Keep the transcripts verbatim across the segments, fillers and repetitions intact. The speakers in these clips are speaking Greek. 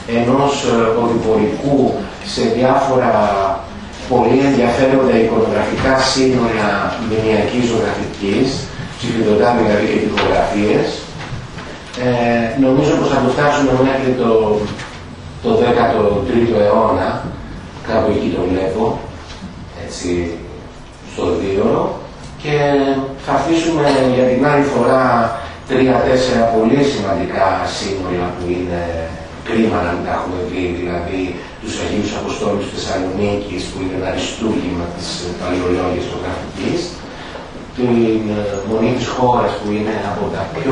ενός οδηπορικού σε διάφορα πολύ ενδιαφέροντα εικονογραφικά σύνολα μηνιακής ζωγραφικής, ψηφιδωτά δηλαδή και τυπογραφίες. Ε, νομίζω πως θα το φτάσουμε μέχρι το, το δέκατο τρίτο αιώνα, κάπου εκεί το βλέπω, έτσι, στο δίωρο, και θα αφήσουμε για την άλλη φορά τρία-τέσσερα πολύ σημαντικά σύνολα που είναι κρίμα να μην τα έχουμε δει, δηλαδή τους Αγίους Αποστόλους της Θεσσαλονίκης, που είναι ένα αριστούργημα της παλαιολόγιας ζωγραφικής, την Μονή της Χώρας, που είναι από τα πιο,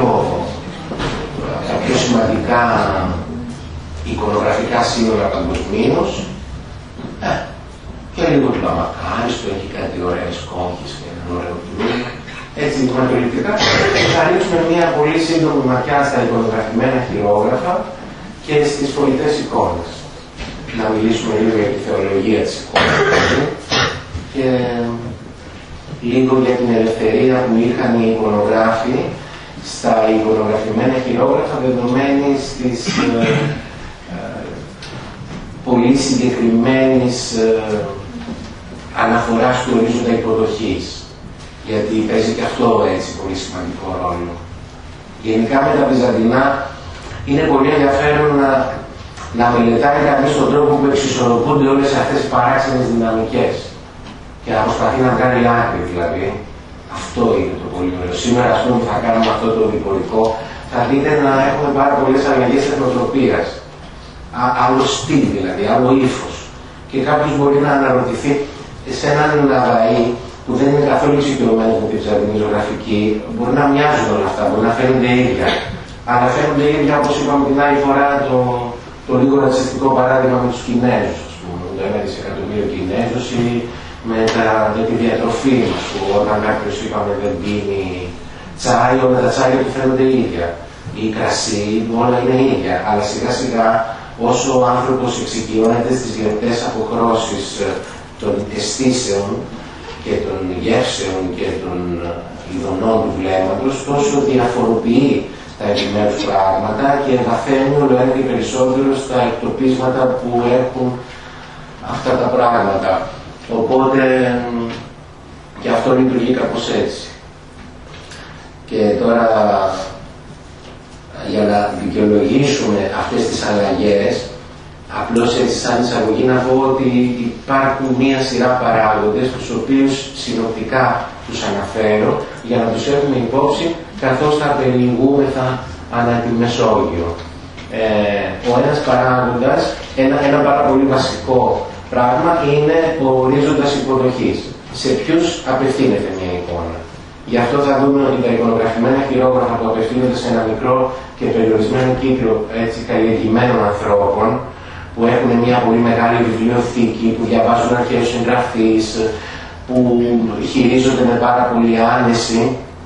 τα πιο σημαντικά εικονογραφικά σύνολα παγκοσμίως, ε, και λίγο του Παμακάριστο, έχει κάτι ωραίες κόκκις και ένα ωραίο πλούι. Έτσι, εικονοποιητικά, θα ρίξουμε μια πολύ σύντομη ματιά στα εικονογραφημένα χειρόγραφα και στις πολιτές εικόνες. Να μιλήσουμε λίγο για τη θεολογία της εικόνας και λίγο για την ελευθερία που είχαν οι εικονογράφοι στα εικονογραφημένα χειρόγραφα, δεδομένης της ε, ε, πολύ συγκεκριμένης ε, αναφοράς του ορίζοντα υποδοχής. Γιατί παίζει και αυτό έτσι πολύ σημαντικό ρόλο. Γενικά με τα Βυζαντινά είναι πολύ ενδιαφέρον να, να μελετάει κανείς τον τρόπο που εξισορροπούνται όλες αυτές οι παράξενες δυναμικές και να προσπαθεί να κάνει άκρη δηλαδή. Αυτό είναι το πολύ ωραίο. Σήμερα, ας πούμε, που θα κάνουμε αυτό το διπορικό, θα δείτε να έχουμε πάρα πολλές αλλαγές τεχνοτροπίας. Άλλο στυλ δηλαδή, άλλο ύφος. Και κάποιος μπορεί να αναρωτηθεί σε έναν ναυαή που δεν είναι καθόλου εξοικειωμένο με τη Βυζαντινή ζωγραφική, μπορεί να μοιάζουν όλα αυτά, μπορεί να φαίνονται ίδια. Αλλά φαίνονται ίδια, όπως είπαμε την άλλη φορά, το, το λίγο ρατσιστικό παράδειγμα με τους Κινέζους, ας πούμε, το ένα δισεκατομμύριο Κινέζους, ή με, τα, με τη διατροφή μας, που όταν κάποιος είπαμε δεν πίνει τσάι, όλα τα τσάια του φαίνονται ίδια. Ή κρασί, όλα είναι ίδια. Αλλά σιγά σιγά, όσο ο άνθρωπος εξοικειώνεται στις λεπτές αποχρώσεις των αισθήσεων και των γεύσεων και των ειδονών του βλέμματος, τόσο διαφοροποιεί τα επιμέρους πράγματα και βαθαίνει όλο ένα και περισσότερο στα εκτοπίσματα που έχουν αυτά τα πράγματα. Οπότε και αυτό λειτουργεί κάπως έτσι. Και τώρα, για να δικαιολογήσουμε αυτές τις αλλαγές, απλώς έτσι σαν εισαγωγή να πω ότι υπάρχουν μία σειρά παράγοντες, τους οποίους συνοπτικά τους αναφέρω, για να τους έχουμε υπόψη, καθώς θα περιληγούμεθα ανά τη Μεσόγειο. Ε, ο ένας παράγοντας, ένα, ένα πάρα πολύ βασικό πράγμα, είναι ο ορίζοντας υποδοχής. Σε ποιους απευθύνεται μια εικόνα. Γι' αυτό θα δούμε ότι τα εικονογραφημένα χειρόγραφα που απευθύνονται σε ένα μικρό και περιορισμένο κύκλο έτσι καλλιεργημένων ανθρώπων, που έχουν μια πολύ μεγάλη βιβλιοθήκη, που διαβάζουν αρχαίους συγγραφείς, που χειρίζονται με πάρα πολύ άνεση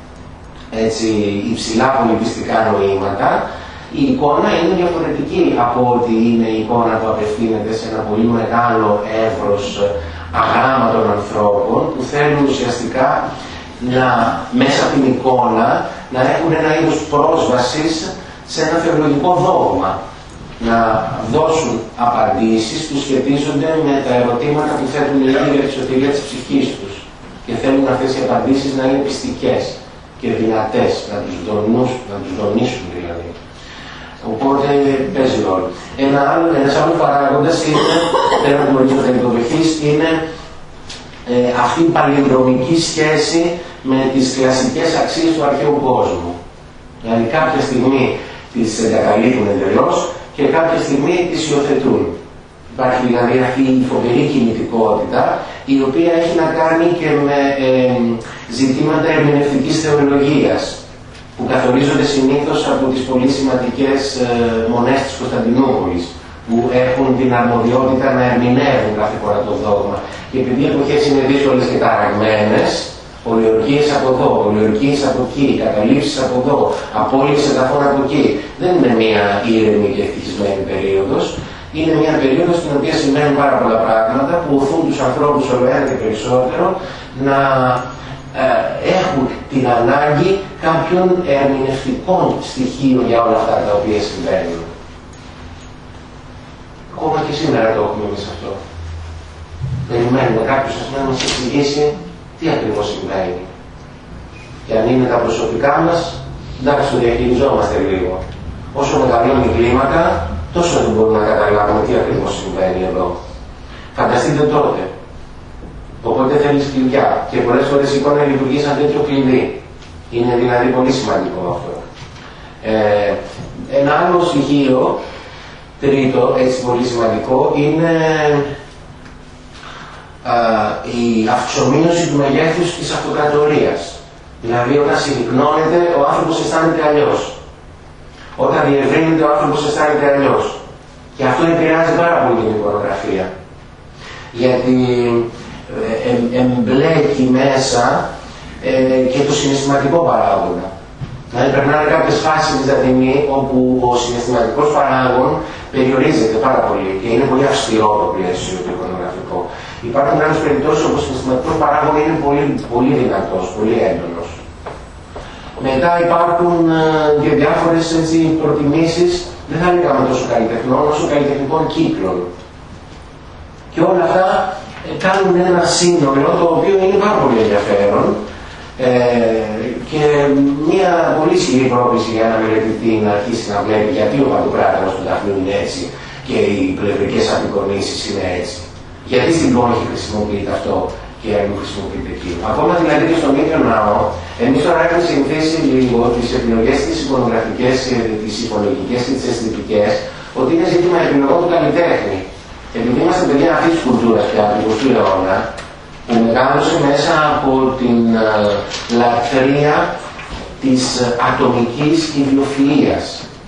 έτσι, υψηλά πολιτιστικά νοήματα, η εικόνα είναι διαφορετική από ότι είναι η εικόνα που απευθύνεται σε ένα πολύ μεγάλο εύρος αγράμματων ανθρώπων, που θέλουν ουσιαστικά να, μέσα από την εικόνα να έχουν ένα είδος πρόσβασης σε ένα θεολογικό δόγμα, να δώσουν απαντήσεις που σχετίζονται με τα ερωτήματα που θέτουν οι ίδιοι για τη σωτηρία της ψυχής τους. Και θέλουν αυτές οι απαντήσεις να είναι πιστικές και δυνατές, να τους δονούν, να τους δονήσουν δηλαδή. Οπότε παίζει ρόλο. Ένα άλλο, ένας άλλος παράγοντας είναι, πέρα από την υποδοχής, είναι ε, αυτή η παλινδρομική σχέση με τις κλασικές αξίες του αρχαίου κόσμου. Δηλαδή κάποια στιγμή τις εγκαταλείπουν εντελώς και κάποια στιγμή τις υιοθετούν. Υπάρχει δηλαδή αυτή η φοβερή κινητικότητα, η οποία έχει να κάνει και με ε, ζητήματα ερμηνευτικής θεολογίας, που καθορίζονται συνήθως από τις πολύ σημαντικές ε, μονές της Κωνσταντινούπολης, που έχουν την αρμοδιότητα να ερμηνεύουν κάθε φορά το δόγμα. Και επειδή οι εποχές είναι δύσκολες και ταραγμένες, πολιορκίες από εδώ, πολιορκίες από εκεί, καταλήψεις από εδώ, απώλειες εδαφών από εκεί, δεν είναι μια ήρεμη και ευτυχισμένη περίοδος. Είναι μια περίοδος στην οποία συμβαίνουν πάρα πολλά πράγματα που οθούν τους ανθρώπους όλο ένα και περισσότερο να ε, έχουν την ανάγκη κάποιων ερμηνευτικών στοιχείων για όλα αυτά τα οποία συμβαίνουν. και σήμερα το έχουμε εμείς αυτό. Περιμένουμε κάποιος να μας εξηγήσει τι ακριβώς συμβαίνει. Και αν είναι τα προσωπικά μας, εντάξει, το διαχειριζόμαστε λίγο. Όσο μεγαλώνει η κλίμακα, τόσο δεν μπορούμε να καταλάβουμε τι ακριβώς συμβαίνει εδώ. Φανταστείτε τότε. Οπότε θέλει κλειδιά. Και πολλές φορές η εικόνα λειτουργεί σαν τέτοιο κλειδί. Είναι δηλαδή πολύ σημαντικό αυτό. Ε, ένα άλλο στοιχείο, τρίτο, έτσι πολύ σημαντικό, είναι α, η αυξομοίωση του μεγέθους της αυτοκρατορίας. Δηλαδή όταν συρρυκνώνεται ο άνθρωπος αισθάνεται αλλιώς. Όταν διευρύνεται ο άνθρωπος αισθάνεται αλλιώς. Και αυτό επηρεάζει πάρα πολύ την εικονογραφία. Γιατί ε, ε, εμπλέκει μέσα ε, και το συναισθηματικό παράγοντα. Δηλαδή περνάνε κάποιες φάσεις της Λατινή όπου ο συναισθηματικός παράγον περιορίζεται πάρα πολύ και είναι πολύ αυστηρό το πλαίσιο το εικονογραφικό. Υπάρχουν άλλες περιπτώσεις όπου ο συναισθηματικός παράγον είναι πολύ, πολύ δυνατός, πολύ έντονος. Μετά υπάρχουν και διάφορες έτσι, προτιμήσεις, δεν θα λέγαμε τόσο καλλιτεχνών όσο καλλιτεχνικών κύκλων. Και όλα αυτά ε, κάνουν ένα σύνολο το οποίο είναι πάρα πολύ ενδιαφέρον ε, και μια πολύ ισχυρή πρόκληση για ένα μελετητή να αρχίσει να βλέπει γιατί ο παντοκράτορας του Δαφνιού είναι έτσι και οι πλευρικές απεικονίσεις είναι έτσι. Γιατί στην Κόνχη χρησιμοποιείται αυτό και αλλού χρησιμοποιείται εκείνο. Ακόμα δηλαδή και στον ίδιο ναό, εμείς τώρα έχουμε συνηθίσει λίγο τις επιλογές τις εικονογραφικές, τις οικολογικές και τις αισθητικές, ότι είναι ζήτημα επιλογών του καλλιτέχνη. Επειδή είμαστε παιδιά αυτής της κουλτούρας πια, του εικοστού αιώνα, που μεγάλωσε μέσα από την uh, λατρεία της ατομικής ιδιοφυΐας.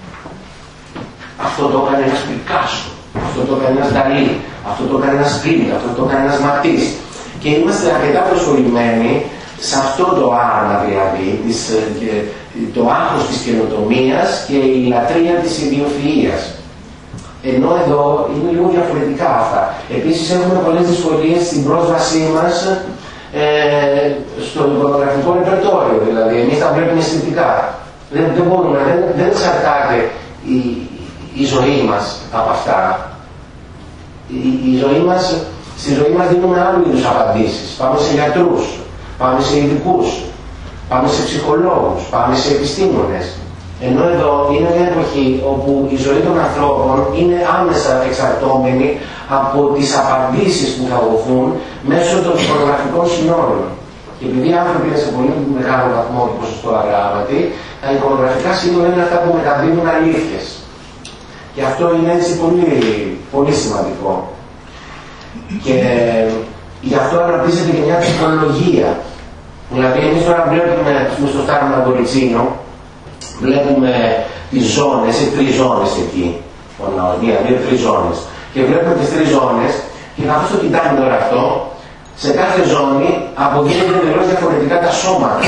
Αυτό το έκανε ένας Πικάσο, αυτό το έκανε ένας Νταλή, αυτό το έκανε ένας Κλίντ, αυτό το έκανε ένας Ματίς. Και είμαστε αρκετά προσφορημένοι σε αυτό το άρμα δηλαδή, της, το άγχος της καινοτομίας και η λατρεία της ιδιοφυΐας. Ενώ εδώ είναι λίγο διαφορετικά αυτά. Επίσης έχουμε πολλές δυσκολίες στην πρόσβασή μας ε, στο εικονογραφικό ρεπερτόριο. Δηλαδή εμείς τα βλέπουμε αισθητικά. Δεν, δεν μπορούμε, δεν, δεν εξαρτάται η, η ζωή μας από αυτά. Η, η ζωή μας, στη ζωή μας δίνουμε άλλου είδους απαντήσεις. Πάμε σε γιατρούς, πάμε σε ειδικούς, πάμε σε ψυχολόγους, πάμε σε επιστήμονες. Ενώ εδώ είναι μια εποχή όπου η ζωή των ανθρώπων είναι άμεσα εξαρτώμενη από τις απαντήσεις που θα δοθούν μέσω των εικονογραφικών συνόρων. Και επειδή οι άνθρωποι είναι σε πολύ μεγάλο βαθμό και ποσοστό αγράμματοι, τα εικονογραφικά σύνορα είναι αυτά που μεταδίδουν αλήθειες. Και αυτό είναι έτσι πολύ, πολύ σημαντικό. Και γι' αυτό αναπτύσσεται και μια ψυχολογία. Δηλαδή, εμείς τώρα βλέπουμε στο Στάρμα Κοριτσίνο, βλέπουμε τις ζώνες, σε τρεις ζώνες εκεί, μία, δύο, τρεις ζώνες. Και βλέπουμε τις τρεις ζώνες και καθώς το κοιτάμε τώρα αυτό, σε κάθε ζώνη αποδίδονται εντελώς διαφορετικά τα σώματα.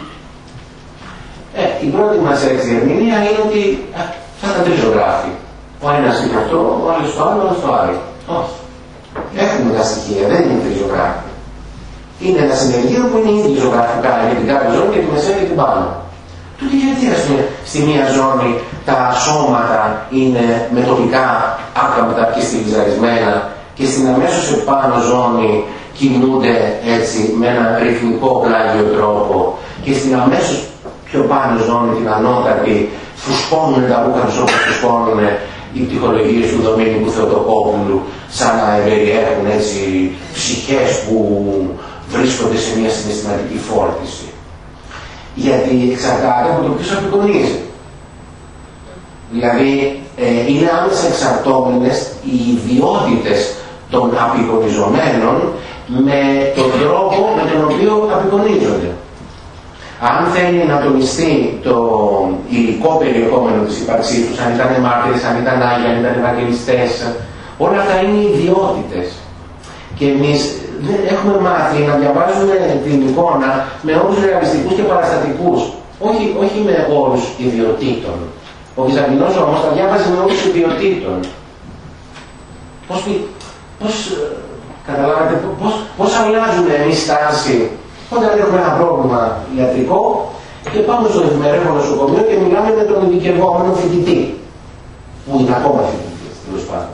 Ε, η πρώτη μας έτσι ερμηνεία είναι ότι θα ήταν τρεις ζωγράφοι. Ο ένας είναι αυτό, ο άλλος το άλλο, ο άλλος το άλλο. Όχι. Έχουμε τα στοιχεία, δεν είναι τρεις ζωγράφοι. Είναι ένα συνεργείο που είναι ήδη ζωγραφικά για την κάθε ζώνη και τη μεσαία και την πάνω. Τότε γιατί ας πούμε στη μία ζώνη τα σώματα είναι με τοπικά άκαμπτα και στυλιζαρισμένα και στην αμέσως επάνω ζώνη κινούνται έτσι με ένα ρυθμικό πλάγιο τρόπο και στην αμέσως πιο πάνω ζώνη, την ανώτατη, φουσκώνουν τα ρούχα τους όπως φουσκώνουν οι πτυχολογίες του Δομήνικου Θεοτοκόπουλου σαν να περιέχουν έτσι ψυχές που βρίσκονται σε μια συναισθηματική φόρτιση. Γιατί εξαρτάται από το ποιος απεικονίζει. Δηλαδή ε, είναι άμεσα εξαρτώμενες οι ιδιότητες των απεικονιζομένων με τον τρόπο με τον οποίο απεικονίζονται. Αν θέλει να τονιστεί το υλικό περιεχόμενο της ύπαρξής τους, αν ήταν μάρτυρες, αν ήταν άγιοι, αν ήταν ευαγγελιστές, όλα αυτά είναι ιδιότητες. Και εμείς δεν έχουμε μάθει να διαβάζουμε την εικόνα με όρους ρεαλιστικούς και παραστατικούς, όχι, όχι με όρους ιδιωτήτων. Ο Βυζαντινός όμως τα διάβαζε με όρους ιδιωτήτων. Πώς, πώς, καταλάβατε, πώς, πώς αλλάζουμε εμείς στάση όταν έχουμε ένα πρόβλημα ιατρικό και πάμε στο εφημερεύον νοσοκομείο και μιλάμε με τον ειδικευόμενο φοιτητή, που είναι ακόμα φοιτητής, τέλος πάντων.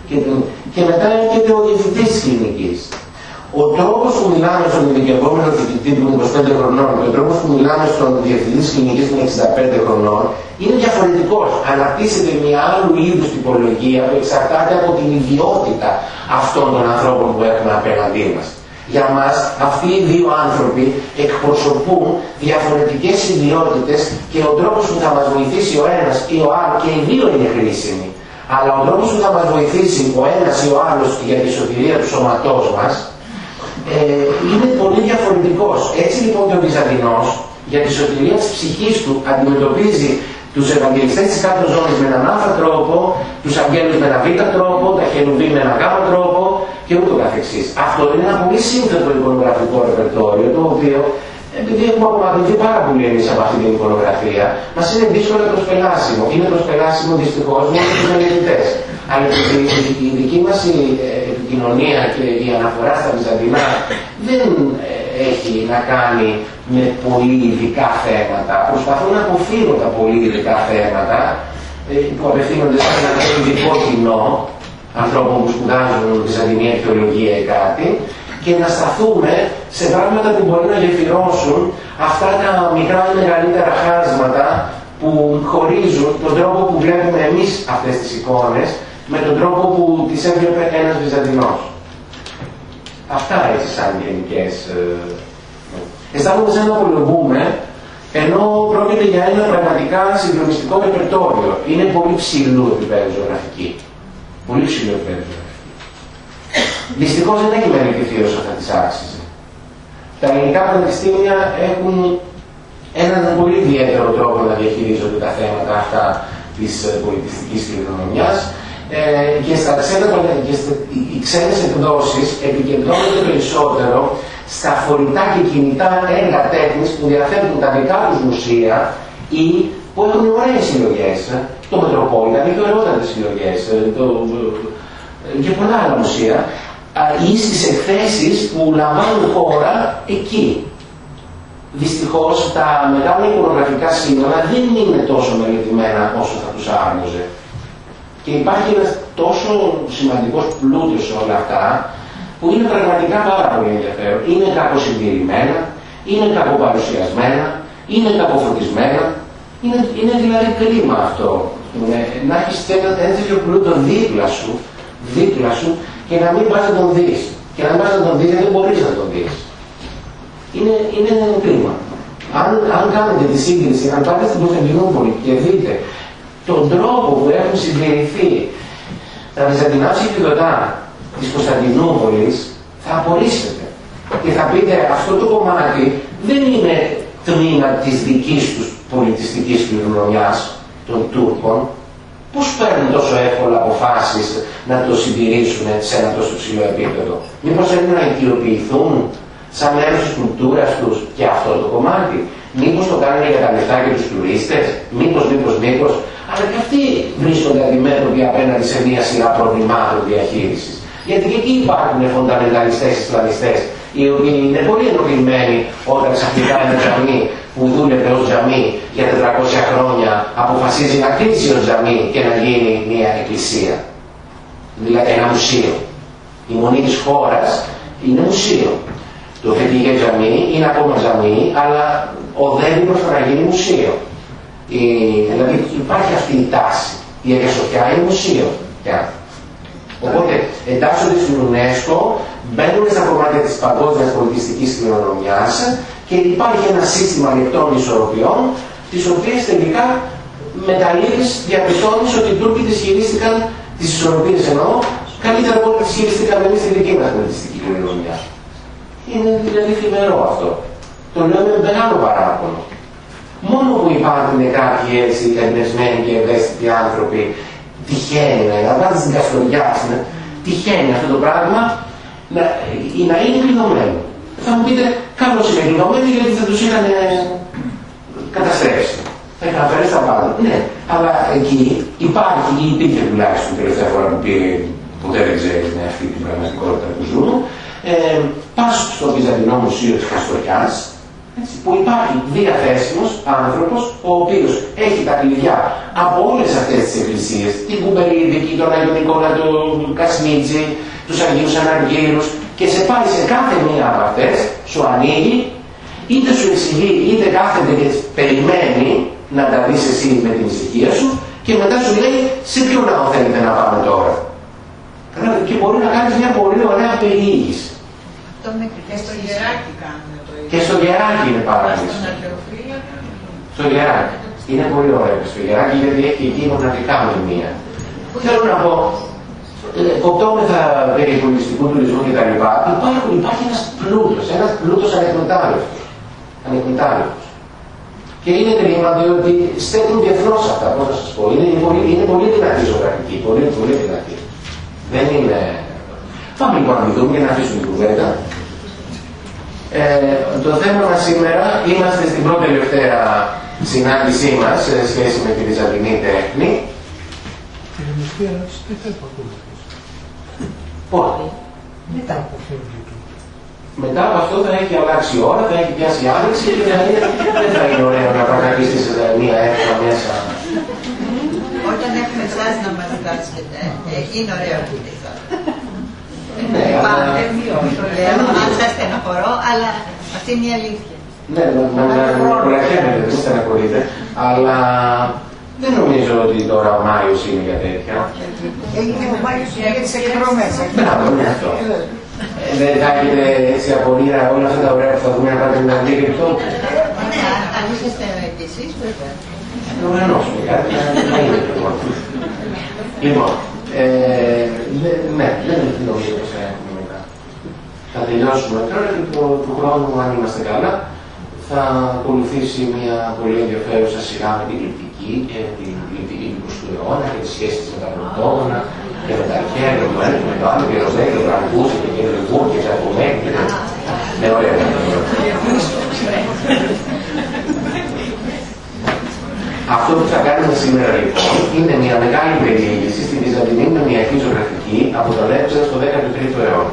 Και, και μετά έρχεται ο διευθυντής της κλινικής. Ο τρόπος που μιλάμε στον ειδικευόμενο διευθυντή που είναι είκοσι πέντε χρονών και ο τρόπος που μιλάμε στον διευθυντή της κλινικής που είναι εξήντα πέντε χρονών είναι διαφορετικός. Αναπτύσσεται μια άλλου είδους τυπολογία που εξαρτάται από την ιδιότητα αυτών των ανθρώπων που έχουμε απέναντί μας. Για μας αυτοί οι δύο άνθρωποι εκπροσωπούν διαφορετικές ιδιότητες και ο τρόπος που θα μας βοηθήσει ο ένας ή ο άλλος, και οι δύο είναι χρήσιμοι, αλλά ο τρόπος που θα μας βοηθήσει ο ένας ή ο άλλος για τη σωτηρία του σώματός μας ε, είναι πολύ διαφορετικός. Έτσι λοιπόν και ο Βυζαντινός για τη σωτηρία της ψυχής του αντιμετωπίζει τους Ευαγγελιστές της κάτω ζώνης με έναν α τρόπο, τους αγγέλους με έναν β τρόπο, τα χερουβίμ με έναν γ τρόπο και ούτω καθεξής. Αυτό είναι ένα πολύ σύνθετο εικονογραφικό ρεπερτόριο, το οποίο, επειδή έχουμε απομακρυνθεί πάρα πολύ εμείς από αυτή την εικονογραφία, μας είναι δύσκολο προσπελάσιμο. Είναι προσπελάσιμο δυστυχώς μόνο τους μελετητές. Αλλά η, η δική μας η, ε, επικοινωνία και η αναφορά στα Βυζαντινά δεν ε, έχει να κάνει με πολύ ειδικά θέματα. Προσπαθώ να αποφύγω τα πολύ ειδικά θέματα ε, που απευθύνονται σε ένα ειδικό κοινό, ανθρώπων που σπουδάζουν βυζαντινή αρχαιολογία ή κάτι, και να σταθούμε σε πράγματα που μπορεί να γεφυρώσουν αυτά τα μικρά ή μεγαλύτερα χάσματα που χωρίζουν τον τρόπο που βλέπουμε εμείς αυτές τις εικόνες με τον τρόπο που τις έβλεπε ένας Βυζαντινός. Αυτά έτσι σαν γενικές. Αισθάνομαι σαν να απολογούμε, ενώ πρόκειται για ένα πραγματικά συγκλονιστικό ρεπερτόριο. Είναι πολύ ψηλού επίπεδου ζωγραφική. Πολύ ψηλό επίπεδο ζωγραφική. Δυστυχώς δεν έχει μελετηθεί όσο θα της άξιζε. Τα ελληνικά πανεπιστήμια έχουν έναν πολύ ιδιαίτερο τρόπο να διαχειρίζονται τα θέματα αυτά της πολιτιστικής κληρονομιάς. Ε, και στα ξένα, και στα, οι ξένες εκδόσεις επικεντρώνονται περισσότερο στα φορητά και κινητά έργα τέχνης που διαθέτουν τα δικά τους μουσεία ή που έχουν ωραίες συλλογές. Το Μετροπόλιταν έχει ωραιότατες συλλογές το, και πολλά άλλα μουσεία, ή στις εκθέσεις που λαμβάνουν χώρα εκεί. Δυστυχώς τα μεγάλα εικονογραφικά σύνολα δεν είναι τόσο μελετημένα όσο θα τους άρμοζε. Και υπάρχει ένας τόσο σημαντικός πλούτος σε όλα αυτά, που είναι πραγματικά πάρα πολύ ενδιαφέρον. Είναι κακοσυντηρημένα, είναι κακοπαρουσιασμένα, είναι κακοφωτισμένα. Είναι, είναι δηλαδή κρίμα αυτό. Είναι, να έχεις ένα τέτοιο πλούτο δίπλα σου, δίπλα σου και να μην πας να τον δεις. Και να μην πας να τον δεις, δεν μπορείς να τον δεις. Είναι, είναι κρίμα. Αν, αν κάνετε τη σύγκριση, αν πάτε στην Κωνσταντινούπολη και δείτε τον τρόπο που έχουν συμπληρωθεί τα βυζαντινά ψηφιδωτά της Κωνσταντινούπολης, θα απορρίσετε. Και θα πείτε, αυτό το κομμάτι δεν είναι τμήμα της δικής τους πολιτιστικής κληρονομιάς των Τούρκων. Πώς παίρνουν τόσο εύκολα αποφάσεις να το συντηρήσουν σε ένα τόσο ψηλό επίπεδο? Μήπως θέλουν να οικειοποιηθούν σαν μέρος της κουλτούρας τους και αυτό το κομμάτι? Μήπως το κάνουν για τα λεφτά και τους τουρίστες? Μήπως, μήπως, μήπως. Αλλά και αυτοί βρίσκονται αντιμέτωποι απέναντι σε μια σειρά προβλημάτων διαχείρισης. Γιατί και εκεί υπάρχουν φονταμενταλιστές Ισλαμιστές, οι οποίοι είναι πολύ ενοχλημένοι όταν ξαφνικά ένα τζαμί που δούλευε ως τζαμί για τετρακόσια χρόνια αποφασίζει να κλείσει ως τζαμί και να γίνει μια εκκλησία. Δηλαδή ένα μουσείο. Η μονή της χώρας είναι μουσείο. Το φετίγε τζαμί είναι ακόμα τζαμί, αλλά οδεύει προς το να γίνει μουσείο. Η, δηλαδή υπάρχει αυτή η τάση. Η Αγία Σοφιά είναι μουσείο. Yeah. Οπότε εντάσσονται στην UNESCO, μπαίνουν στα κομμάτια της παγκόσμιας πολιτιστικής κληρονομιάς και υπάρχει ένα σύστημα λεπτών ισορροπιών, τις οποίες τελικά μεταλλήλεις διαπιστώνεις ότι οι Τούρκοι τις χειρίστηκαν, τις ισορροπίες εννοώ, καλύτερα από ό,τι τις χειριστήκαμε εμείς στη δική μας πολιτιστική κληρονομιά. Είναι δηλαδή θλιβερό αυτό. Το λέω με μεγάλο παράπονο. Μόνο που υπάρχουν κάποιοι έτσι εμπνευσμένοι και ευαίσθητοι άνθρωποι, τυχαίνει να βάζεις την καστοριά, τυχαίνει αυτό το πράγμα να, να είναι κλειδωμένο. Θα μου πείτε, κάπως είναι κλειδωμένο γιατί θα τους είχαν καταστρέψει. Θα είχαν αφαιρέσει τα πάντα. Ναι, αλλά εκεί υπάρχει ή υπήρχε τουλάχιστον την τελευταία φορά που πήρε, ποτέ δεν ξέρει με αυτή την πραγματικότητα του ζουν. Ε, πας στο Βυζαντινό Μουσείο της Καστοριάς, Έτσι, που υπάρχει διαθέσιμος άνθρωπος ο οποίος έχει τα κλειδιά από όλες αυτές τις εκκλησίες, την Κουμπερίδικη, τον Άγιο Νικόλα, τον Κασμίτζη, τους Αγίους Αναργύρους, και σε πάει σε κάθε μία από αυτές, σου ανοίγει, είτε σου εξηγεί, είτε κάθεται και περιμένει να τα δεις εσύ με την ησυχία σου, και μετά σου λέει σε ποιο ναό θέλετε να πάμε τώρα. Και μπορεί να κάνεις μια πολύ ωραία περιήγηση. Και στο Γεράκι κάνουν το ίδιο. Και στο Γεράκι είναι παράδειγμα. Στο Γεράκι. Είναι πολύ ωραίο και στο Γεράκι, γιατί έχει εκεί μοναδικά μνημεία. Θέλω να πω, κοπτώμεθα περί τουριστικού τουρισμού κτλ. Υπάρχει, υπάρχει ένας πλούτος, ένας πλούτος ανεκμετάλλευτος. Ανεκμετάλλευτος. Και είναι κρίμα διότι στέλνουν διεθνώς αυτά, πώς να σας πω. Είναι πολύ, είναι πολύ δυνατή ζωγραφική, πολύ, πολύ δυνατή. Δεν είναι... Πάμε λοιπόν να δούμε και να αφήσουμε την κουβέντα. Ε, το θέμα μας σήμερα, είμαστε στην πρώτη τελευταία συνάντησή μας σε σχέση με τη βυζαντινή τέχνη. Την τελευταία ερώτηση δεν θα υπακούσει. Πότε? Μετά από φεύγει του. Μετά από αυτό θα έχει αλλάξει η ώρα, θα έχει πιάσει άνοιξη και θα είναι, δεν θα είναι ωραίο να πραγματιστείς μία έρθα μέσα. Όταν έχουμε εσάς να μας διδάσκετε, είναι ωραίο που ήρθα. Ναι, αλλά... Αν σας στεναχωρώ, αλλά αυτή είναι η αλήθεια. Ναι, να κουραχαίνετε, δεν στεναχωρείτε, αλλά δεν νομίζω ότι τώρα ο Μάιος είναι για τέτοια. Έγινε ο Μάιος για τις εκδρομές. Μπράβο, είναι αυτό. Δεν θα έχετε έτσι απονήρα όλα αυτά τα ωραία που θα δούμε να πάτε την Αγγλία και αυτό. Ναι, αν είσαστε και εσείς, βέβαια. Να οργανώσουμε κάτι, να είναι λοιπόν. Λοιπόν, ναι, δεν νομίζω πως θα έχουμε μετά. Θα τελειώσουμε τώρα και του χρόνου, αν είμαστε καλά, θα ακολουθήσει μια πολύ ενδιαφέρουσα σειρά με την γλυπτική και την γλυπτική του εικοστού αιώνα και τις σχέσεις με τα πρωτόγωνα και με τα αρχαία και το ένα και με το άλλο και ροζέ και βραγούς και και ρεγού και ζακομέ και ναι, ωραία. Αυτό που θα κάνουμε σήμερα λοιπόν είναι μια μεγάλη περιήγηση στη βυζαντινή μνημιακή ζωγραφική από το Λέξανδρο στο δέκατο τρίτο αιώνα.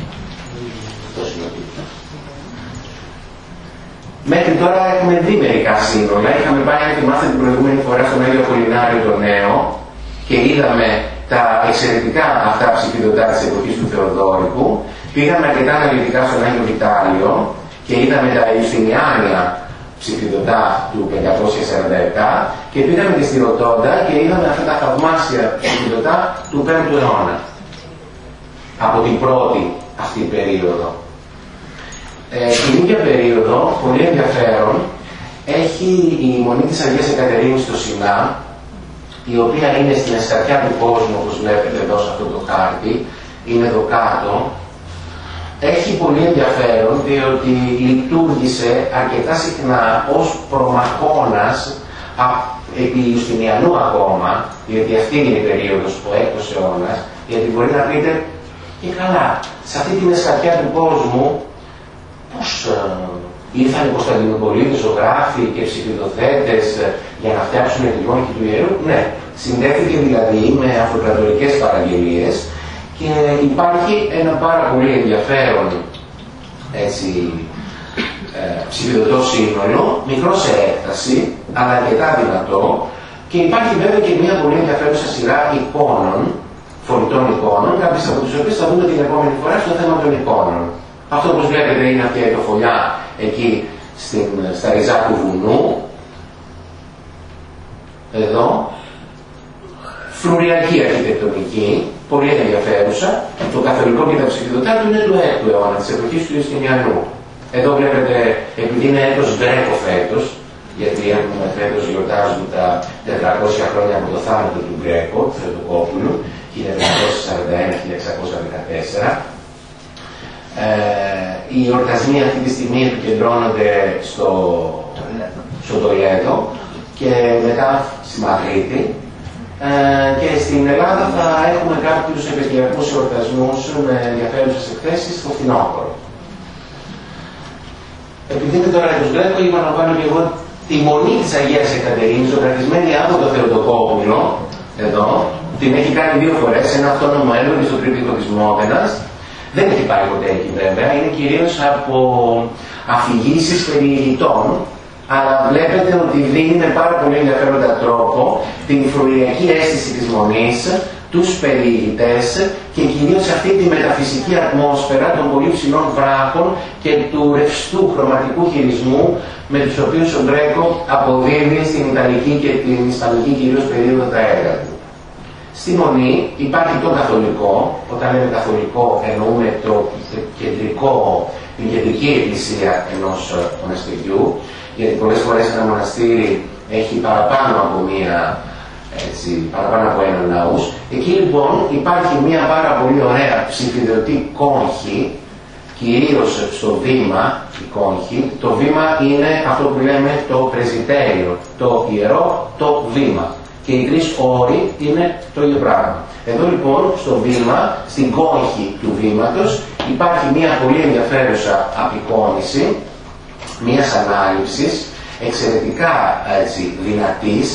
Μέχρι τώρα έχουμε δει μερικά σύνολα. Είχαμε πάει, αν θυμάστε, την προηγούμενη φορά στον Άγιο Απολινάριο το Νέο και είδαμε τα εξαιρετικά αυτά ψηφιδωτά της εποχής του Θεοδόρικου. Πήγαμε αρκετά αναλυτικά στον Άγιο Βιτάλιο και είδαμε τα Ιουστινιάνια ψηφιδωτά του πεντακόσια σαράντα επτά και πήγαμε και στη Ρωτώντα και είδαμε αυτά τα θαυμάσια ψηφιδωτά του πέμπτου αιώνα. Από την πρώτη αυτή περίοδο. Ε, την ίδια περίοδο, πολύ ενδιαφέρον, έχει η Μονή της Αγίας Εκατερίνης στο Σινά, η οποία είναι στην εσκαριά του κόσμου, όπως βλέπετε εδώ σε αυτό το χάρτη, είναι εδώ κάτω. Έχει πολύ ενδιαφέρον, διότι λειτουργήσε αρκετά συχνά ως προμαχώνας επί Ιουστινιανού ακόμα, διότι αυτή είναι η περίοδος, ο έκτος αιώνας, γιατί μπορεί να πείτε, και καλά, σε αυτή την εσκαριά του κόσμου, πώς ε, ήρθαν οι Κωνσταντινουπολίτες ζωγράφοι και ψηφιδοθέτες ε, για να φτιάξουν τη μόνη του ιερού. Ναι, συνδέθηκε δηλαδή με αυτοκρατορικές παραγγελίες και υπάρχει ένα πάρα πολύ ενδιαφέρον έτσι, ε, ψηφιδωτό σύνολο, μικρό σε έκταση, αλλά αρκετά δυνατό, και υπάρχει βέβαια και μια πολύ ενδιαφέρουσα σειρά εικόνων, φορητών εικόνων, κάποιες από τις οποίες θα δούμε την επόμενη φορά στο θέμα των εικόνων. Αυτό όπως βλέπετε είναι αυτή η αιτοφολιά εκεί στην, στα ριζά του βουνού. Εδώ. Φλουριακή αρχιτεκτονική, πολύ ενδιαφέρουσα. Το καθολικό και τα ψηφιδωτά του είναι του έκτου αιώνα, της εποχής του Ιουστινιανού. Εδώ βλέπετε, επειδή είναι έτος Γκρέκο φέτος, γιατί έχουμε φέτος γιορτάζουμε τα τετρακόσια χρόνια από το θάνατο του Γκρέκο, του Θεοτοκόπουλου, χίλια εννιακόσια σαράντα ένα με χίλια εξακόσια δεκατέσσερα. Ε, οι εορτασμοί αυτή τη στιγμή επικεντρώνονται στο, στο Τολέδο και μετά στη Μαδρίτη. Ε, και στην Ελλάδα θα έχουμε κάποιους επαιτειακούς εορτασμούς με ενδιαφέρουσες εκθέσεις στο φθινόπωρο. Επειδή είναι τώρα τους Γκρέκο, είπα να βάλω και εγώ τη Μονή της Αγίας Εκατερίνης, ζωγραφισμένη από το Θεοτοκόπουλο, εδώ, την έχει κάνει δύο φορές, ένα αυτόνομο έργο στο τρίπτυχο της Μόδενας. Δεν έχει πάει ποτέ εκεί βέβαια, είναι κυρίως από αφηγήσεις περί ηγητών, αλλά βλέπετε ότι δίνει με πάρα πολύ ενδιαφέροντα τρόπο την φροϊακή αίσθηση της μονής, τους περιηγητές και κυρίως αυτή τη μεταφυσική ατμόσφαιρα των πολύ ψηλών βράχων και του ρευστού χρωματικού χειρισμού με τους οποίους ο Γκρέκο αποδίδει στην Ιταλική και την Ισπανική κυρίως περίοδο τα έργα του. Στη Μονή υπάρχει το καθολικό, όταν λέμε καθολικό εννοούμε το κεντρικό, την κεντρική εκκλησία ενός μοναστηριού, γιατί πολλές φορές ένα μοναστήρι έχει παραπάνω από μία, έτσι, παραπάνω από έναν ναούς. Εκεί λοιπόν υπάρχει μία πάρα πολύ ωραία ψηφιδωτή κόγχη, κυρίως στο βήμα, η κόγχη. Το βήμα είναι αυτό που λέμε το πρεσβυτέριο, το ιερό, το βήμα. Και οι τρεις όροι είναι το ίδιο πράγμα. Εδώ λοιπόν στο βήμα, στην κόγχη του βήματος, υπάρχει μία πολύ ενδιαφέρουσα απεικόνηση μίας ανάληψης, εξαιρετικά έτσι, δυνατής,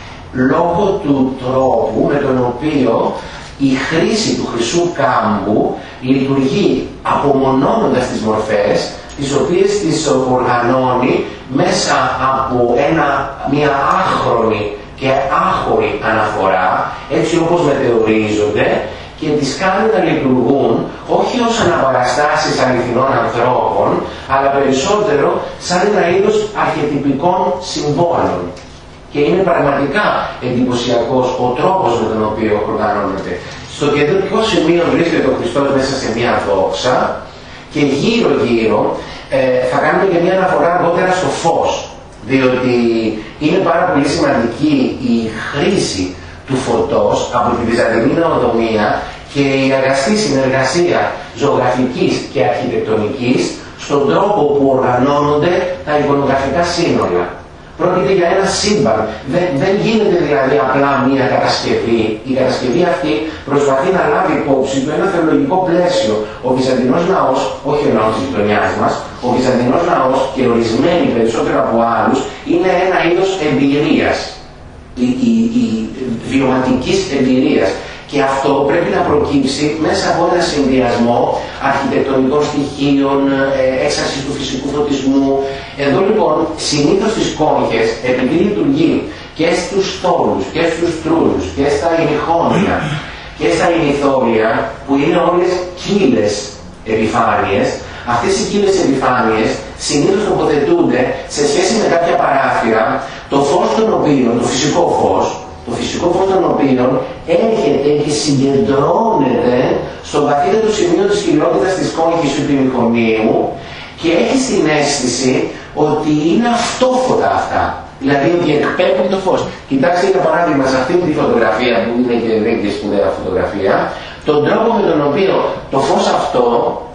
λόγω του τρόπου με τον οποίο η χρήση του χρυσού κάμπου λειτουργεί απομονώνοντας τις μορφές, τις οποίες τις οργανώνει μέσα από ένα, μια άχρονη και άχωρη αναφορά, έτσι όπως μετεωρίζονται, και τις κάνουν να λειτουργούν όχι ως αναπαραστάσεις αληθινών ανθρώπων, αλλά περισσότερο σαν ένα είδος αρχετυπικών συμβόλων. Και είναι πραγματικά εντυπωσιακός ο τρόπος με τον οποίο οργανώνεται. Στο κεντρικό σημείο βρίσκεται ο Χριστός μέσα σε μια δόξα και γύρω-γύρω ε, θα κάνουμε και μια αναφορά αργότερα στο φως, διότι είναι πάρα πολύ σημαντική η χρήση του φωτός από τη Βυζαντινή νοοτομία και η αγαστή συνεργασία ζωγραφικής και αρχιτεκτονικής στον τρόπο που οργανώνονται τα εικονογραφικά σύνολα. Πρόκειται για ένα σύμπαν. Δεν, δεν γίνεται δηλαδή απλά μία κατασκευή. Η κατασκευή αυτή προσπαθεί να λάβει υπόψη του ένα θεολογικό πλαίσιο. Ο Βυζαντινός ναός, όχι ο ναός της γειτονιάς μας, ο Βυζαντινός ναός και ορισμένοι περισσότερο από άλλους είναι ένα είδος εμπειρίας. Η, η, η βιωματικής εμπειρίας. Και αυτό πρέπει να προκύψει μέσα από ένα συνδυασμό αρχιτεκτονικών στοιχείων, έξαρσης του φυσικού φωτισμού. Εδώ λοιπόν συνήθως τις κόγχες, επειδή λειτουργεί και στους στόλους και στους τρούλους και στα ημιχόνια και στα ημιθόλια, που είναι όλες κύλες επιφάνειες, αυτές οι κύλες επιφάνειες συνήθως τοποθετούνται σε σχέση με κάποια παράθυρα, το φως των οποίων, το φυσικό φως, το φυσικό φως των οποίων έρχεται και συγκεντρώνεται στο βαθύτερο σημείο της κοιλότητας της κόγχης του ημιχονίου και έχει την αίσθηση ότι είναι αυτόφωτα αυτά. Δηλαδή ότι εκπέμπουν το φως. Κοιτάξτε για παράδειγμα σε αυτή τη φωτογραφία που είναι και δεν είναι σπουδαία φωτογραφία, τον τρόπο με τον οποίο το φως αυτό,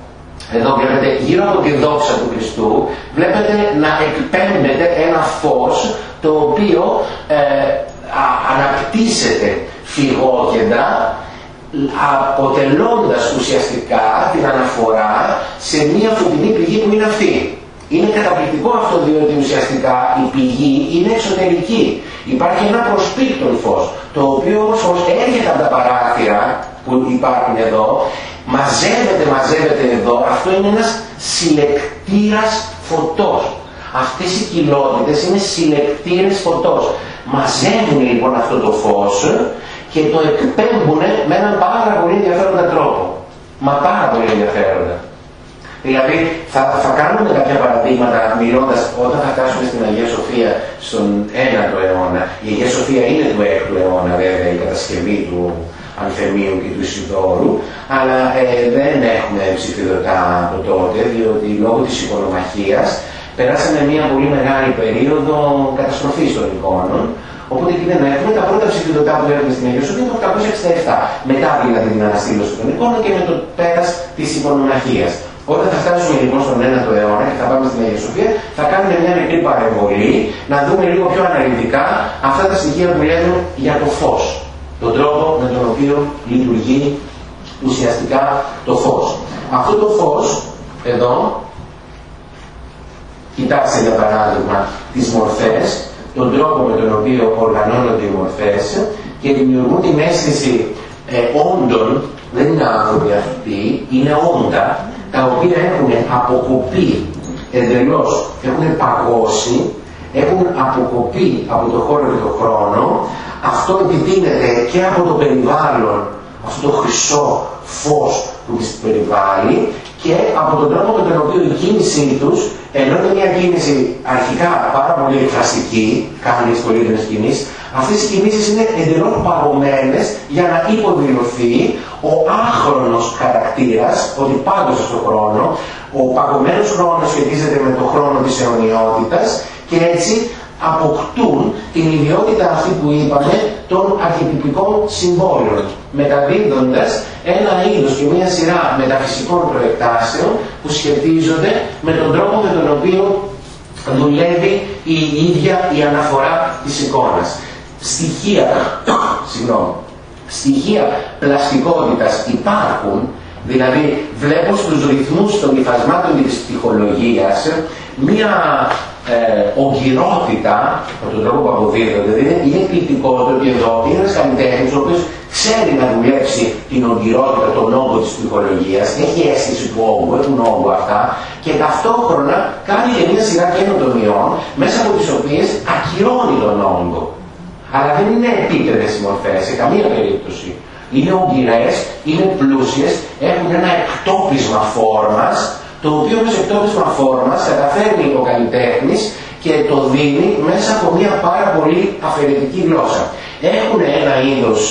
εδώ βλέπετε γύρω από τη δόξα του Χριστού, βλέπετε να εκπέμπεται ένα φως το οποίο ε, αναπτύσσεται φυγόκεντα, αποτελώντας ουσιαστικά την αναφορά σε μια φωτεινή πηγή που είναι αυτή. Είναι καταπληκτικό αυτό, διότι ουσιαστικά η πηγή είναι εξωτερική. Υπάρχει ένα προσπίκτον φως, το οποίο όμως φως έρχεται από τα παράθυρα που υπάρχουν εδώ, μαζεύεται, μαζεύεται εδώ. Αυτό είναι ένας συλλεκτήρας φωτός. Αυτές οι κοιλότητες είναι συλλεκτήρες φωτός. Μαζεύουν λοιπόν αυτό το φως και το εκπέμπουν με έναν πάρα πολύ ενδιαφέροντα τρόπο. Μα πάρα πολύ ενδιαφέροντα. Δηλαδή θα, θα κάνουμε κάποια παραδείγματα μιλώντας όταν θα φτάσουμε στην Αγία Σοφία στον ένατο αιώνα. Η Αγία Σοφία είναι του έκτου αιώνα βέβαια η κατασκευή του Ανθεμίου και του Ισιδώρου, αλλά ε, δεν έχουμε ψηφιδωτά από τότε, διότι λόγω της οικονομαχίας περάσαμε μια πολύ μεγάλη περίοδο καταστροφής των εικόνων, οπότε εκεί δεν έχουμε. Τα πρώτα ψηφιδωτά που έχουμε στην Αγία Σοφία το οκτακόσια εξήντα επτά, μετά δηλαδή την αναστήλωση των εικόνων και με το πέρας της οικονομαχίας. Όταν θα φτάσουμε λοιπόν στον ένατο αιώνα και θα πάμε στην Αγία Σοφία, θα κάνουμε μια μικρή παρεμβολή, να δούμε λίγο πιο αναλυτικά αυτά τα στοιχεία που λέμε για το φως. Τον τρόπο με τον οποίο λειτουργεί ουσιαστικά το φως. Αυτό το φως, εδώ, κοιτάξτε για παράδειγμα τις μορφές, τον τρόπο με τον οποίο οργανώνονται οι μορφές και δημιουργούν την αίσθηση ε, όντων, δεν είναι άνθρωποι αυτοί, είναι όντα, τα οποία έχουν αποκοπεί εντελώς, έχουν παγώσει, έχουν αποκοπεί από το χώρο και το χρόνο. Αυτό επιτείνεται και από το περιβάλλον, αυτό το χρυσό φως που τις περιβάλλει, και από τον τρόπο με τον οποίο η κίνησή τους, ενώ είναι μια κίνηση αρχικά πάρα πολύ εκφραστική, κάνει τις πολύτιμες κινήσεις, αυτές οι κινήσεις είναι εντελώς παγωμένες για να υποδηλωθεί ο άχρονος χαρακτήρας, ότι πάντως στον χρόνο, ο παγωμένος χρόνος σχετίζεται με τον χρόνο της αιωνιότητας και έτσι αποκτούν την ιδιότητα αυτή που είπαμε των αρχιτυπικών συμβόλων, μεταδίδοντας ένα είδος και μια σειρά μεταφυσικών προεκτάσεων που σχετίζονται με τον τρόπο με τον οποίο δουλεύει η ίδια η αναφορά της εικόνας. Στοιχεία, συγγνώμη, στοιχεία πλαστικότητας υπάρχουν, δηλαδή βλέπω στους ρυθμούς των υφασμάτων της ψυχολογίας μία ε, ογκυρότητα, με τον τρόπο που αποδίδονται, δηλαδή είναι εκπληκτικό το ότι εδώ είναι ένας καλλιτέχνης ο οποίος ξέρει να δουλέψει την ογκυρότητα, τον όγκο της ψυχολογίας, έχει αίσθηση του όγκου, έχουν όγκο αυτά, και ταυτόχρονα κάνει και μια σειρά καινοτομιών μέσα από τις οποίες ακυρώνει τον όγκο. Αλλά δεν είναι επίπεδες οι μορφές, σε καμία περίπτωση. Είναι ογκυρές, είναι πλούσιες, έχουν ένα εκτόπισμα φόρμας, το οποίο ως εκτόπισμα φόρμας καταφέρνει ο καλλιτέχνης και το δίνει μέσα από μια πάρα πολύ αφαιρετική γλώσσα. Έχουν ένα είδος,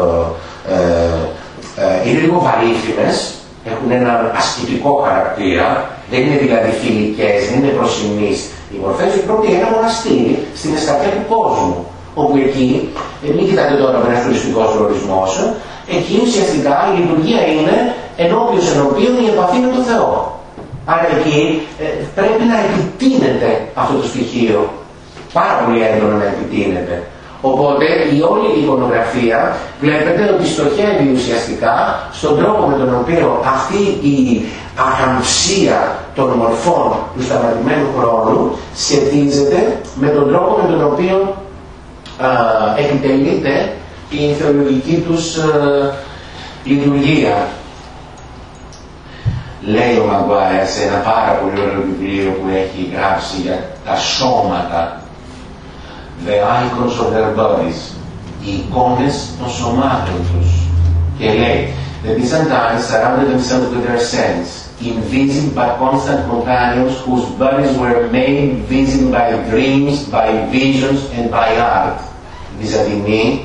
ε, ε, ε, είναι λίγο βαρύφημες, έχουν ένα ασκητικό χαρακτήρα, δεν είναι δηλαδή φιλικές, δεν είναι προσιμείς οι μορφές, πρόκειται για ένα μοναστήρι στην εσκαρπιά του κόσμου, όπου εκεί, ε, μην κοιτάτε τώρα με ένας τουριστικός προορισμός, εκεί ουσιαστικά η λειτουργία είναι ενώπιος ενώπιον η επαφή με τον Θεό. Άρα εκεί ε, πρέπει να επιτείνεται αυτό το στοιχείο, πάρα πολύ έντονα να επιτείνεται. Οπότε η όλη η εικονογραφία βλέπετε ότι στοχεύει ουσιαστικά στον τρόπο με τον οποίο αυτή η ακαμψία των μορφών του σταματημένου χρόνου σχετίζεται με τον τρόπο με τον οποίο α, επιτελείται η θεολογική τους α, λειτουργία. Λέει ο Μαγκουάιρ σε ένα πάρα πολύ ωραίο βιβλίο που έχει γράψει για τα σώματα, the icons of their bodies, οι εικόνες των σωμάτων τους, και λέει the Byzantines surrounded themselves with their sense, invisible but constant companions whose bodies were made visible by dreams, by visions and by art. Οι Βυζαντινοί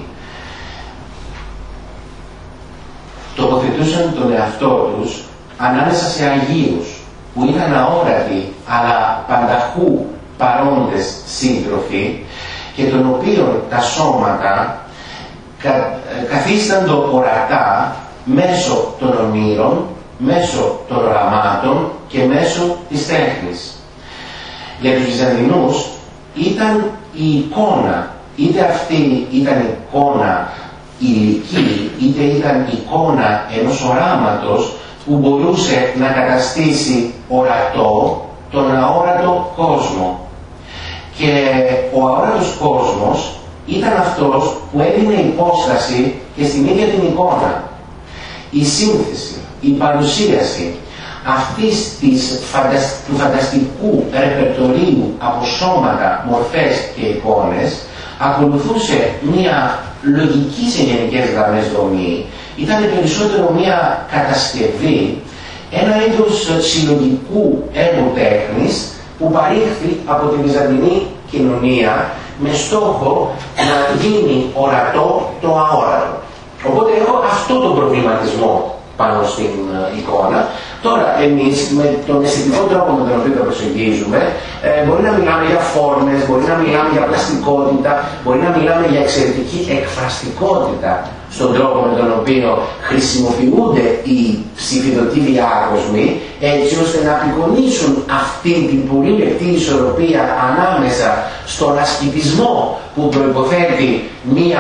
τοποθετούσαν τον εαυτό τους ανάμεσα σε Αγίους που ήταν αόρατοι αλλά πανταχού παρόντες σύντροφοι και των οποίων τα σώματα κα, καθίσταντο ορατά μέσω των ονείρων, μέσω των οραμάτων και μέσω της τέχνης. Για τους Βυζαντινούς ήταν η εικόνα, είτε αυτή ήταν εικόνα υλική, είτε ήταν εικόνα ενός οράματος που μπορούσε να καταστήσει ορατό τον αόρατο κόσμο. Και ο αόρατος κόσμος ήταν αυτός που έδινε υπόσταση και στην ίδια την εικόνα. Η σύνθεση, η παρουσίαση αυτής της φαντασ... του φανταστικού ρεπερτορίου από σώματα, μορφές και εικόνες ακολουθούσε μια λογική σε γενικές γραμμές δομή, ήταν περισσότερο μια κατασκευή, ένα είδος συλλογικού έργου τέχνης που παρήχθη από τη Βυζαντινή κοινωνία με στόχο να γίνει ορατό το αόρατο. Οπότε έχω αυτό τον προβληματισμό πάνω στην εικόνα. Τώρα εμείς με τον αισθητικό τρόπο με τον οποίο το προσεγγίζουμε ε, μπορεί να μιλάμε για φόρμες, μπορεί να μιλάμε για πλαστικότητα, μπορεί να μιλάμε για εξαιρετική εκφραστικότητα στον τρόπο με τον οποίο χρησιμοποιούνται οι ψηφιδωτοί διάκοσμοι έτσι ώστε να απεικονίσουν αυτή την πολύ λεπτή ισορροπία ανάμεσα στον ασκητισμό που προϋποθέτει μία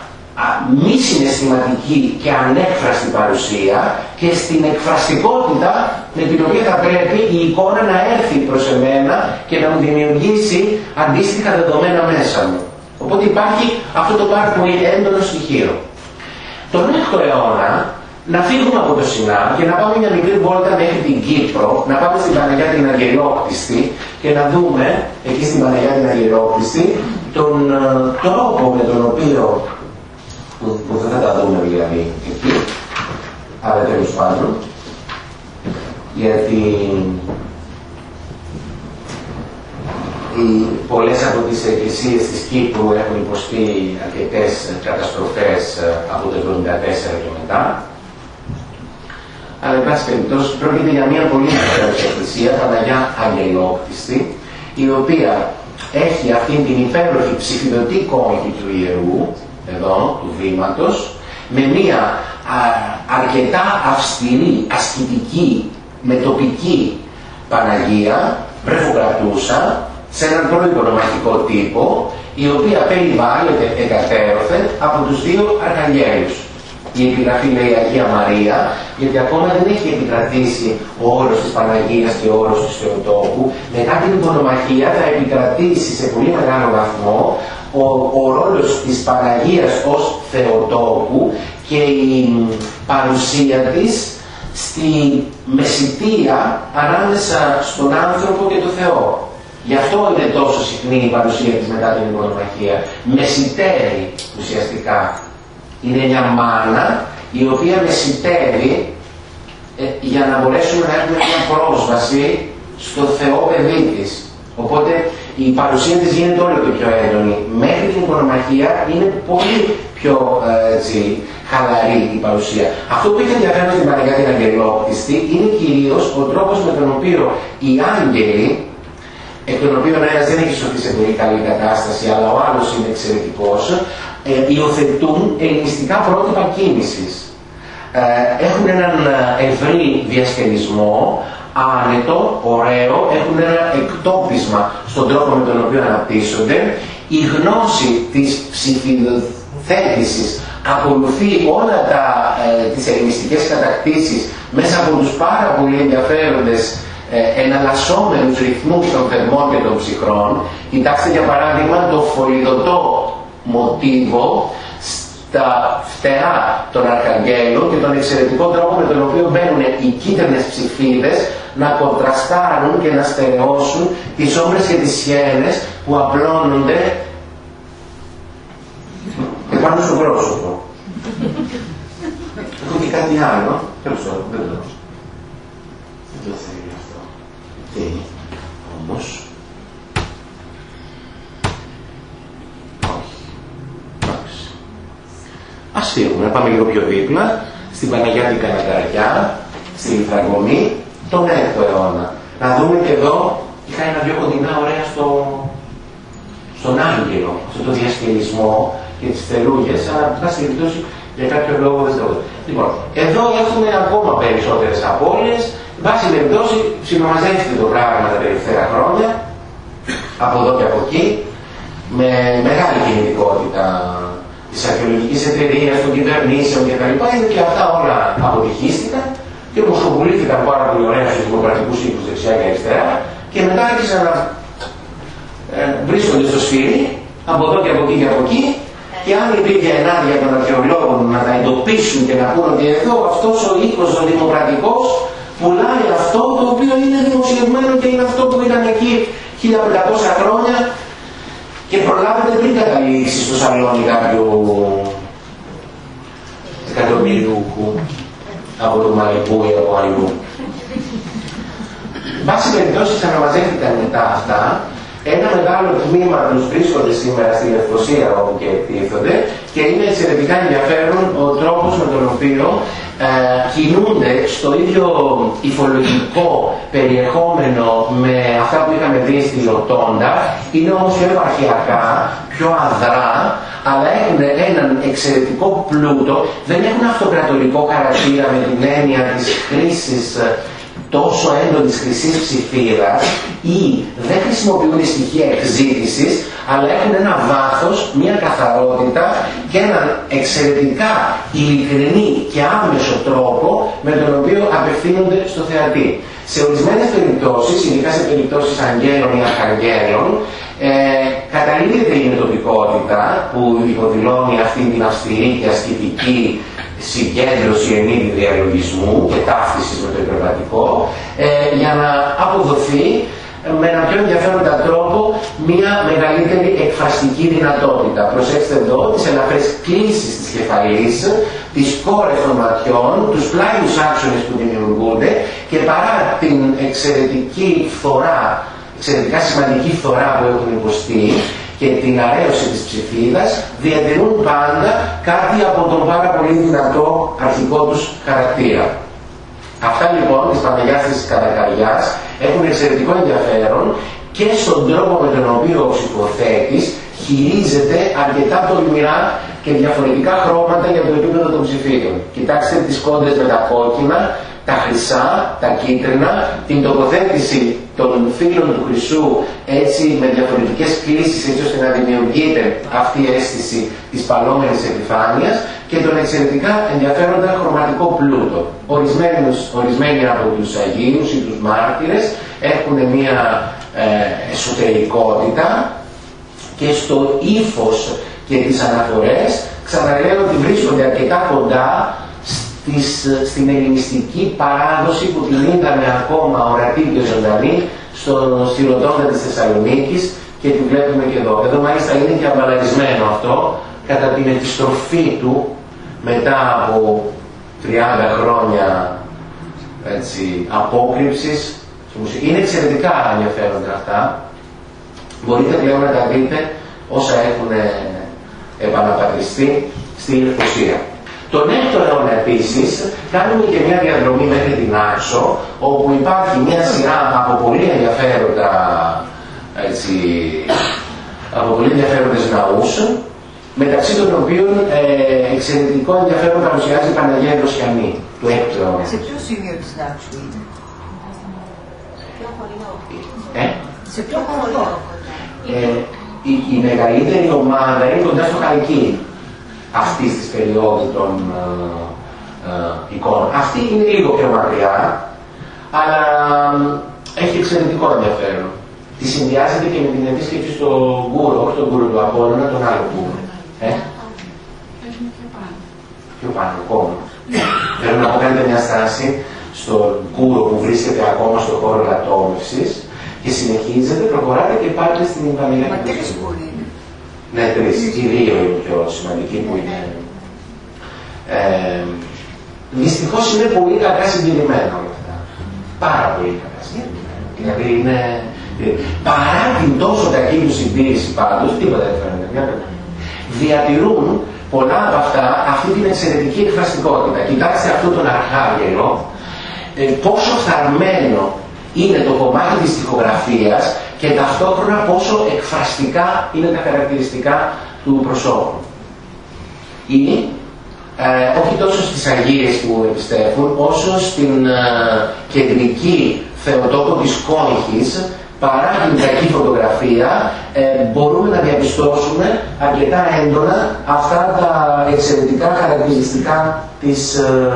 μη συναισθηματική και ανέκφραστη παρουσία και στην εκφραστικότητα με την οποία θα πρέπει η εικόνα να έρθει προς εμένα και να μου δημιουργήσει αντίστοιχα δεδομένα μέσα μου. Οπότε υπάρχει αυτό το πάρα πολύ έντονο στοιχείο. Τον έκτο αιώνα να φύγουμε από το Σινά και να πάμε μια μικρή βόλτα μέχρι την Κύπρο, να πάμε στην Παναγιά την Αγγελόκτιστη και να δούμε εκεί στην Παναγιά την Αγγελόκτιστη τον τρόπο με τον οποίο, που, που δεν θα τα δούμε δηλαδή εκεί, αλλά τέλος πάντων, γιατί οι, πολλές από τις εκκλησίες της Κύπρου έχουν υποστεί αρκετές καταστροφές από το εβδομήντα τέσσερα και μετά. Αλλά, εν πάση περιπτώσει, πρόκειται για μια πολύ μεγάλη εκκλησία, Παναγιά Αγγελόκτιστη, η οποία έχει αυτήν την υπέροχη ψηφιδωτή κόμικη του ιερού, εδώ, του βήματος, με μια α, αρκετά αυστηρή, ασκητική, μετοπική Παναγία, βρεφοκρατούσα, σε έναν προοικονομαστικό τύπο, η οποία περιβάλλεται εκατέρωθεν από τους δύο αρχαγγέλους. Η επιγραφή λέει Αγία Μαρία, γιατί ακόμα δεν έχει επικρατήσει ο όρος της Παναγίας και ο όρος της Θεοτόκου. Μετά την υπονομαχία θα επικρατήσει σε πολύ μεγάλο βαθμό ο, ο ρόλος της Παναγίας ως Θεοτόκου και η παρουσία της στη μεσητεία ανάμεσα στον άνθρωπο και τον Θεό. Γι' αυτό είναι τόσο συχνή η παρουσία της μετά την υπονομαχία. Μεσητέρη ουσιαστικά. Είναι μια μάνα η οποία μεσητεύει ε, για να μπορέσουμε να έχουμε μια πρόσβαση στο Θεό παιδί της. Οπότε η παρουσία της γίνεται όλο και πιο έντονη. Μέχρι την υπονομαχία είναι πολύ πιο ε, έτσι, χαλαρή η παρουσία. Αυτό που έχει ενδιαφέρον στην Παναγιά την Αγγελόκτιστη είναι κυρίως ο τρόπος με τον οποίο οι άγγελοι, εκ των οποίων ένας δεν έχει σωθεί σε πολύ καλή κατάσταση, αλλά ο άλλος είναι εξαιρετικός, ε, υιοθετούν ελληνιστικά πρότυπα κίνησης. Ε, έχουν έναν ευρύ διασκελισμό, άνετο, ωραίο, έχουν ένα εκτόπισμα στον τρόπο με τον οποίο αναπτύσσονται. Η γνώση της ψηφιδοθέτησης ακολουθεί όλα τα, ε, τις ελληνιστικές κατακτήσεις μέσα από τους πάρα πολύ ενδιαφέροντες ε, εναλλασσόμενους ρυθμούς των θερμών και των ψυχρών. Κοιτάξτε για παράδειγμα το φωλιδωτό μοτίβο στα φτερά των αρχαγγέλων και τον εξαιρετικό τρόπο με τον οποίο μπαίνουν οι κίτρινες ψηφίδες να κοντραστάρουν και να στερεώσουν τις όμπρες και τις σιένες που απλώνονται επάνω στο πρόσωπο. Έχω και κάτι άλλο. Τέλος πάντων, δεν το δεν το θέλει αυτό. Τι, όμως. Όχι. Εντάξει. Ας φύγουμε, να πάμε λίγο πιο δίπλα, στην Παναγιά την Καναγκαριά, στη Λιθραγωμή, τον έκτο αιώνα. Να δούμε και εδώ, είχα ένα πιο κοντινά ωραία στο, στον Άγγελο, αυτό το διασκελισμό και τις θελούγες, αλλά πάση περιπτώσει για κάποιο λόγο δεν το. Λοιπόν, εδώ έχουμε ακόμα περισσότερες απώλειες. Βάση περιπτώσει, συνομαζεύτηκε το πράγμα τα τελευταία χρόνια, από εδώ και από εκεί, με μεγάλη κινητικότητα της αρχαιολογικής εταιρείας, των κυβερνήσεων κτλ. Είναι και αυτά όλα αποτυχίστηκαν και μοσχοβουλήθηκαν πάρα πολύ ωραία στους δημοκρατικούς οίκους δεξιά και αριστερά και μετά άρχισαν να ε, βρίσκονται στο σφύρι, από εδώ και από εκεί και από εκεί. Και αν υπήρχε ενάντια των αρχαιολόγων να τα εντοπίσουν και να πούνε ότι εδώ αυτός ο οίκος ο δημοκρατικός πουλάει αυτό το οποίο είναι δημοσιευμένο και είναι αυτό που ήταν εκεί χίλια πεντακόσια χρόνια και προλάβετε πριν καταλήξει στο σαλόνι κάποιου εκατομμυριούχου από το Μαλιμπού ή από αλλού. Βάση περιπτώσεις αναμαζεύτηκαν μετά αυτά. Ένα μεγάλο τμήμα τους βρίσκονται σήμερα στη Λευκοσία όπου και εκτίθονται και είναι εξαιρετικά ενδιαφέρον ο τρόπος με τον οποίο ε, κινούνται στο ίδιο υφολογικό περιεχόμενο με αυτά που είχαμε δει στη Λοτόντα. Είναι όμως πιο επαρχιακά, πιο αδρά, αλλά έχουν έναν εξαιρετικό πλούτο, δεν έχουν αυτοκρατορικό χαρακτήρα με την έννοια της χρήσης τόσο έντονης χρυσής ψηφίδας ή δεν χρησιμοποιούν στοιχεία εκζήτησης, αλλά έχουν ένα βάθος, μια καθαρότητα και έναν εξαιρετικά ειλικρινή και άμεσο τρόπο με τον οποίο απευθύνονται στο θεατή. Σε ορισμένες περιπτώσεις, ειδικά σε περιπτώσεις αγγέλων ή αρχαγγέλων, ε, καταλήγεται η μετοπικότητα που υποδηλώνει αυτή την αυστηρή και ασκητική συγκέντρωση εν είδη διαλογισμού και ταύτισης με το υπερβατικό, ε, για να αποδοθεί με έναν πιο ενδιαφέροντα τρόπο μια μεγαλύτερη εκφραστική δυνατότητα. Προσέξτε εδώ τις ελαφρές κλίσεις της κεφαλής, τις κόρες των ματιών, τους πλάγιους άξονες που δημιουργούνται και παρά την εξαιρετική φθορά, εξαιρετικά σημαντική φθορά που έχουν υποστεί και την αρέωση της ψηφίδας, διατηρούν πάντα κάτι από τον πάρα πολύ δυνατό αρχικό τους χαρακτήρα. Αυτά λοιπόν της Παναγιάς της Κατακαριάς έχουν εξαιρετικό ενδιαφέρον και στον τρόπο με τον οποίο ο ψηφοθέτης χειρίζεται αρκετά τολμηρά και διαφορετικά χρώματα για το επίπεδο των ψηφίων. Κοιτάξτε τις κόντρες με τα κόκκινα, τα χρυσά, τα κίτρινα, την τοποθέτηση των φύλων του χρυσού έτσι με διαφορετικές κλίσεις έτσι ώστε να δημιουργείται αυτή η αίσθηση της παλόμενης επιφάνειας και τον εξαιρετικά ενδιαφέροντα χρωματικό πλούτο. Ορισμένους, ορισμένοι από τους Αγίους ή τους μάρτυρες έχουν μια ε, εσωτερικότητα και στο ύφος και τις αναφορές ξαναλέω ότι βρίσκονται αρκετά κοντά Της, στην ελληνιστική παράδοση που την είδαμε ακόμα ορατή και ζωντανή στη Ροτόντα της Θεσσαλονίκης και τη βλέπουμε και εδώ. Εδώ μάλιστα είναι και αμπαλαρισμένο αυτό κατά την επιστροφή του μετά από τριάντα χρόνια έτσι, απόκρυψης. Είναι εξαιρετικά ενδιαφέροντα αυτά. Μπορείτε πλέον να τα δείτε όσα έχουν επαναπατριστεί στη Λευκοσία. Τον έκτο αιώνα επίσης κάνουμε και μια διαδρομή μέχρι την Άξο, όπου υπάρχει μια σειρά από πολύ ενδιαφέροντα, έτσι, από πολύ ενδιαφέροντες ναούς, μεταξύ των οποίων ε, εξαιρετικό ενδιαφέρον παρουσιάζει η Παναγία Δροσιανή του έκτου αιώνα. Σε ποιο σημείο της Άξου είναι? Ε? Σε ποιο χωριό? Ε, η, η μεγαλύτερη ομάδα είναι κοντά στο Χαλκίδι αυτής της περίοδου των ε, ε, εικόνων. Αυτή είναι λίγο πιο μακριά, αλλά ε, έχει εξαιρετικό ενδιαφέρον. Τη συνδυάζεται και με την επίσκεψη στον Κούρο, όχι τον Κούρο του Απόλλωνα, τον άλλο Κούρο. Ε? Έχουμε πιο πάνω. Πιο πάνω, ακόμα. Θέλω να κάνετε μια στάση στον Κούρο που βρίσκεται ακόμα στον χώρο λατόμευσης και συνεχίζεται, προχωράτε και πάτε στην Παναγία. Μα τρεις Κούροι είναι. Ναι, τρεις. Οι δύο είναι πιο σημαντικοί που είναι. Ε, δυστυχώς είναι πολύ κακά συγκεκριμένα όλα αυτά. Πάρα πολύ κακά συγκεκριμένα. Δηλαδή είναι. Παρά την τόσο κακή του συντήρηση πάντως, τίποτα δεν φαίνεται. Διατηρούν πολλά από αυτά αυτή την εξαιρετική εκφραστικότητα. Κοιτάξτε αυτό τον αρχάγερο, ε, πόσο θαρμένο είναι το κομμάτι της στιχογραφίας και ταυτόχρονα πόσο εκφραστικά είναι τα χαρακτηριστικά του προσώπου. Ή ε, όχι τόσο στις Αγίες που επιστρέφουν, όσο στην ε, κεντρική Θεοτόκο της Κόνχης, παρά την κακή φωτογραφία, ε, μπορούμε να διαπιστώσουμε αρκετά έντονα αυτά τα εξαιρετικά χαρακτηριστικά της ε,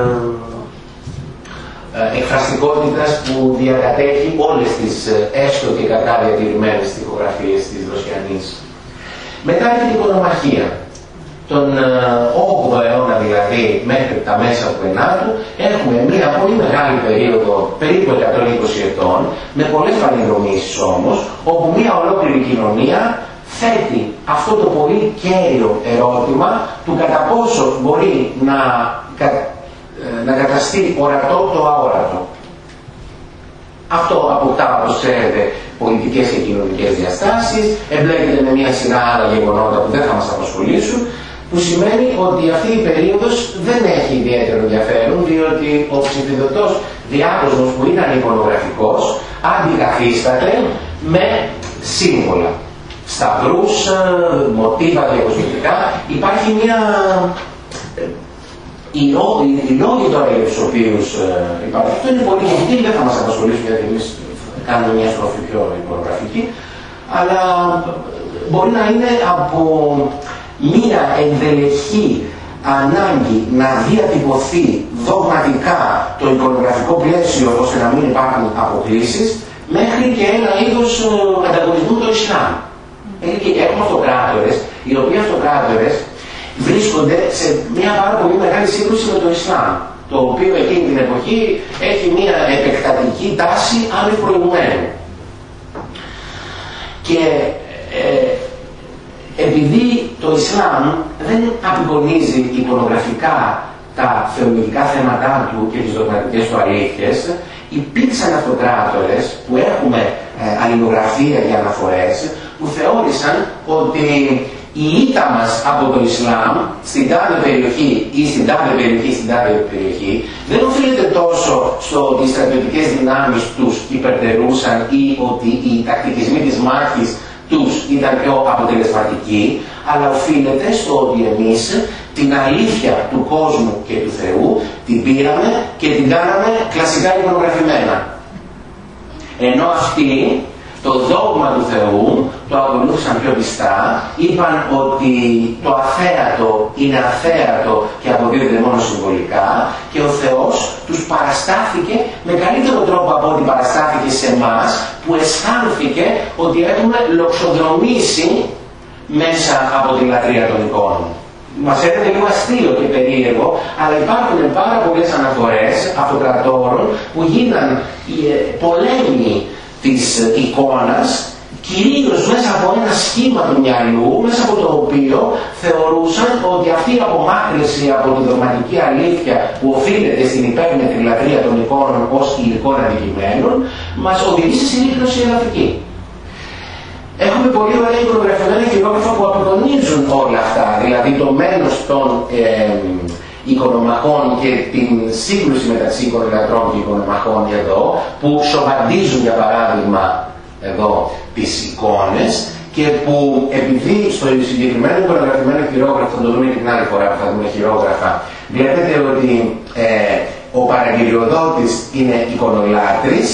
ε, εκφραστικότητας που διακατέχει όλες τις ε, έστω και κακά διατηρημένες στιχογραφίες της Δροσιανής. Μετά έχει την οικονομαχία. Τον όγδοο αιώνα δηλαδή μέχρι τα μέσα του ενάτου έχουμε μια πολύ μεγάλη περίοδο, περίπου εκατόν είκοσι ετών, με πολλές παλινδρομήσεις όμως, όπου μια ολόκληρη κοινωνία θέτει αυτό το πολύ κέριο ερώτημα του κατά πόσο μπορεί να, να καταστεί ορατό το αόρατο. Αυτό αποκτά, όπως ξέρετε, πολιτικές και κοινωνικές διαστάσεις, εμπλέκεται με μια σειρά άλλα γεγονότα που δεν θα μας απασχολήσουν, που σημαίνει ότι αυτή η περίοδος δεν έχει ιδιαίτερο ενδιαφέρον, διότι ο ψηφιδωτός διάκοσμος που ήταν εικονογραφικός αντικαθίσταται με σύμβολα. Σταυρούς, μοτίβα διακοσμητικά, υπάρχει μια... Οι λόγοι τώρα για τους οποίους υπάρχει, αυτό είναι πολύ μορφή, δεν θα μας απασχολήσουν γιατί εμείς κάνουμε μια στροφή πιο εικονογραφική, αλλά μπορεί να είναι από μία ενδελεχή ανάγκη να διατυπωθεί δογματικά το εικονογραφικό πλαίσιο ώστε να μην υπάρχουν αποκλήσεις, μέχρι και ένα είδος ανταγωνισμού του Ισλάμ. Mm. Έχουμε αυτοκράτορες, οι οποίοι αυτοκράτορες βρίσκονται σε μια πάρα πολύ μεγάλη σύγκρουση με το Ισλάμ, το οποίο εκείνη την εποχή έχει μια επεκτατική τάση άλλη προηγουμένου. Και ε, επειδή το Ισλάμ δεν απεικονίζει εικονογραφικά τα θεολογικά θέματά του και τις δογματικές του αλήθειες, υπήρξαν αυτοκράτορες που έχουμε ε, αλληλογραφία και αναφορές που θεώρησαν ότι η ήττα μας από το Ισλάμ στην τάδε περιοχή ή στην τάδε περιοχή στην τάδε περιοχή δεν οφείλεται τόσο στο ότι οι στρατιωτικές δυνάμεις τους υπερτερούσαν ή ότι οι τακτικισμοί της μάχης τους ήταν πιο αποτελεσματικοί, αλλά οφείλεται στο ότι εμείς την αλήθεια του κόσμου και του Θεού την πήραμε και την κάναμε κλασικά εικονογραφημένα. Ενώ αυτοί το δόγμα του Θεού το ακολούθησαν πιο πιστά, είπαν ότι το αθέατο είναι αθέατο και αποδίδεται μόνο συμβολικά και ο Θεός τους παραστάθηκε με καλύτερο τρόπο από ό,τι παραστάθηκε σε εμάς, που αισθάνθηκε ότι έχουμε λοξοδρομήσει μέσα από τη λατρεία των εικόνων. Μας έρχεται λίγο αστείο και περίεργο, αλλά υπάρχουν πάρα πολλές αναφορές αυτοκρατόρων που γίναν πολέμοι της εικόνας, κυρίως μέσα από ένα σχήμα του μυαλού, μέσα από το οποίο θεωρούσαν ότι αυτή η απομάκρυνση από τη δογματική αλήθεια που οφείλεται στην υπέρμετρη λατρεία των εικόνων ως υλικών αντικειμένων, μας οδηγεί σε συρρήκνωση εδαφική. Έχουμε πολύ ωραία εικονογραφημένα χειρόγραφα που απεικονίζουν όλα αυτά, δηλαδή το μένος των ε, οικονομαχών και την σύγκρουση μεταξύ εικονολατρών και οικονομαχών εδώ, που σοβαντίζουν για παράδειγμα εδώ τις εικόνες και που επειδή στο συγκεκριμένο εικονογραφημένο χειρόγραφο, θα το δούμε την άλλη φορά που θα δούμε χειρόγραφα, βλέπετε ότι ε, ο παραγγελιοδότης είναι εικονολάτρης,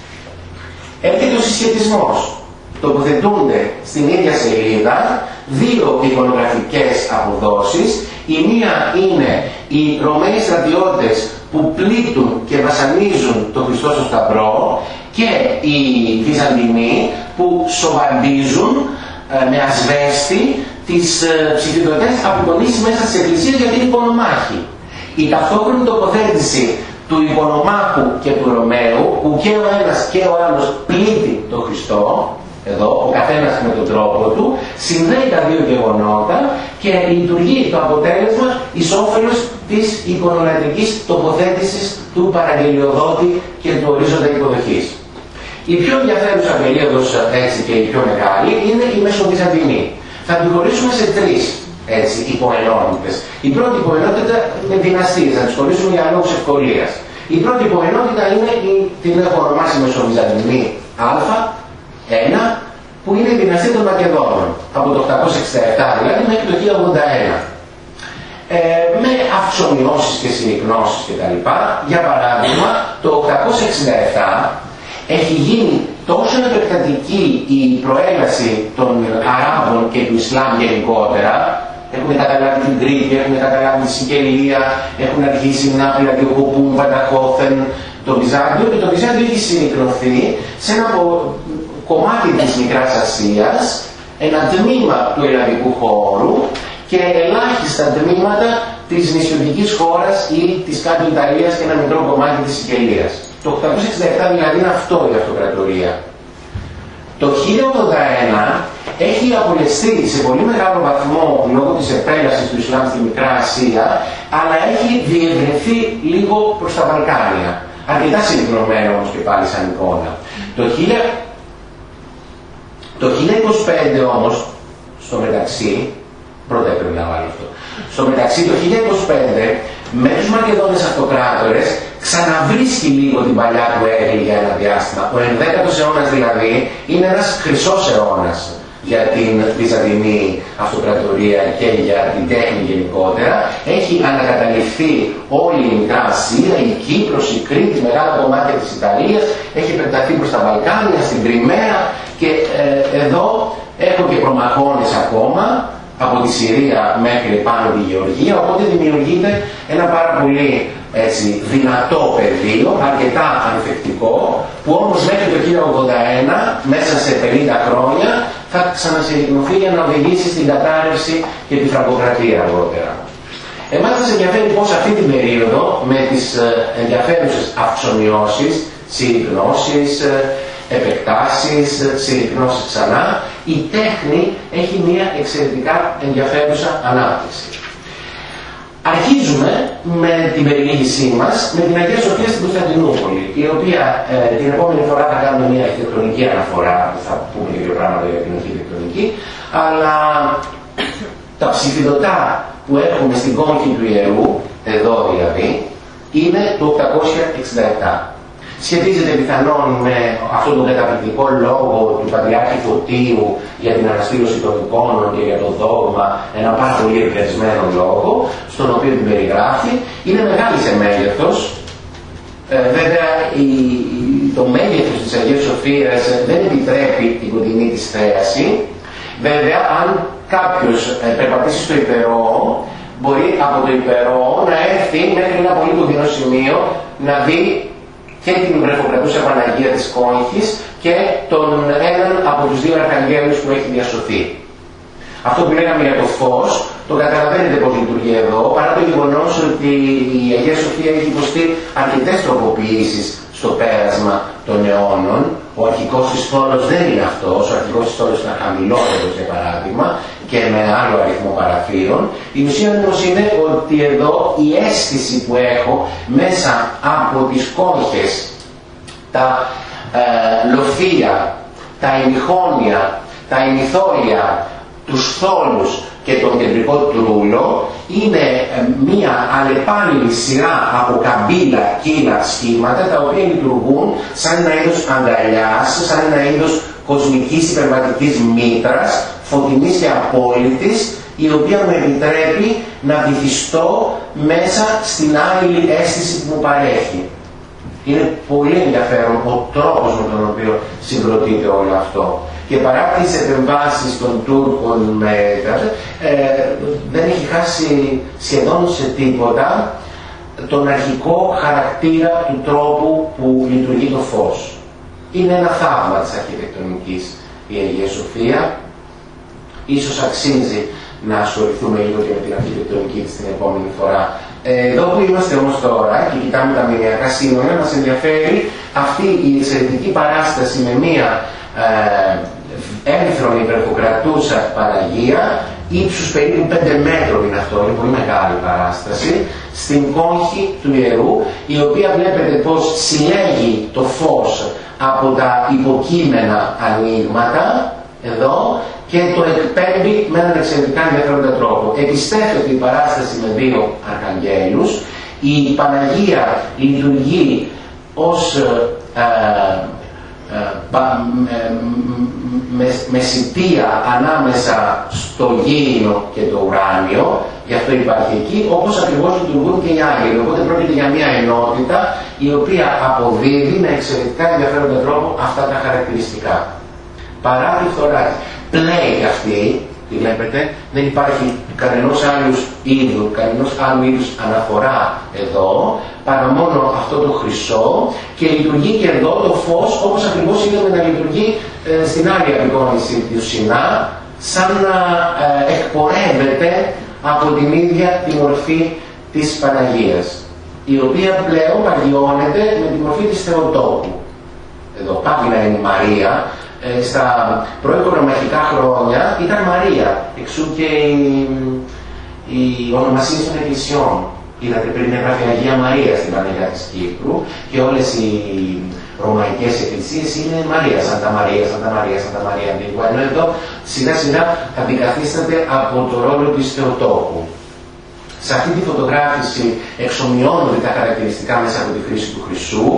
έρχεται ο συσχετισμός. Τοποθετούνται στην ίδια σελίδα δύο εικονογραφικές αποδόσεις. Η μία είναι οι Ρωμαίοι στρατιώτες που πλήττουν και βασανίζουν τον Χριστό στο Σταυρό και οι Βυζαντινοί που σοβαντίζουν ε, με ασβέστη τις ε, ψηφιδωτές απεικονίσεις μέσα στις εκκλησίες για την εικονομάχη. Η ταυτόχρονη τοποθέτηση του εικονομάχου και του Ρωμαίου, που και ο ένας και ο άλλος πλήττει τον Χριστό, εδώ, ο καθένας με τον τρόπο του, συνδέει τα δύο γεγονότα και λειτουργεί το αποτέλεσμα εις όφελος της εικονολατρικής τοποθέτησης του παραγγελιοδότη και του ορίζοντα υποδοχής. Η πιο ενδιαφέρουσα περίοδος έτσι και η πιο μεγάλη είναι η Μεσοβυζαντινή. Θα την χωρίσουμε σε τρεις έτσι, υποενότητες. Η πρώτη υποενότητα είναι δυναστείες, θα τις χωρίσουμε για λόγους ευκολίας. Η πρώτη υποενότητα είναι η, την έχω ονομάσει Μεσοβυζαντινή Α, ένα, που είναι η δυναστεία των Μακεδόνων, από το οκτακόσια εξήντα επτά δηλαδή μέχρι το χίλια ογδόντα ένα. Ε, με αυξομοιώσεις και συρρικνώσεις κτλ. Για παράδειγμα, το οκτακόσια εξήντα επτά έχει γίνει τόσο επεκτατική η προέλαση των Αράβων και του Ισλάμ γενικότερα, έχουν καταλάβει την Κρήτη, έχουν καταλάβει τη Σικελία, έχουν αρχίσει να πλατιοκοπούν, Βανταχώθεν, το Βυζάντιο, και το Βυζάντιο έχει συρρικνωθεί σε ένα κομμάτι της Μικράς Ασίας, ένα τμήμα του ελλαδικού χώρου και ελάχιστα τμήματα της νησιωτικής χώρας ή της κάτω Ιταλίας και ένα μικρό κομμάτι της Σικελίας. Το οκτακόσια εξήντα επτά δηλαδή είναι αυτό η αυτοκρατορία. Το χίλια ογδόντα ένα έχει απολεστεί σε πολύ μεγάλο βαθμό λόγω της επέλασης του Ισλάμ στη Μικρά Ασία, αλλά έχει διευρυνθεί λίγο προς τα Βαλκάνια. Αρκετά συγκεκριμένο όμως και πάλι σαν εικόνα. Το Το χίλια είκοσι πέντε όμως, στο μεταξύ, πρώτα έπρεπε να βάλω αυτό, στο μεταξύ το χίλια είκοσι πέντε με τους Μακεδόνες αυτοκράτορες ξαναβρίσκει λίγο την παλιά του έγκλη για ένα διάστημα. Ο ενδέκατος αιώνας δηλαδή είναι ένας χρυσός αιώνας για την Βυζαντινή αυτοκρατορία και για την τέχνη γενικότερα. Έχει ανακαταληφθεί όλη η Μικρά Ασία, η Κύπρος, η Κρήτη, μεγάλα κομμάτια της Ιταλίας, έχει επεκταθεί προς τα Βαλκάνια, στην Κριμαία και ε, εδώ έχω και προμαχώνες ακόμα από τη Συρία μέχρι πάνω τη Γεωργία, οπότε δημιουργείται ένα πάρα πολύ έτσι, δυνατό πεδίο, αρκετά ανθεκτικό, που όμως μέχρι το χίλια ογδόντα ένα, μέσα σε πενήντα χρόνια, θα ξανασυρρυκνωθεί για να οδηγήσει στην κατάρρευση και τη φραγκοκρατία αργότερα. Εμάς μας ενδιαφέρει πως αυτή την περίοδο με τις ενδιαφέρουσες αυξομοιώσεις, συρρυκνώσεις, επεκτάσεις, συρρυκνώσεις ξανά, η τέχνη έχει μια εξαιρετικά ενδιαφέρουσα ανάπτυξη. Αρχίζουμε με την περιλήγησή μας με την Αγία Σοφία στην Κωνσταντινούπολη, η οποία ε, την επόμενη φορά θα κάνουμε μια αρχιτεκτονική αναφορά, που θα πούμε και δύο πράγματα για την αρχιτεκτονική, αλλά τα ψηφιδωτά που έχουμε στην κόμχη του ιερού, εδώ δηλαδή, είναι το οκτακόσια εξήντα επτά. Σχετίζεται πιθανόν με αυτόν τον καταπληκτικό λόγο του Πατριάρχη Φωτίου για την αναστήλωση των εικόνων και για το δόγμα, ένα πάρα πολύ ευκαιρισμένο λόγο, στον οποίο την περιγράφει. Είναι μεγάλη σε μέγεθος. Ε, βέβαια, η, το μέγεθος της Αγίας Σοφίας δεν επιτρέπει την κοντινή της θέαση. Βέβαια, αν κάποιος ε, περπατήσει στο υπερό, μπορεί από το υπερό να έρθει μέχρι ένα πολύ κοντινό σημείο να δει και την βρεφοκρατούσα Παναγία της Κόγχης και τον έναν από τους δύο αρχαγγέλους που έχει διασωθεί. Αυτό που λέγαμε για το φως, το καταλαβαίνετε πώς λειτουργεί εδώ, παρά το γεγονός ότι η Αγία Σοφία έχει υποστεί αρκετές τροποποιήσεις στο πέρασμα των αιώνων. Ο αρχικός της στόλος δεν είναι αυτός, ο αρχικός της στόλος ήταν χαμηλότερος για παράδειγμα και με άλλο αριθμό παραθύρων. Η ουσία όμως είναι ότι εδώ η αίσθηση που έχω μέσα από τις κόγχες, τα ε, λοφεία, τα ημιχόνια, τα ημιθόλια, τους θόλους και τον κεντρικό τρούλο είναι μία αλλεπάλληλη σειρά από καμπύλα κύλα σχήματα τα οποία λειτουργούν σαν ένα είδος αγκαλιάς, σαν ένα είδος κοσμικής υπερβατικής μήτρας, φωτεινής και απόλυτης, η οποία μου επιτρέπει να βυθιστώ μέσα στην άλλη αίσθηση που μου παρέχει. Είναι πολύ ενδιαφέρον ο τρόπος με τον οποίο συγκροτείται όλο αυτό. Και παρά τις επεμβάσεις των Τούρκων Μέγας, ε, δεν έχει χάσει σχεδόν σε τίποτα τον αρχικό χαρακτήρα του τρόπου που λειτουργεί το φως. Είναι ένα θαύμα της αρχιτεκτονικής η Αγία Σοφία. Ίσως αξίζει να ασχοληθούμε λίγο και με την αρχιτεκτονική της την επόμενη φορά. Εδώ που είμαστε όμως τώρα και κοιτάμε τα μηνιακά σύνορα, μας ενδιαφέρει αυτή η εξαιρετική παράσταση με μία ε, έμφρονη βρεφοκρατούσα Παναγία, ύψους περίπου πέντε μέτρων είναι αυτό, είναι πολύ μεγάλη παράσταση, στην κόγχη του ιερού, η οποία βλέπετε πως συλλέγει το φως από τα υποκείμενα ανοίγματα, εδώ, και το εκπέμπει με έναν εξαιρετικά ενδιαφέροντα τρόπο. Επιστρέφεται η παράσταση με δύο αρχαγγέλους. Η Παναγία λειτουργεί ως ε, ε, με, μεσιτεία ανάμεσα στο γήινο και το ουράνιο, γι' αυτό υπάρχει εκεί, όπως ακριβώς λειτουργούν και οι άγγελοι. Οπότε πρόκειται για μια ενότητα η οποία αποδίδει με εξαιρετικά ενδιαφέροντα τρόπο αυτά τα χαρακτηριστικά. Παρά τη φθορά πλέει αυτή, τη βλέπετε, δεν υπάρχει κανενός άλλους είδου, κανενός άλλου είδους αναφορά εδώ, παρά μόνο αυτό το χρυσό, και λειτουργεί και εδώ το φως όπως ακριβώς είδαμε να λειτουργεί ε, στην άλλη απεικόνηση του Σινά, σαν να ε, εκπορεύεται από την ίδια τη μορφή της Παναγίας, η οποία πλέον παγιώνεται με τη μορφή της Θεοτόκου. Εδώ πάβει να είναι η Μαρία. Ε, στα προοικονομικά χρόνια ήταν Μαρία, εξού και οι, οι ονομασίες των εκκλησιών. Είδατε πριν έγραφε Αγία Μαρία στην Παναγία της Κύπρου και όλες οι ρωμαϊκές εκκλησίες είναι Μαρία, Σαντα Μαρία, Σαντα Μαρία, Σαντα Μαρία Αντίγουα, ενώ εδώ σιγά σιγά αντικαθίσταται από το ρόλο της Θεοτόκου. Σε αυτή τη φωτογράφηση εξομοιώνονται τα χαρακτηριστικά μέσα από τη χρήση του χρυσού.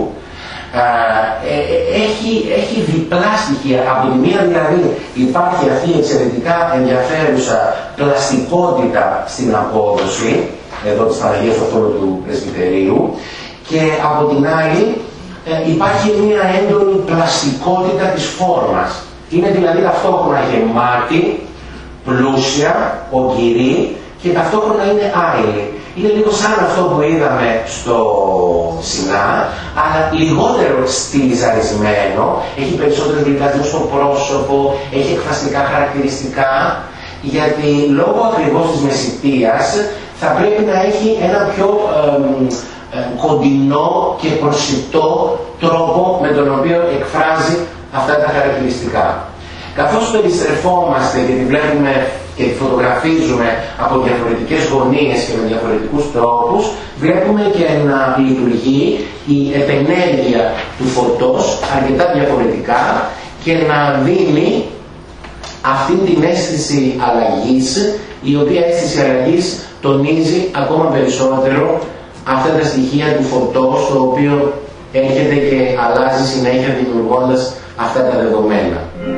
Έχει, έχει διπλά στοιχεία. Από τη μία δηλαδή υπάρχει αυτή η εξαιρετικά ενδιαφέρουσα πλαστικότητα στην απόδοση εδώ της Παναγίας στο χώρο του Πρεσβυτερίου, και από την άλλη υπάρχει μια έντονη πλαστικότητα της φόρμας. Είναι δηλαδή ταυτόχρονα γεμάτη, πλούσια, ογκυρή και ταυτόχρονα είναι άειλη. Είναι λίγο σαν αυτό που είδαμε στο Σινά, αλλά λιγότερο στιλιζαρισμένο, έχει περισσότερους γλυκασμούς στο πρόσωπο, έχει εκφραστικά χαρακτηριστικά, γιατί λόγω ακριβώς της μεσητείας θα πρέπει να έχει ένα πιο ε, ε, κοντινό και προσιτό τρόπο με τον οποίο εκφράζει αυτά τα χαρακτηριστικά. Καθώς περιστρεφόμαστε και τη βλέπουμε και τη φωτογραφίζουμε από διαφορετικές γωνίες και με διαφορετικούς τρόπους, βλέπουμε και να λειτουργεί η επενέργεια του φωτός αρκετά διαφορετικά και να δίνει αυτή την αίσθηση αλλαγής, η οποία αίσθηση αλλαγής τονίζει ακόμα περισσότερο αυτά τα στοιχεία του φωτός, το οποίο έρχεται και αλλάζει συνέχεια δημιουργώντας αυτά τα δεδομένα.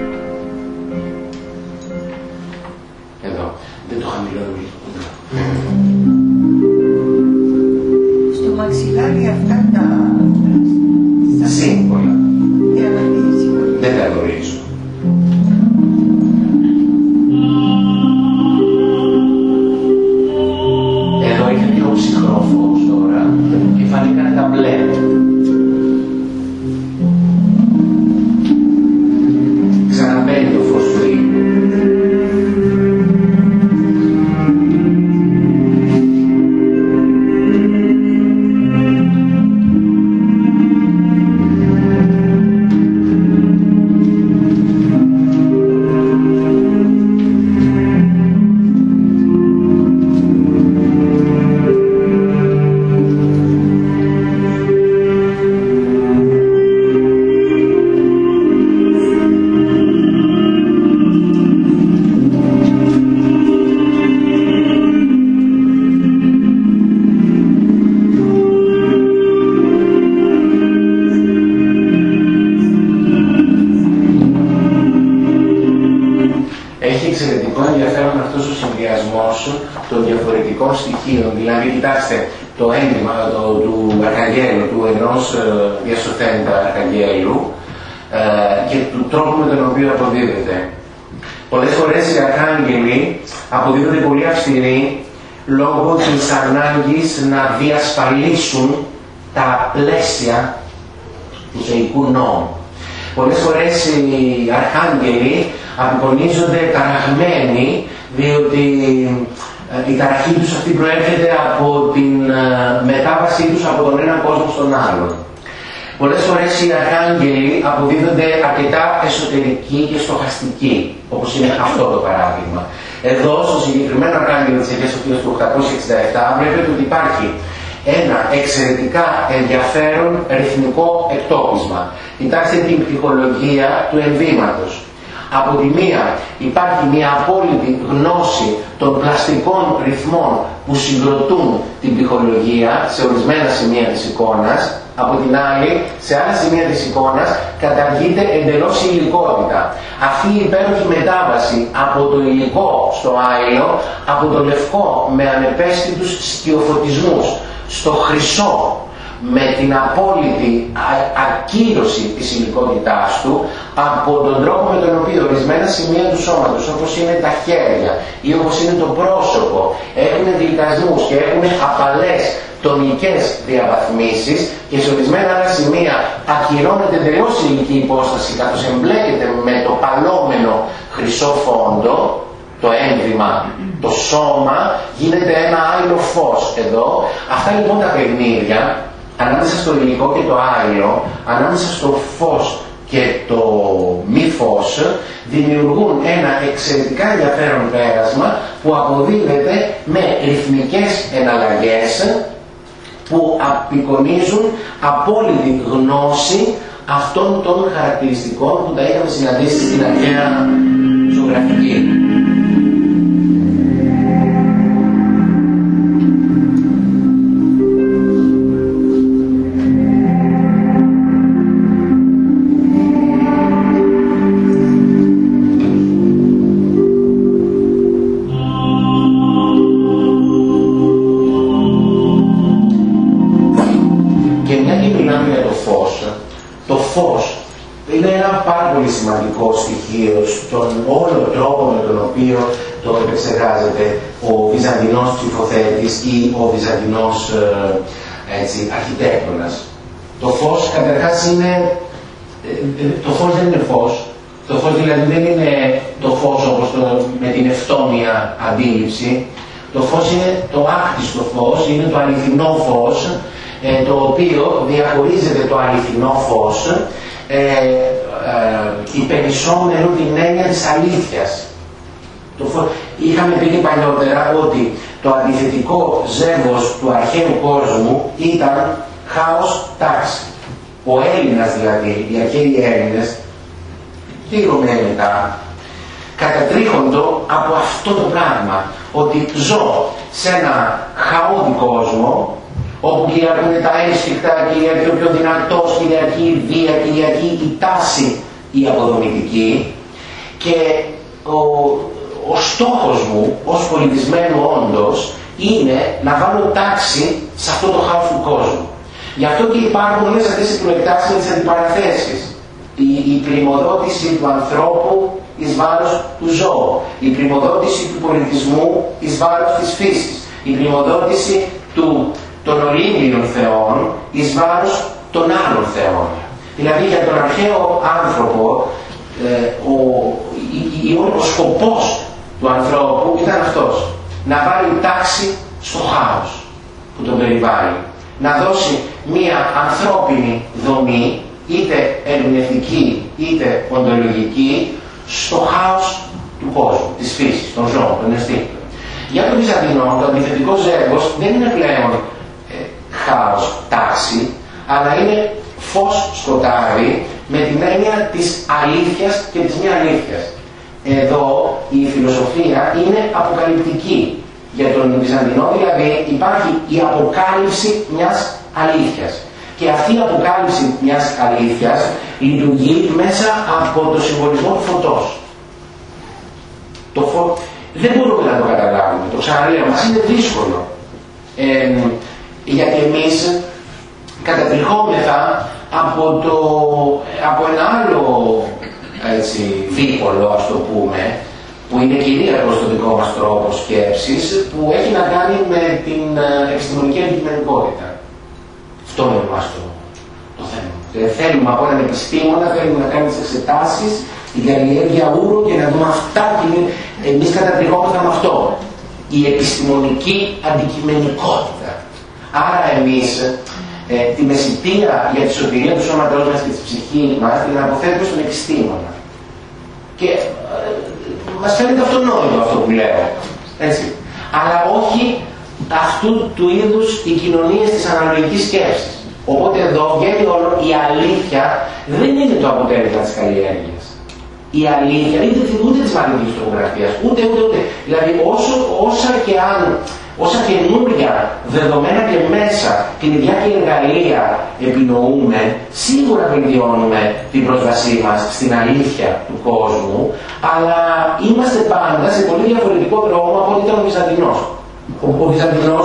Εδώ. Δεν το χαμηλώνω λίγο. Στο μαξιλάρι αυτά τα... Σύμβολα. Δεν τα γνωρίζω. Εδώ είναι πιο ψυχρό φως τώρα και φανήκανε τα μπλε. Ξαναμπαίνει το φως του ήλιου. Δηλαδή, κοιτάξτε το ένδυμα το, του Αρχαγγέλου, του ενός ε, διασωθέντα Αρχαγγέλου ε, και του τρόπου με τον οποίο αποδίδεται. Πολλές φορές οι Αρχάγγελοι αποδίδονται πολύ αυστηροί λόγω της ανάγκης να διασφαλίσουν τα πλαίσια του θεϊκού νόμου. Πολλές φορές οι Αρχάγγελοι απεικονίζονται ταραγμένοι, διότι η ταραχή τους αυτή προέρχεται από την μετάβασή τους από τον ένα κόσμο στον άλλον. Πολλές φορές οι Αρχάγγελοι αποδίδονται αρκετά εσωτερικοί και στοχαστικοί, όπως είναι αυτό το παράδειγμα. Εδώ, στο συγκεκριμένο Αρχάγγελο της Αγίας Σοφίας του οκτακόσια εξήντα επτά, βλέπετε ότι υπάρχει ένα εξαιρετικά ενδιαφέρον ρυθμικό εκτόπισμα. Κοιτάξτε την ψυχολογία του ενδύματος. Από τη μία υπάρχει μια απόλυτη γνώση των πλαστικών ρυθμών που συγκροτούν την ψυχολογία σε ορισμένα σημεία της εικόνας. Από την άλλη, σε άλλα σημεία της εικόνας καταργείται εντελώς η υλικότητα. Αυτή η υπέροχη μετάβαση από το υλικό στο άειλο, από το λευκό με ανεπαίσθητους σκιοφωτισμούς στο χρυσό, με την απόλυτη ακύρωση της υλικότητάς του, από τον τρόπο με τον οποίο ορισμένα σημεία του σώματος, όπως είναι τα χέρια ή όπως είναι το πρόσωπο, έχουν γλυκασμούς και έχουν απαλές τονικές διαβαθμίσεις και σε ορισμένα άλλα σημεία ακυρώνεται τελώς η υλική υπόσταση καθώς εμπλέκεται με το παλόμενο χρυσό φόντο, το ένδυμα, το σώμα, γίνεται ένα άλλο φως εδώ. Αυτά λοιπόν τα παιχνίδια ανάμεσα στο υλικό και το άειλο, ανάμεσα στο φως και το μη φως, δημιουργούν ένα εξαιρετικά ενδιαφέρον πέρασμα που αποδίδεται με ρυθμικές εναλλαγές που απεικονίζουν απόλυτη γνώση αυτών των χαρακτηριστικών που τα είχαμε συναντήσει στην αρχαία ζωγραφική. σημαντικό στοιχείο στον όλο τρόπο με τον οποίο το επεξεργάζεται ο Βυζαντινός ψηφοθέτης ή ο Βυζαντινός ε, έτσι, αρχιτέκτονας. Το φως καταρχάς είναι, ε, το φως δεν είναι φως, το φως δηλαδή δεν είναι το φως όπως το, με την ευτόμια αντίληψη, το φως είναι το άκτιστο φως, είναι το αληθινό φως, ε, το οποίο διαχωρίζεται το αληθινό φως ε, ε, υπερισόμενο την έννοια της αλήθειας. Το φως... Είχαμε πει και παλιότερα ότι το αντιθετικό ζεύγος του αρχαίου κόσμου ήταν χάος τάξη. Ο Έλληνας δηλαδή, οι αρχαίοι Έλληνες και οι Ρωμαίοι μετά, κατατρίχοντο από αυτό το πράγμα, ότι ζω σε ένα χαόδη κόσμο, όπου κυριαρχούν τα έσφιχτα, κυριαρχεί ο πιο δυνατός, κυριαρχεί η βία, κυριαρχεί η τάση η αποδομητική, και ο, ο στόχος μου ως πολιτισμένου όντως είναι να βάλω τάξη σε αυτό το χάος του κόσμου. Γι' αυτό και υπάρχουν όλες αυτές οι προεκτάσεις με τις αντιπαραθέσεις. Η, η πριμοδότηση του ανθρώπου εις βάρος του ζώου, η πριμοδότηση του πολιτισμού εις βάρος της φύσης, η πριμοδότηση του, των ολύμιων θεών εις βάρος των άλλων θεών. Δηλαδή για τον αρχαίο άνθρωπο ε, ο, η, η, ο σκοπός του ανθρώπου ήταν αυτός, να βάλει τάξη στο χάος που τον περιβάλλει, να δώσει μία ανθρώπινη δομή, είτε ερμηνευτική είτε οντολογική, στο χάος του κόσμου, της φύσης, των ζώων, των αισθήκτων. Για τον Βυζαντινό, το αντιθετικό ζεύγος δεν είναι πλέον ε, χάος, τάξη, αλλά είναι φως, σκοτάδι, με την έννοια της αλήθειας και της μη αλήθειας. Εδώ η φιλοσοφία είναι αποκαλυπτική. Για τον Βυζαντινό δηλαδή υπάρχει η αποκάλυψη μιας αλήθειας. Και αυτή η αποκάλυψη μιας αλήθειας λειτουργεί μέσα από το συμβολισμό του φωτός. Το φω... Δεν μπορούμε να το καταλάβουμε, το ξαναλέω, μας είναι δύσκολο. Ε, γιατί εμείς κατατριχόμεθα από, το... από ένα άλλο έτσι, δίπολο, ας το πούμε, που είναι κυρίαρχος στο δικό μας τρόπο σκέψης, που έχει να κάνει με την επιστημονική αντικειμενικότητα. Αυτό είναι μας το, το θέμα. Ε, θέλουμε από έναν επιστήμονα, θέλουμε να κάνουμε τις εξετάσεις, την καλλιέργεια ούρου και να δούμε αυτά, και εμείς κατατριχόμαστε με αυτό. Η επιστημονική αντικειμενικότητα. Άρα εμείς ε, τη μεσητεία για τη σωτηρία του σώματός μας και της ψυχής μας την αποφεύγουμε στον επιστήμονα. Και ε, μας φαίνεται αυτονόητο αυτό που λέω. Έτσι. Αλλά όχι αυτού του είδους οι κοινωνίες της αναλογικής σκέψης. Οπότε εδώ βγαίνει όλο η αλήθεια δεν είναι το αποτέλεσμα της καλλιέργειας. Η αλήθεια δεν είναι ούτε της μαγνητικής τρομογραφίας, ούτε ούτε ούτε. Δηλαδή όσο, όσα και αν, όσα καινούργια δεδομένα και μέσα, την ίδια και εργαλεία επινοούμε, σίγουρα βελτιώνουμε την πρόσβασή μας στην αλήθεια του κόσμου, αλλά είμαστε πάντα σε πολύ διαφορετικό δρόμο από ό,τι ήταν ο Βυζαντινός. Ο, ο Βυζαντινός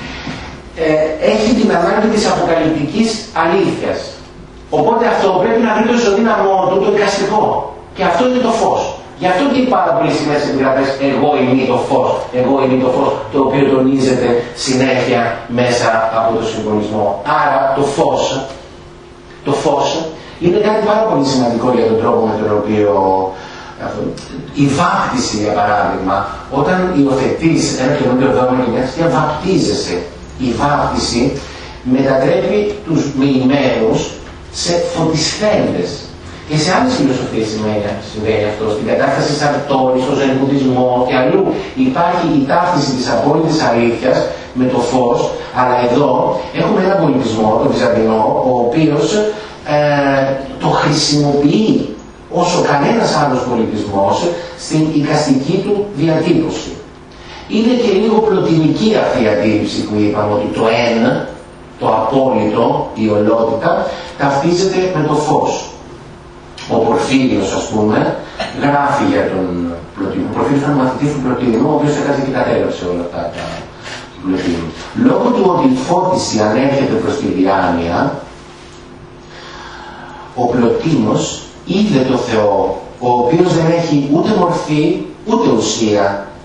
ε, έχει την ανάγκη της αποκαλυπτικής αλήθειας. Οπότε αυτό πρέπει να βρει το ισοδύναμό του το δικαστικό. Και αυτό είναι το φως. Γι' αυτό και οι πάρα πολλοί σημαίες επιγραφές εγώ είμαι το φως, εγώ είμαι το φως, το οποίο τονίζεται συνέχεια μέσα από το συμβολισμό. Άρα το φως, το φως είναι κάτι πάρα πολύ σημαντικό για τον τρόπο με τον οποίο η βάπτιση, για παράδειγμα, όταν υιοθετείς ένα καινούριο δόγμα και μια θρησκεία, βαπτίζεσαι. Η βάπτιση μετατρέπει τους μοιημένους σε φωτισθέντες. Και σε άλλες φιλοσοφίες συμβαίνει αυτό. Στην κατάσταση σαν τώρα, στο Ζεν Βουδισμό και αλλού υπάρχει η ταύτιση της απόλυτης αλήθειας με το φως, αλλά εδώ έχουμε έναν πολιτισμό, τον Βυζαντινό, ο οποίος ε, το χρησιμοποιεί όσο κανένας άλλος πολιτισμός στην εικαστική του διατύπωση. Είναι και λίγο πλωτινική αυτή η αντίληψη που είπαμε, ότι το ένα, το απόλυτο, η ολότητα, ταυτίζεται με το φως. Ο Πορφύριος, ας πούμε, γράφει για τον Πλωτίνο. Ο Πορφύριος ήταν μαθητής του Πλωτίνου, ο οποίος έκατσε και κατέλαβε όλα αυτά τα Πλωτίνου. Λόγω του ότι η φώτιση ανέρχεται προς τη διάνοια, ο Πλωτίνος είδε το Θεό, ο οποίος δεν έχει ούτε μορφή, ούτε ουσία,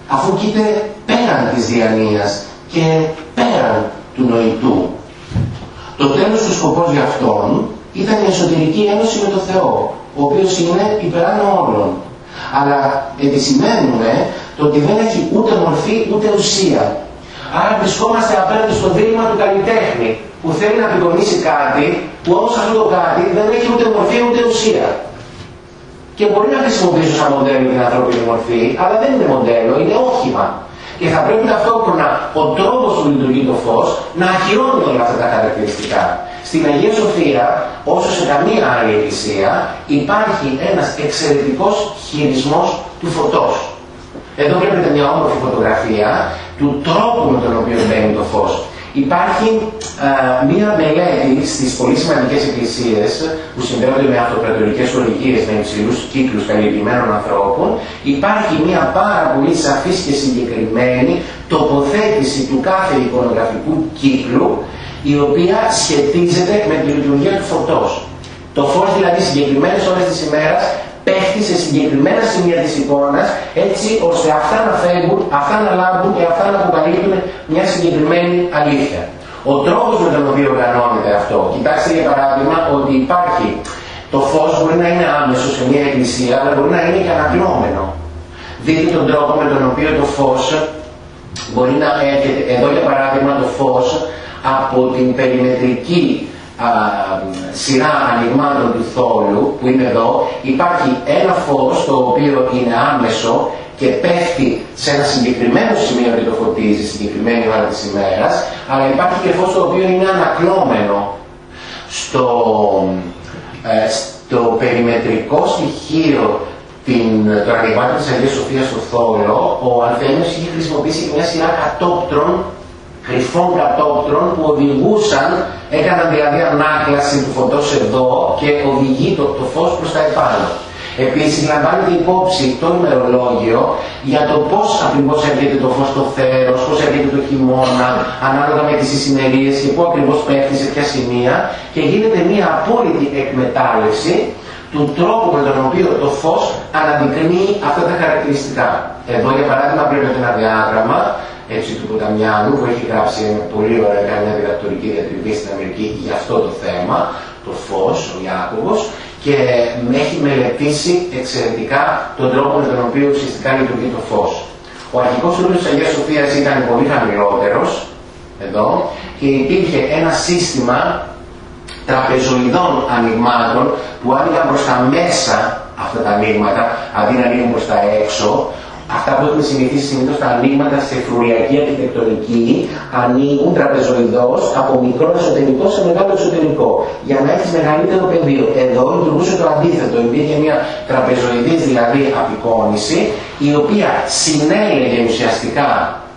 αφού κοίται πέραν της διανοίας και πέραν του νοητού. Το τέλος του σκοπός για αυτόν ήταν η εσωτερική ένωση με τον Θεό, ο οποίος είναι υπεράνω όλων. Αλλά επισημαίνουμε το ότι δεν έχει ούτε μορφή ούτε ουσία. Άρα βρισκόμαστε απέναντι στο δίλημμα του καλλιτέχνη, που θέλει να απεικονίσει κάτι, που όμως αυτό το κάτι δεν έχει ούτε μορφή ούτε ουσία. Και μπορεί να χρησιμοποιήσω σαν μοντέλο την ανθρώπινη μορφή, αλλά δεν είναι μοντέλο, είναι όχημα. Και θα πρέπει ταυτόχρονα ο τρόπος που λειτουργεί το φως να ακυρώνει όλα αυτά τα χαρακτηριστικά. Στην Αγία Σοφία, όσο σε καμία άλλη εκκλησία, υπάρχει ένας εξαιρετικός χειρισμός του φωτός. Εδώ βλέπετε μια όμορφη φωτογραφία του τρόπου με τον οποίο μπαίνει το φως. Υπάρχει α, μία μελέτη στις πολύ σημαντικές εκκλησίες που συνδέονται με αυτοκρατορικές ορικίες, με υψηλούς κύκλους καλλιεργημένων ανθρώπων. Υπάρχει μία πάρα πολύ σαφής και συγκεκριμένη τοποθέτηση του κάθε εικονογραφικού κύκλου, η οποία σχετίζεται με τη λειτουργία του φωτός. Το φως δηλαδή συγκεκριμένες ώρες της ημέρας πέφτει σε συγκεκριμένα σημεία της εικόνας, έτσι ώστε αυτά να φεύγουν, αυτά να λάμπουν και αυτά να αποκαλύπτουν μια συγκεκριμένη αλήθεια. Ο τρόπος με τον οποίο οργανώνεται αυτό, κοιτάξτε για παράδειγμα ότι υπάρχει το φως μπορεί να είναι άμεσο σε μια εκκλησία, αλλά μπορεί να είναι και ανακλώμενο. Δείτε τον τρόπο με τον οποίο το φως μπορεί να έρχεται, εδώ για παράδειγμα το φως από την περιμετρική Α, σειρά ανοιγμάτων του θόλου που είναι εδώ, υπάρχει ένα φως το οποίο είναι άμεσο και πέφτει σε ένα συγκεκριμένο σημείο και το φωτίζει συγκεκριμένη ώρα της ημέρας, αλλά υπάρχει και φως το οποίο είναι ανακλώμενο. Στο, ε, στο περιμετρικό στοιχείο την, των ανοιγμάτων της Αγίας Σοφίας στο θόλο, ο Ανθέμιος είχε χρησιμοποιήσει μια σειρά κατόπτρων, κρυφών κατόπτρων που οδηγούσαν, έκαναν δηλαδή ανάκλαση του φωτός εδώ και οδηγεί το, το φως προς τα επάνω. Επίσης λαμβάνεται υπόψη το ημερολόγιο για το πώς ακριβώς έρχεται το φως στο θέρος, πώς έρχεται το χειμώνα, ανάλογα με τις ησημερίες και πού ακριβώς πέφτει σε ποια σημεία, και γίνεται μια απόλυτη εκμετάλλευση του τρόπου με τον οποίο το φως αναδεικνύει αυτά τα χαρακτηριστικά. Εδώ για παράδειγμα βλέπετε ένα διάγραμμα έτσι του Ποταμιάνου που έχει γράψει πολύ ωραία, κάνει μια διδακτορική διατριβή στην Αμερική για αυτό το θέμα, το φως, ο Ιάκωβος, και με έχει μελετήσει εξαιρετικά τον τρόπο με τον οποίο ουσιαστικά λειτουργεί το φως. Ο αρχικός ρόλος της Αγίας Σοφίας ήταν πολύ χαμηλότερος, εδώ, και υπήρχε ένα σύστημα τραπεζοειδών ανοιγμάτων που άνοιγαν προς τα μέσα αυτά τα ανοίγματα, αντί να ανοίγουν προς τα έξω. Αυτά που έχουμε συνηθίσει συνήθως τα ανοίγματα σε φρουριακή αρχιτεκτονική ανοίγουν τραπεζοειδώς από μικρό εσωτερικό σε μεγάλο εξωτερικό για να έχεις μεγαλύτερο πεδίο. Εδώ λειτουργούσε το αντίθετο, υπήρχε μια τραπεζοειδής δηλαδή απεικόνηση, η οποία συνέλεγε ουσιαστικά,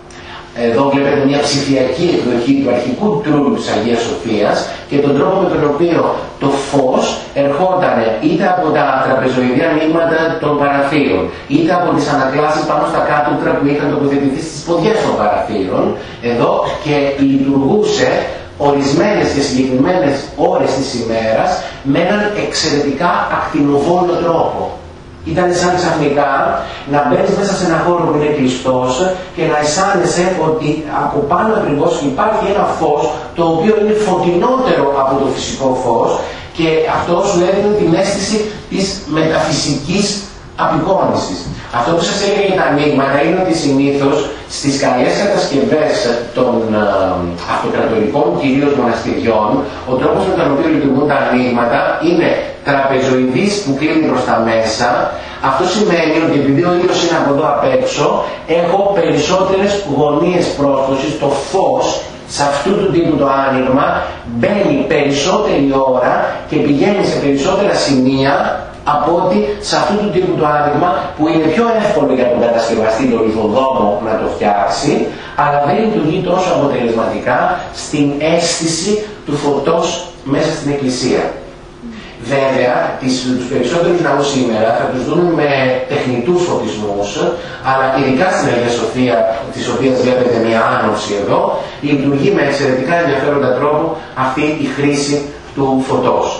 εδώ βλέπετε μια ψηφιακή εκδοχή του αρχικού τρούλου της Αγίας Σοφίας και τον τρόπο με τον οποίο το φως ερχόταν είτε από τα τραπεζοειδή ανοίγματα των παραθύρων, είτε από τις ανακλάσεις πάνω στα κάτωπτρα που είχαν τοποθετηθεί στις ποδιές των παραθύρων, εδώ, και λειτουργούσε ορισμένες και συγκεκριμένες ώρες της ημέρας με έναν εξαιρετικά ακτινοβόλο τρόπο. Ήταν σαν ξαφνικά να μπαίνεις μέσα σε ένα χώρο που είναι κλειστός και να αισθάνεσαι ότι από πάνω ακριβώς υπάρχει ένα φως το οποίο είναι φωτεινότερο από το φυσικό φως, και αυτό σου έδινε την αίσθηση της μεταφυσικής απεικόνησης. Αυτό που σας έλεγα για τα ανοίγματα είναι ότι συνήθως στις καλές κατασκευές των ε, αυτοκρατορικών κυρίως μοναστηριών, ο τρόπος με τον οποίο λειτουργούν τα ανοίγματα είναι τραπεζοειδής που κλείνει προς τα μέσα. Αυτό σημαίνει ότι επειδή ο ήλιος είναι από εδώ απ' έξω, έχω περισσότερες γωνίες πρόσδοσης, το φως σε αυτού του τύπου το άνοιγμα μπαίνει περισσότερη ώρα και πηγαίνει σε περισσότερα σημεία από ότι σε αυτού του τύπου το άνοιγμα που είναι πιο εύκολο για τον κατασκευαστή, τον λιθοδόμο, να το φτιάξει, αλλά δεν λειτουργεί τόσο αποτελεσματικά στην αίσθηση του φωτός μέσα στην εκκλησία. Βέβαια, τις, τους περισσότερους ναούς σήμερα θα τους δούμε με τεχνητούς φωτισμούς, αλλά ειδικά στην Αγία Σοφία, της οποίας βλέπετε μια άνοψη εδώ, λειτουργεί με εξαιρετικά ενδιαφέροντα τρόπο αυτή η χρήση του φωτός.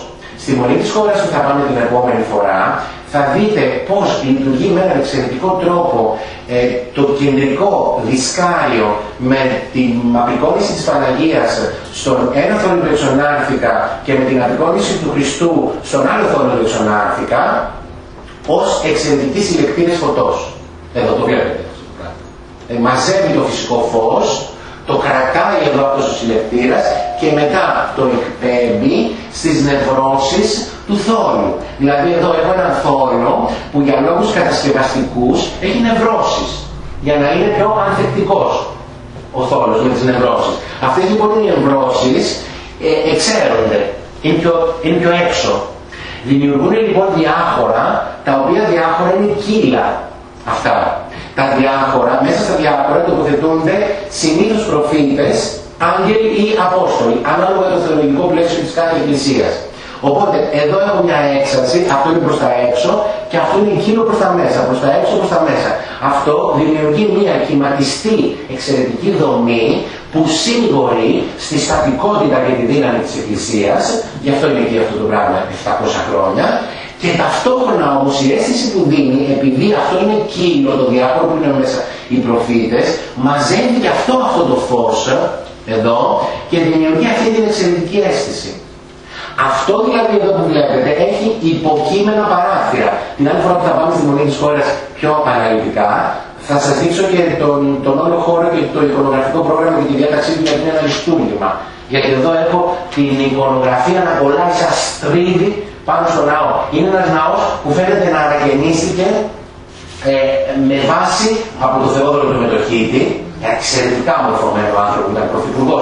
Στη Μονή της Χώρας που θα πάμε την επόμενη φορά, θα δείτε πώς λειτουργεί με έναν εξαιρετικό τρόπο ε, το κεντρικό δισκάριο με την απεικόνιση της Παναγίας στον ένα θόρυβο εξονάρθηκα και με την απεικόνιση του Χριστού στον άλλο θόρυβο εξονάρθηκα, ως εξαιρετικοί συλλεκτήρες φωτός. Εδώ το βλέπετε. Ε, μαζεύει το φυσικό φως, το κρατάει εδώ αυτός ο συλλεκτήρας και μετά το εκπέμπει στις νευρώσεις του θόρυβου. Δηλαδή εδώ έχω έναν θόρυβο που για λόγους κατασκευαστικούς έχει νευρώσεις, για να είναι πιο ανθεκτικός ο θόρυβος με τις νευρώσεις. Αυτές λοιπόν οι νευρώσεις ε, εξαίρονται, είναι πιο, είναι πιο έξω. Δημιουργούν λοιπόν διάχωρα, τα οποία διάχωρα είναι κύλα αυτά. Τα διάχωρα, μέσα στα διάχωρα τοποθετούνται συνήθως προφήτες, άγγελοι ή απόστολοι, ανάλογα το θεολογικό πλαίσιο της κάθε εκκλησίας. Οπότε εδώ έχω μια έξαρση, αυτό είναι προς τα έξω και αυτό είναι κύλο προς τα μέσα, προς τα έξω προς τα μέσα. Αυτό δημιουργεί μια κυματιστή εξαιρετική δομή που σύγκορει στη στατικότητα και τη δύναμη της εκκλησίας, γι' αυτό είναι και αυτό το πράγμα επτακόσια χρόνια. Και ταυτόχρονα όμως η αίσθηση που δίνει, επειδή αυτό είναι κύλο, το διάχωρο που είναι μέσα οι προφήτες, μαζεύει και αυτό αυτό το φως εδώ και δημιουργεί αυτή την εξαιρετική αίσθηση. Αυτό δηλαδή εδώ που βλέπετε έχει υποκείμενα παράθυρα. Την άλλη φορά που θα πάμε στη Μονή της Χώρας πιο αναλυτικά, θα σας δείξω και τον, τον όλο χώρο και το εικονογραφικό πρόγραμμα και τη διάταξή του, γιατί είναι ένα ληστούργημα. Γιατί εδώ έχω την εικονογραφία να κολλάει σαν στρίδι πάνω στο ναό. Είναι ένας ναός που φαίνεται να αναγεννήστηκε ε, με βάση από το Θεόδωρο του Μετοχίτη, εξαιρετικά μορφωμένο άνθρωπο που ήταν πρωθυπουργός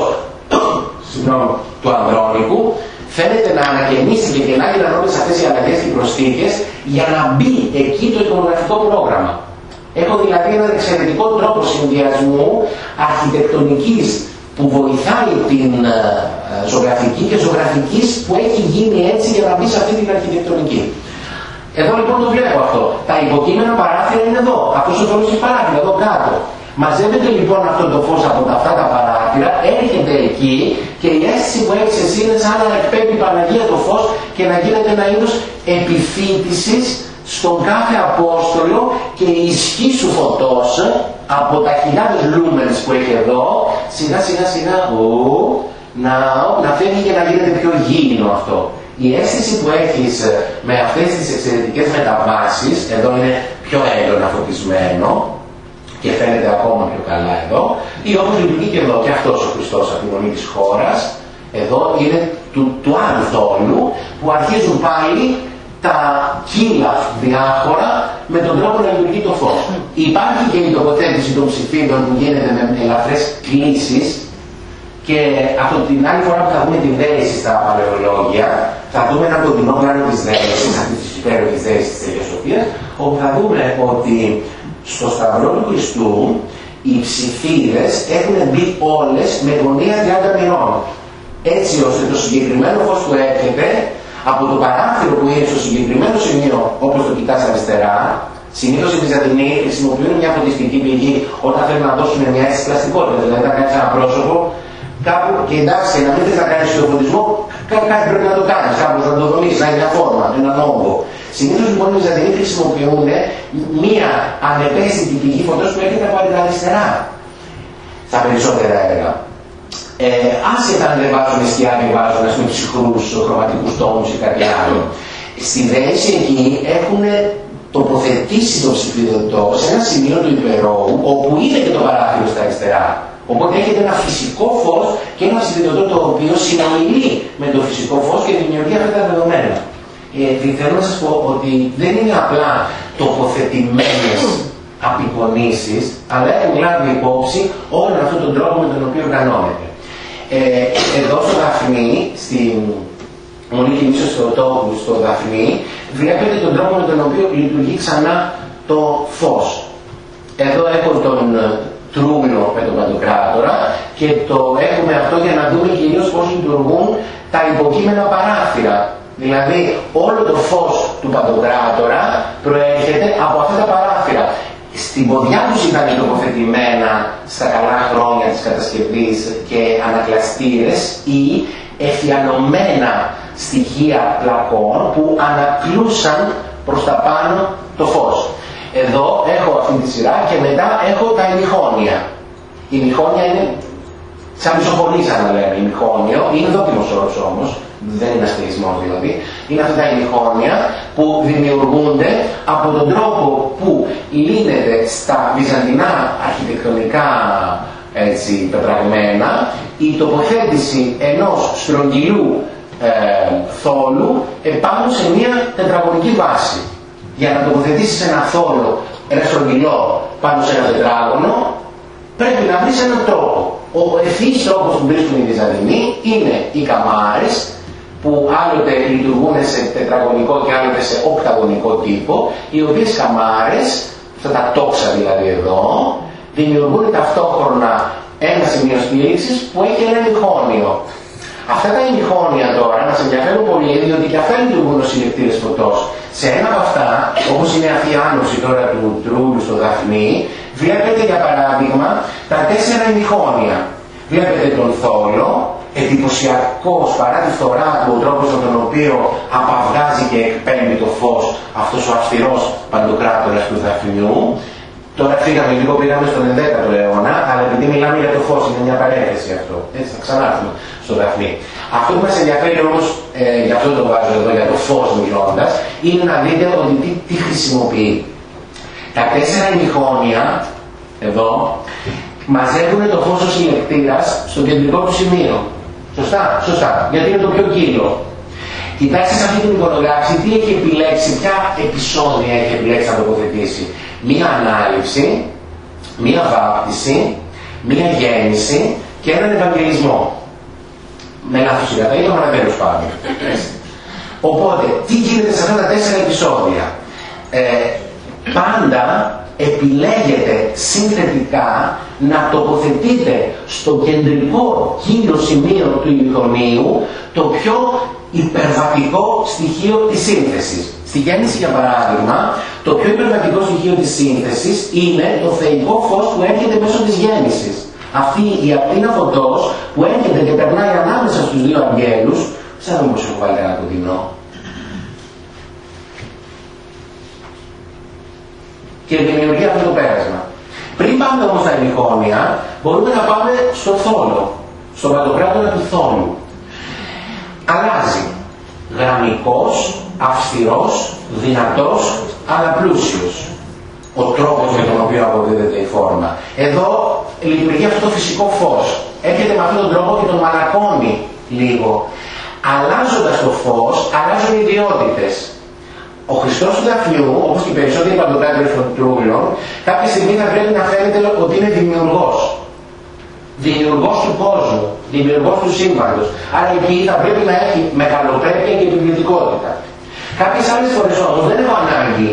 του Ανδρώνικου. Φαίνεται να αναγεννήστηκε και να έγιναν όλες αυτές οι αλλαγές και προσθήκες για να μπει εκεί το εικονογραφικό πρόγραμμα. Έχω δηλαδή έναν εξαιρετικό τρόπο συνδυασμού αρχιτεκτονικής που βοηθάει την ε, ζωγραφική και ζωγραφικής που έχει γίνει έτσι για να μπει σε αυτή την αρχιτεκτονική. Εδώ λοιπόν το βλέπω αυτό. Τα υποκείμενα παράθυρα είναι εδώ. Αυτός ο θόρυβος έχει παράθυρα εδώ κάτω. Μαζεύεται λοιπόν αυτό το φως από αυτά τα παράθυρα, έρχεται εκεί και η αίσθηση που έχεις εσύ είναι σαν να εκπέμπει η Παναγία το φως και να γίνεται ένα είδος επιφύτησης στον κάθε Απόστολο και η ισχύ σου φωτός από τα χιλιάδες λούμενες που έχει εδώ σιγά σιγά σιγά ου, να, να φεύγει και να γίνεται πιο γήινο αυτό. Η αίσθηση που έχεις με αυτές τις εξαιρετικές μεταβάσεις, εδώ είναι πιο έντονα φωτισμένο και φαίνεται ακόμα πιο καλά εδώ, ή όπως λειτουργεί και εδώ και αυτός ο Χριστός από τη Μονή της Χώρας, εδώ είναι του, του άλλου θόλου που αρχίζουν πάλι τα κύλα διάχωρα με τον τρόπο να λειτουργεί το φως. Υπάρχει και η τοποθέτηση των ψηφίδων που γίνεται με ελαφρές κλίσεις και από την άλλη φορά που θα δούμε τη δέηση στα παλαιολόγια, θα δούμε ένα κοντινό πλάνο της δέησης, αυτής της υπέροχης δέησης της Αγίας Σοφίας, όπου θα δούμε ότι στο Σταυρό του Χριστού οι ψηφίδες έχουν μπει όλες με γωνία τριάντα μοιρών. Έτσι ώστε το συγκεκριμένο φως που έρχεται από το παράθυρο που είναι στο συγκεκριμένο σημείο, όπως το κοιτάς αριστερά, συνήθως οι Βυζαντινοί χρησιμοποιούν μια φωτιστική πηγή όταν θέλουν να δώσουν μια αίσθηση πλαστικότητα. Δηλαδή, να κάνεις ένα πρόσωπο κάπου και εντάξει, να μην θες να κάνεις το φωτισμό, κάτι πρέπει να το κάνεις, κάπως να το δομήσεις, να έχει μια φόρμα, έναν όγκο. Συνήθως λοιπόν οι Βυζαντινοί χρησιμοποιούν μια ανεπαίσθητη πηγή φωτός που έρχεται από την αριστερά στα περισσότερα έργα. Ε, άσχετα αν δεν βάζουν σκιά και βάζουν ας πούμε ψυχρούς χρωματικούς τόνους ή κάτι άλλο. Στη δέηση εκεί έχουν τοποθετήσει το ψηφιδωτό σε ένα σημείο του υπερώου όπου είναι και το παράθυρο στα αριστερά. Οπότε έχετε ένα φυσικό φως και ένα ψηφιδωτό το οποίο συνομιλεί με το φυσικό φως και δημιουργεί αυτά τα δεδομένα. Ε, θέλω να σας πω ότι δεν είναι απλά τοποθετημένες απεικονίσεις, αλλά έχουν λάβει υπόψη όλο αυτόν τον τρόπο με τον οποίο οργανώνεται. Ε, εδώ στο Δαφνί, στην Μονή Κινήσεως Θεοτόκου, στο Δαφνί, βλέπετε τον τρόπο με τον οποίο λειτουργεί ξανά το φως. Εδώ έχω τον τρούμηνο με τον Παντοκράτορα και το έχουμε αυτό για να δούμε κυρίως πώς λειτουργούν τα υποκείμενα παράθυρα. Δηλαδή όλο το φως του Παντοκράτορα προέρχεται από αυτά τα παράθυρα. Στην ποδιά τους ήταν τοποθετημένα στα καλά χρόνια της κατασκευής και ανακλαστήρες ή εφιαλωμένα στοιχεία πλακών που ανακλούσαν προς τα πάνω το φως. Εδώ έχω αυτή τη σειρά και μετά έχω τα ημιχόνια. Η ημιχόνια είναι σαν μισοπολίσα να λέμε, ημιχόνιο, είναι δόκιμος όρος όμως, δεν είναι αστεϊσμός δηλαδή, είναι αυτά τα ημιχόνια που δημιουργούνται από τον τρόπο που λύνεται στα βυζαντινά αρχιτεκτονικά έτσι, πετραγμένα η τοποθέτηση ενός στρογγυλού ε, θόλου επάνω σε μια τετραγωνική βάση. Για να τοποθετήσεις ένα θόλο, ένα στρογγυλό πάνω σε ένα τετράγωνο, πρέπει να βρεις έναν τρόπο. Ο ευθύς τρόπος που βρίσκουν οι Βυζαντινοί είναι οι καμάρες, που άλλοτε λειτουργούν σε τετραγωνικό και άλλοτε σε οκταγωνικό τύπο, οι οποίες καμάρες, αυτά τα τόξα δηλαδή εδώ, δημιουργούν ταυτόχρονα ένα σημείο στήριξης που έχει ένα ημιχόνιο. Αυτά τα ημιχόνια τώρα μας ενδιαφέρουν πολύ, διότι και αυτά λειτουργούν ως συλλεκτήρες φωτός. Σε ένα από αυτά, όπως είναι αυτή η άνοψη τώρα του τρούλου στο Δαφνί, βλέπετε για παράδειγμα τα τέσσερα ημιχόνια. Βλέπετε τον θόλο, εντυπωσιακός παρά τη φθορά του ο τρόπος με τον οποίο απαυγάζει και εκπέμπει το φως αυτός ο αυστηρός παντοκράτορας του Δαφνιού. Τώρα φύγαμε λίγο, πήγαμε στον ενδέκατο αιώνα, αλλά επειδή μιλάμε για το φως, είναι μια παρένθεση αυτό. Έτσι, θα ξανάρθουμε στο Δαφνί. Αυτό που μας ενδιαφέρει όμως, ε, για αυτό το βάζω εδώ, για το φως μιλώντας, είναι να δείτε ότι τι, τι χρησιμοποιεί. Τα τέσσερα ημιχόνια, εδώ, μαζεύουν το φως ως συλλεκτήρας στο κεντρικό του σημείο. Σωστά, σωστά, γιατί είναι το πιο κύριο. Κοιτάξτε σε αυτή την εικονογράφηση τι έχει επιλέξει, ποια επεισόδια έχει επιλέξει να τοποθετήσει. Μία ανάληψη, μία βάπτιση, μία γέννηση και έναν ευαγγελισμό. Με λάθος σειρά, τα είπαμε να τέλος πάντων. Οπότε, τι γίνεται σε αυτά τα τέσσερα επεισόδια. Ε, πάντα επιλέγετε συνθετικά να τοποθετείτε στο κεντρικό κύριο σημείο του ημιχονίου το πιο υπερβατικό στοιχείο της σύνθεσης. Στη γέννηση, για παράδειγμα, το πιο υπερβατικό στοιχείο της σύνθεσης είναι το θεϊκό φως που έρχεται μέσω της γέννησης. Αυτή η απτήνα φωτός που έρχεται και περνάει ανάμεσα στους δύο αγγέλους, ξέρω πως έχω βάλει ένα κοντινό, και δημιουργεί αυτό το πέρασμα. Πριν πάμε όμως στα ημιχόνια, μπορούμε να πάμε στο θόλο, στον παντοκράτορα του θόλου. Αλλάζει. Γραμμικός, αυστηρός, δυνατός, αλλά πλούσιος. Ο τρόπος με τον οποίο αποδίδεται η φόρμα. Εδώ λειτουργεί αυτό το φυσικό φως. Έρχεται με αυτόν τον τρόπο και τον μαλακώνει λίγο. Αλλάζοντας το φως, αλλάζουν οι ιδιότητες. Ο Χριστός του Δαφνιού, όπως και οι περισσότεροι παντοκράτορες των τρούλων, κάποια στιγμή θα πρέπει να φαίνεται ότι είναι δημιουργός. Δημιουργός του κόσμου, δημιουργός του σύμπαντος. Άρα εκεί θα πρέπει να έχει μεγαλοπρέπεια και επιβλητικότητα. Κάποιες άλλες φορές όμως δεν έχω ανάγκη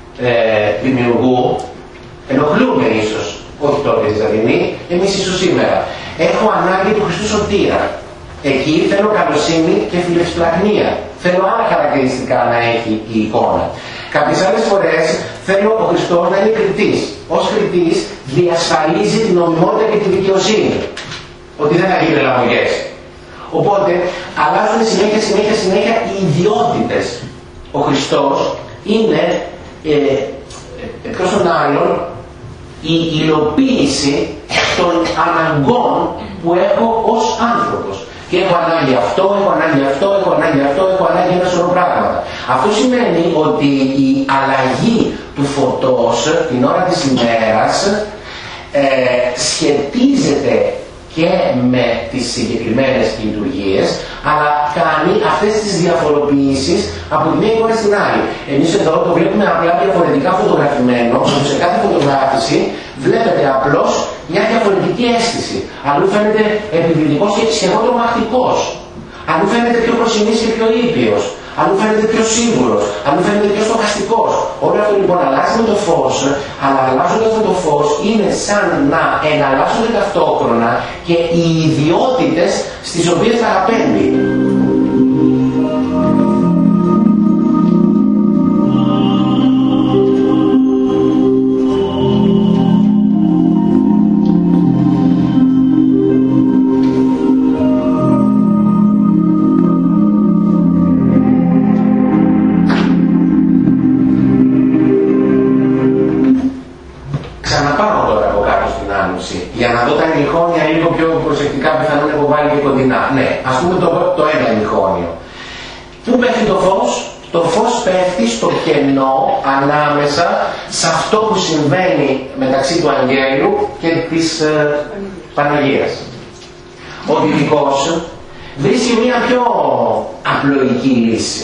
ε, δημιουργού, ενοχλούμε ίσως, όχι τότε δηλαδή, εμείς ίσως σήμερα. Έχω ανάγκη του Χριστού Σωτήρα. Εκεί θέλω καλοσύνη και φιλευσπλαχνία. Θέλω άλλα χαρακτηριστικά να έχει η εικόνα. Κάποιες άλλες φορές θέλω ο Χριστός να είναι κριτής. Ως κριτής διασφαλίζει την νομιμότητα και τη δικαιοσύνη. Ότι δεν θα γίνει λαμογές. Οπότε αλλάζουν συνέχεια, συνέχεια, συνέχεια οι ιδιότητες. Ο Χριστός είναι ε, εκτός των άλλων η υλοποίηση των αναγκών που έχω ως άνθρωπος. Και έχω ανάγκη αυτό, έχω ανάγκη αυτό, έχω ανάγκη αυτό, έχω ανάγκη ένα σωρό πράγματα. Αυτό σημαίνει ότι η αλλαγή του φωτός την ώρα της ημέρας ε, σχετίζεται και με τις συγκεκριμένες λειτουργίες, αλλά κάνει αυτές τις διαφοροποιήσεις από τη μία εικόνα στην άλλη. Εμείς εδώ το βλέπουμε απλά διαφορετικά φωτογραφημένο, που σε κάθε φωτογράφηση βλέπετε απλώς μια διαφορετική αίσθηση. Αλλού φαίνεται επιβλητικός και σχεδόν τρομακτικός. Αλλού φαίνεται πιο προσινής και πιο ήπιος. Αλλού φαίνεται πιο σίγουρος. Αλλού φαίνεται πιο στοχαστικός. Όλο αυτό λοιπόν αλλάζει με το φως, αλλά αλλάζοντας με το φως είναι σαν να εναλλάσσονται ταυτόχρονα και οι ιδιότητες στις οποίες παραπέμπει. δω τα ημιχόνια λίγο πιο προσεκτικά, πιθανόν έχω βάλει και κοντινά. Ναι, ας πούμε το, το ένα ημιχόνιο. Πού πέφτει το φως? Το φως πέφτει στο κενό ανάμεσα σε αυτό που συμβαίνει μεταξύ του Αγγέλου και της ε, Παναγίας. Ο δυτικός βρίσκει μια πιο απλοϊκή λύση.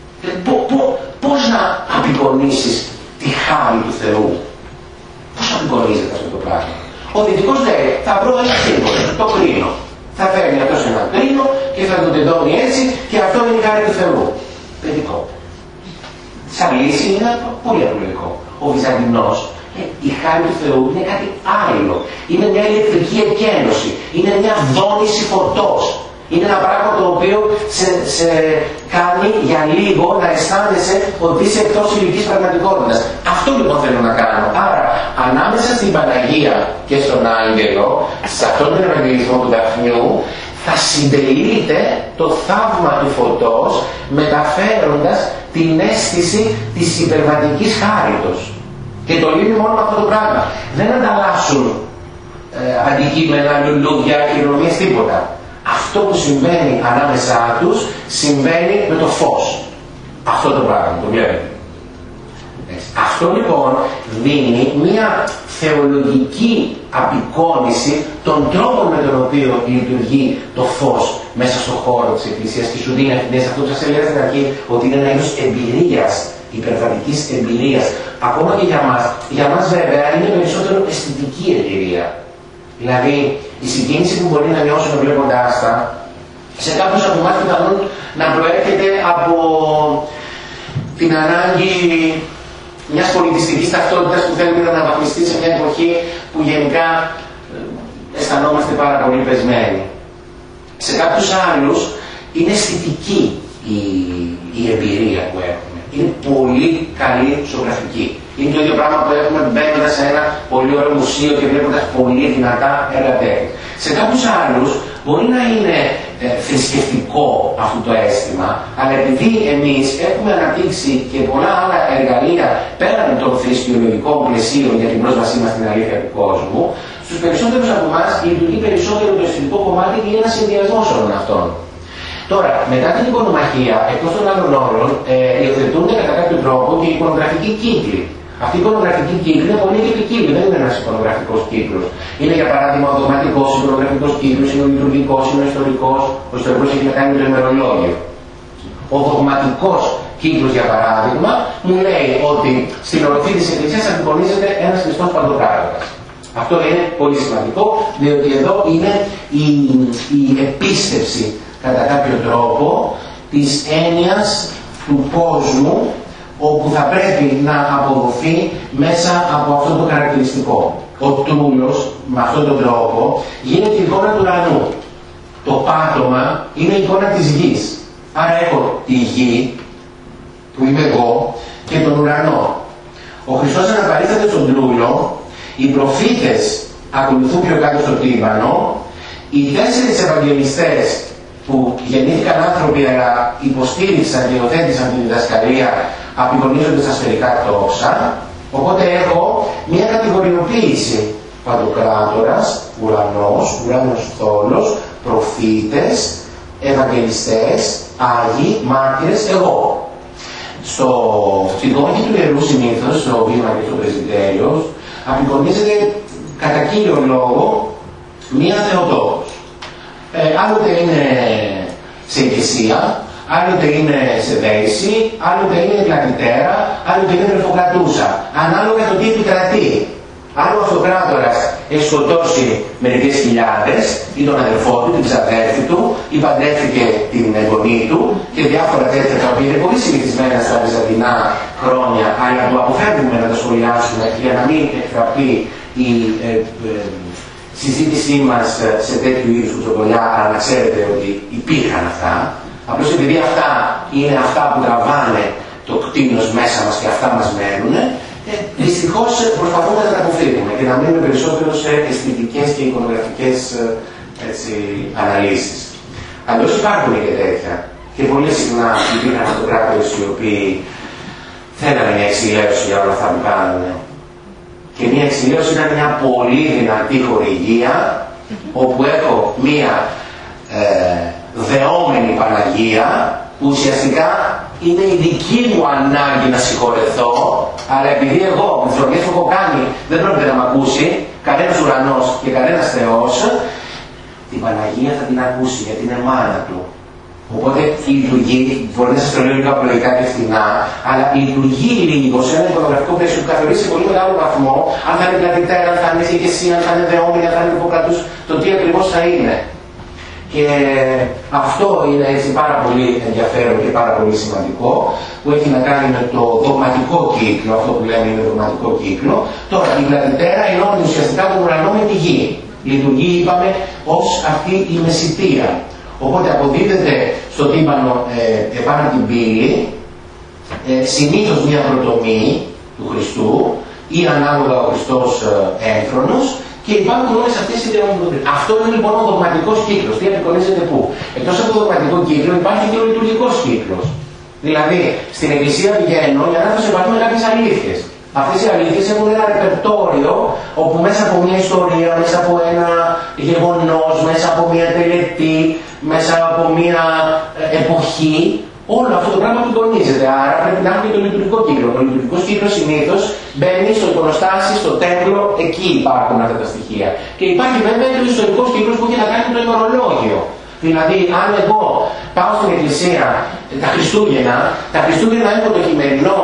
Πώς να απεικονίσεις τη χάρη του Θεού? Πώς απεικονίζεται αυτό το πράγμα? Ο δυτικός λέει, θα βρω ένα σύμβολο, το κρίνο. Θα φέρνει αυτός ένα κρίνο και θα το τεντώνει έτσι και αυτό είναι η χάρη του Θεού. Παιδικό. Σαν λύση είναι πολύ απλοϊκό. Ο Βυζαντινός, η χάρη του Θεού είναι κάτι άλλο. Είναι μια ηλεκτρική εκένωση. Είναι μια δόνηση φωτός. Είναι ένα πράγμα το οποίο σε, σε κάνει για λίγο να αισθάνεσαι ότι είσαι εκτός ηλικής πραγματικότητας. Αυτό λοιπόν θέλω να κάνω. Άρα, ανάμεσα στην Παναγία και στον Άγγελο, σε αυτόν τον Ευαγγελισμό του Δαφνιού, θα συντελείται το θαύμα του φωτός, μεταφέροντας την αίσθηση της υπερβατικής χάριτος. Και το λύνει μόνο αυτό το πράγμα. Δεν ανταλλάσσουν ε, αντικείμενα, λουλούδια, χειρονομίες, τίποτα. Αυτό που συμβαίνει ανάμεσά τους συμβαίνει με το φως. Αυτό το πράγμα, το βλέπετε. Αυτό λοιπόν δίνει μια θεολογική απεικόνηση των τρόπων με τον οποίο λειτουργεί το φως μέσα στον χώρο της Εκκλησίας και σου δίνει αυτές, αυτό που σας έλεγα στην αρχή, ότι είναι ένα είδος εμπειρίας, υπερβατικής εμπειρίας. Ακόμα και για μας. Για μας βέβαια είναι περισσότερο αισθητική εμπειρία. Δηλαδή η συγκίνηση που μπορεί να νιώσουμε βλέποντάς τα, σε κάποιους από εμάς πιθανόν να προέρχεται από την ανάγκη μιας πολιτιστικής ταυτότητας που θέλουμε να αναβαθμιστεί σε μια εποχή που γενικά αισθανόμαστε πάρα πολύ πεσμένοι. Σε κάποιους άλλους είναι αισθητική η, η εμπειρία που έχουμε. Είναι πολύ καλή ζωγραφική. Είναι το ίδιο πράγμα που έχουμε μπαίνοντας σε ένα πολύ ωραίο μουσείο και βλέποντας πολύ δυνατά έργα τέχνης. Σε κάποιους άλλους μπορεί να είναι ε, θρησκευτικό αυτό το αίσθημα, αλλά επειδή εμείς έχουμε αναπτύξει και πολλά άλλα εργαλεία πέραν των θρησκειολογικών πλαισίων για την πρόσβασή μας στην αλήθεια του κόσμου, στους περισσότερους από εμάς λειτουργεί περισσότερο το αισθητικό κομμάτι και είναι ένας συνδυασμός όλων αυτών. Τώρα, μετά την εικονομαχία, εκτός των άλλων όρων, ε, υιοθετούνται κατά κάποιο τρόπο και οι εικονογραφικοί κύκλοι. Αυτή η εικονογραφική κύκλη είναι πολύ ποικίλη, δεν είναι ένας εικονογραφικός κύκλος. Είναι για παράδειγμα ο δογματικός εικονογραφικός κύκλος, είναι ο λειτουργικός, είναι ο ιστορικός. Ο ιστορικός έχει να κάνει με το ημερολόγιο. Ο δογματικός κύκλος, για παράδειγμα, μου λέει ότι στην οροφή της Εκκλησίας απεικονίζεται ένας Χριστός Παντοκράτορας. Αυτό είναι πολύ σημαντικό, διότι εδώ είναι η, η επίστευση κατά κάποιο τρόπο της έννοιας του κόσμου, όπου θα πρέπει να αποδοθεί μέσα από αυτό το χαρακτηριστικό. Ο Τρούλος, με αυτόν τον τρόπο, γίνεται η εικόνα του ουρανού. Το πάτωμα είναι η εικόνα της γης. Άρα έχω τη γη, που είμαι εγώ, και τον ουρανό. Ο Χριστός αναπαρίσταται στον Τρούλο, οι προφήτες ακολουθούν πιο κάτω στο τύμπανο, οι τέσσερις Ευαγγελιστές που γεννήθηκαν άνθρωποι αλλά υποστήριξαν και υιοθέτησαν την διδασκαλία απεικονίζονται στα σφαιρικά τόξα, οπότε έχω μια κατηγοριοποίηση. Παντοκράτορας, ουρανός, ουράνος θόλος, προφήτες, ευαγγελιστές, άγιοι, μάρτυρες, εγώ. Στο, στην κόμμα του Ιερού συνήθως, στο βήμα και στο πρεσβυτέριο, απεικονίζεται κατά κύριο λόγο μία Θεοτόκος. Ε, άλλοτε είναι σε εκκλησία, άλλοτε είναι σε δέηση, άλλοτε είναι κλακριτέρα, άλλοτε είναι τρεφοκρατούσα. Ανάλογα το τι επικρατεί. Αν ο αυτοκράτορας έχει σκοτώσει μερικές χιλιάδες, ή τον αδερφό του, την ξαδέρφη του, ή παντρεύτηκε την εγγονή του και διάφορα τέτοια τα οποία είναι πολύ συνηθισμένα στα βυζαντινά χρόνια, αλλά που αποφεύγουμε να τα σχολιάσουμε για να μην εκφραπεί η ε, ε, συζήτησή μας σε τέτοιου είδους κουτσομπολιά, αλλά να ξέρετε ότι υπήρχαν αυτά. Απλώς επειδή αυτά είναι αυτά που τραβάνε το κτίνος μέσα μας και αυτά μας μένουν, ε, δυστυχώς προσπαθούμε να τα αποφύγουμε και να μείνουμε περισσότερο σε αισθητικές και εικονογραφικές έτσι, αναλύσεις. Αλλιώς υπάρχουν και τέτοια. Και πολύ συχνά υπήρχαν αυτοκράτορες οι οποίοι θέλανε μια εξηλαίωση για όλα αυτά που κάνανε. Και μια εξηλαίωση ήταν μια πολύ δυνατή χορηγία, όπου έχω μια ε, δεόμενη Παναγία, που ουσιαστικά είναι η δική μου ανάγκη να συγχωρεθώ, αλλά επειδή εγώ με τις φροντιές που έχω κάνει δεν πρόκειται να μ' ακούσει κανένας ουρανός και κανένας Θεός, την Παναγία θα την ακούσει γιατί είναι μάνα του. Οπότε λειτουργεί, μπορεί να σας το λέω λίγο απλοϊκά και φθηνά, αλλά λειτουργεί λίγο σε ένα εικονογραφικό πλαίσιο που καθορίζει σε πολύ μεγάλο βαθμό αν θα είναι πλατητέρα, αν θα είναι ηγεσία, αν θα είναι δεόμενη, αν θα είναι υποκρατούς, το τι ακριβώς θα είναι. Και αυτό είναι έτσι πάρα πολύ ενδιαφέρον και πάρα πολύ σημαντικό, που έχει να κάνει με το δογματικό κύκλο, αυτό που λέμε είναι δογματικό κύκλο. Τώρα η πλατητέρα ενώνει ουσιαστικά τον ουρανό με τη γη. Λειτουργεί, είπαμε, ως αυτή η μεσητεία. Οπότε αποδίδεται στο τύμπανο ε, επάνω από την πύλη ε, συνήθως μια πρωτομή του Χριστού ή ανάλογα ο Χριστός ε, έγθρονος, και υπάρχουν όλες αυτές οι ιδεολογίες. Αυτό είναι λοιπόν ο δογματικός κύκλος. Τι απεικονίζεται πού? Εκτός από το δογματικό κύκλο υπάρχει και ο λειτουργικός κύκλος. Δηλαδή στην Εκκλησία πηγαίνω για να έρθω σε επαφή με κάποιες αλήθειες. Αυτές οι αλήθειες έχουν ένα ρεπερτόριο όπου μέσα από μια ιστορία, μέσα από ένα γεγονός, μέσα από μια τελετή, μέσα από μια εποχή, όλο αυτό το πράγμα απεικονίζεται. Άρα πρέπει να έχουμε και το λειτουργικό κύκλο. Ο λειτουργικός κύκλος συνήθως μπαίνει στο εικονοστάσι, στο τέμπλο, εκεί υπάρχουν αυτά τα στοιχεία. Και υπάρχει βέβαια και ο ιστορικός κύκλος που έχει να κάνει με το ημερολόγιο. Δηλαδή, αν εγώ πάω στην εκκλησία τα Χριστούγεννα, τα Χριστούγεννα έχω το χειμερινό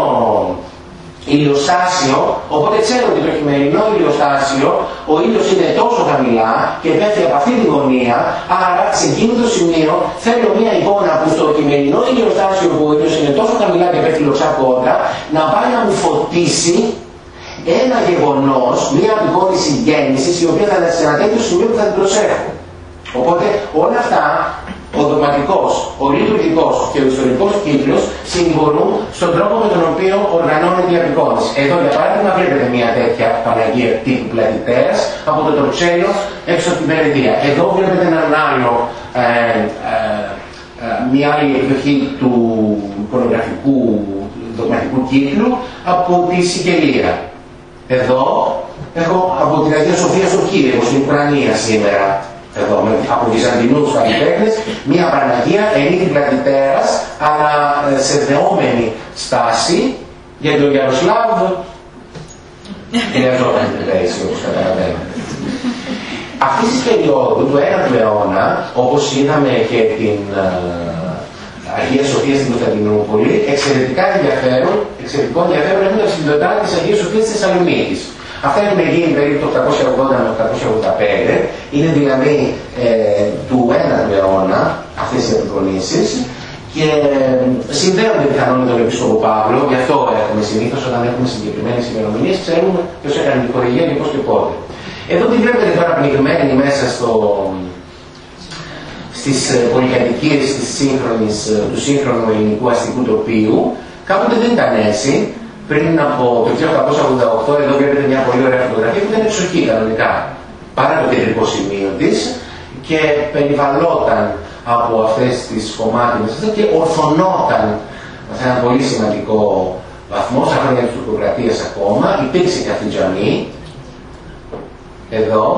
ηλιοστάσιο, οπότε ξέρω ότι το χειμερινό ηλιοστάσιο ο ήλιος είναι τόσο χαμηλά και πέφτει από αυτή τη γωνία, άρα σε εκείνο το σημείο θέλω μια εικόνα που στο χειμερινό ηλιοστάσιο που ο ήλιος είναι τόσο χαμηλά και πέφτει λοξά κόντρα, να πάει να μου φωτίσει ένα γεγονός, μια απεικόνηση γέννησης, η οποία θα είναι σε ένα τέτοιο σημείο που θα την προσέχω. Οπότε όλα αυτά, ο δογματικός, ο λειτουργικός και ο ιστορικός κύκλος συνηγορούν στον τρόπο με τον οποίο οργανώνεται η απεικόνηση. Εδώ για παράδειγμα βλέπετε μια τέτοια Παναγία τύπου πλατητέρας από το Τροξέλιο έξω από την Περαιδία. Εδώ βλέπετε έναν άλλο, ε, ε, ε, μια άλλη εκδοχή του εικονογραφικού δογματικού κύκλου από τη Σικελία. Εδώ έχω από την Αγία Σοφία στο Κύρικο, στην Ουκρανία σήμερα. Εδώ, με, από Βυζαντινούς καλλιτέχνες, μια Παναγία ενίδη πλατητέρας, αλλά σε δεόμενη στάση, γιατί ο Ιαροσλάβ χρειαζόταν την θέση, όπως καταλαβαίνετε. Αυτή τη περίοδου του ένατου αιώνα, όπως είδαμε και την uh, Αγία Σοφία στην Κωνσταντινούπολη, εξαιρετικά ενδιαφέρον, εξαιρετικό ενδιαφέρον έχουν τα συνδοτά της Αγίας Σοφίας της Θεσσαλονίκης. Αυτά είναι γίνει περίπου το οκτακόσια ογδόντα με οκτακόσια ογδόντα πέντε, είναι δηλαδή ε, του ένατου αιώνα αυτές οι απεικονίσεις και ε, συνδέονται πιθανόν με τον Επίσκοπο Παύλο, γι' αυτό έχουμε συνήθως όταν έχουμε συγκεκριμένες ημερομηνίες, ξέρουμε ποιος έκανε τη χορηγία και πώς και πότε. Εδώ τη βλέπετε τώρα πνιγμένη μέσα στο, στις πολυκατοικίες της σύγχρονης, του σύγχρονου ελληνικού αστικού τοπίου. Κάποτε δεν ήταν έτσι. Πριν από το χίλια οκτακόσια ογδόντα οκτώ, εδώ βλέπετε μια πολύ ωραία φωτογραφία που ήταν εξοχή κανονικά, παρά το κεντρικό σημείο της, και περιβαλλόταν από αυτές τις κομμάτινες και ορθωνόταν σε ένα πολύ σημαντικό βαθμό, στα χρόνια της τουρκοκρατίας ακόμα. Υπήρξε και αυτή η τζαμί, εδώ.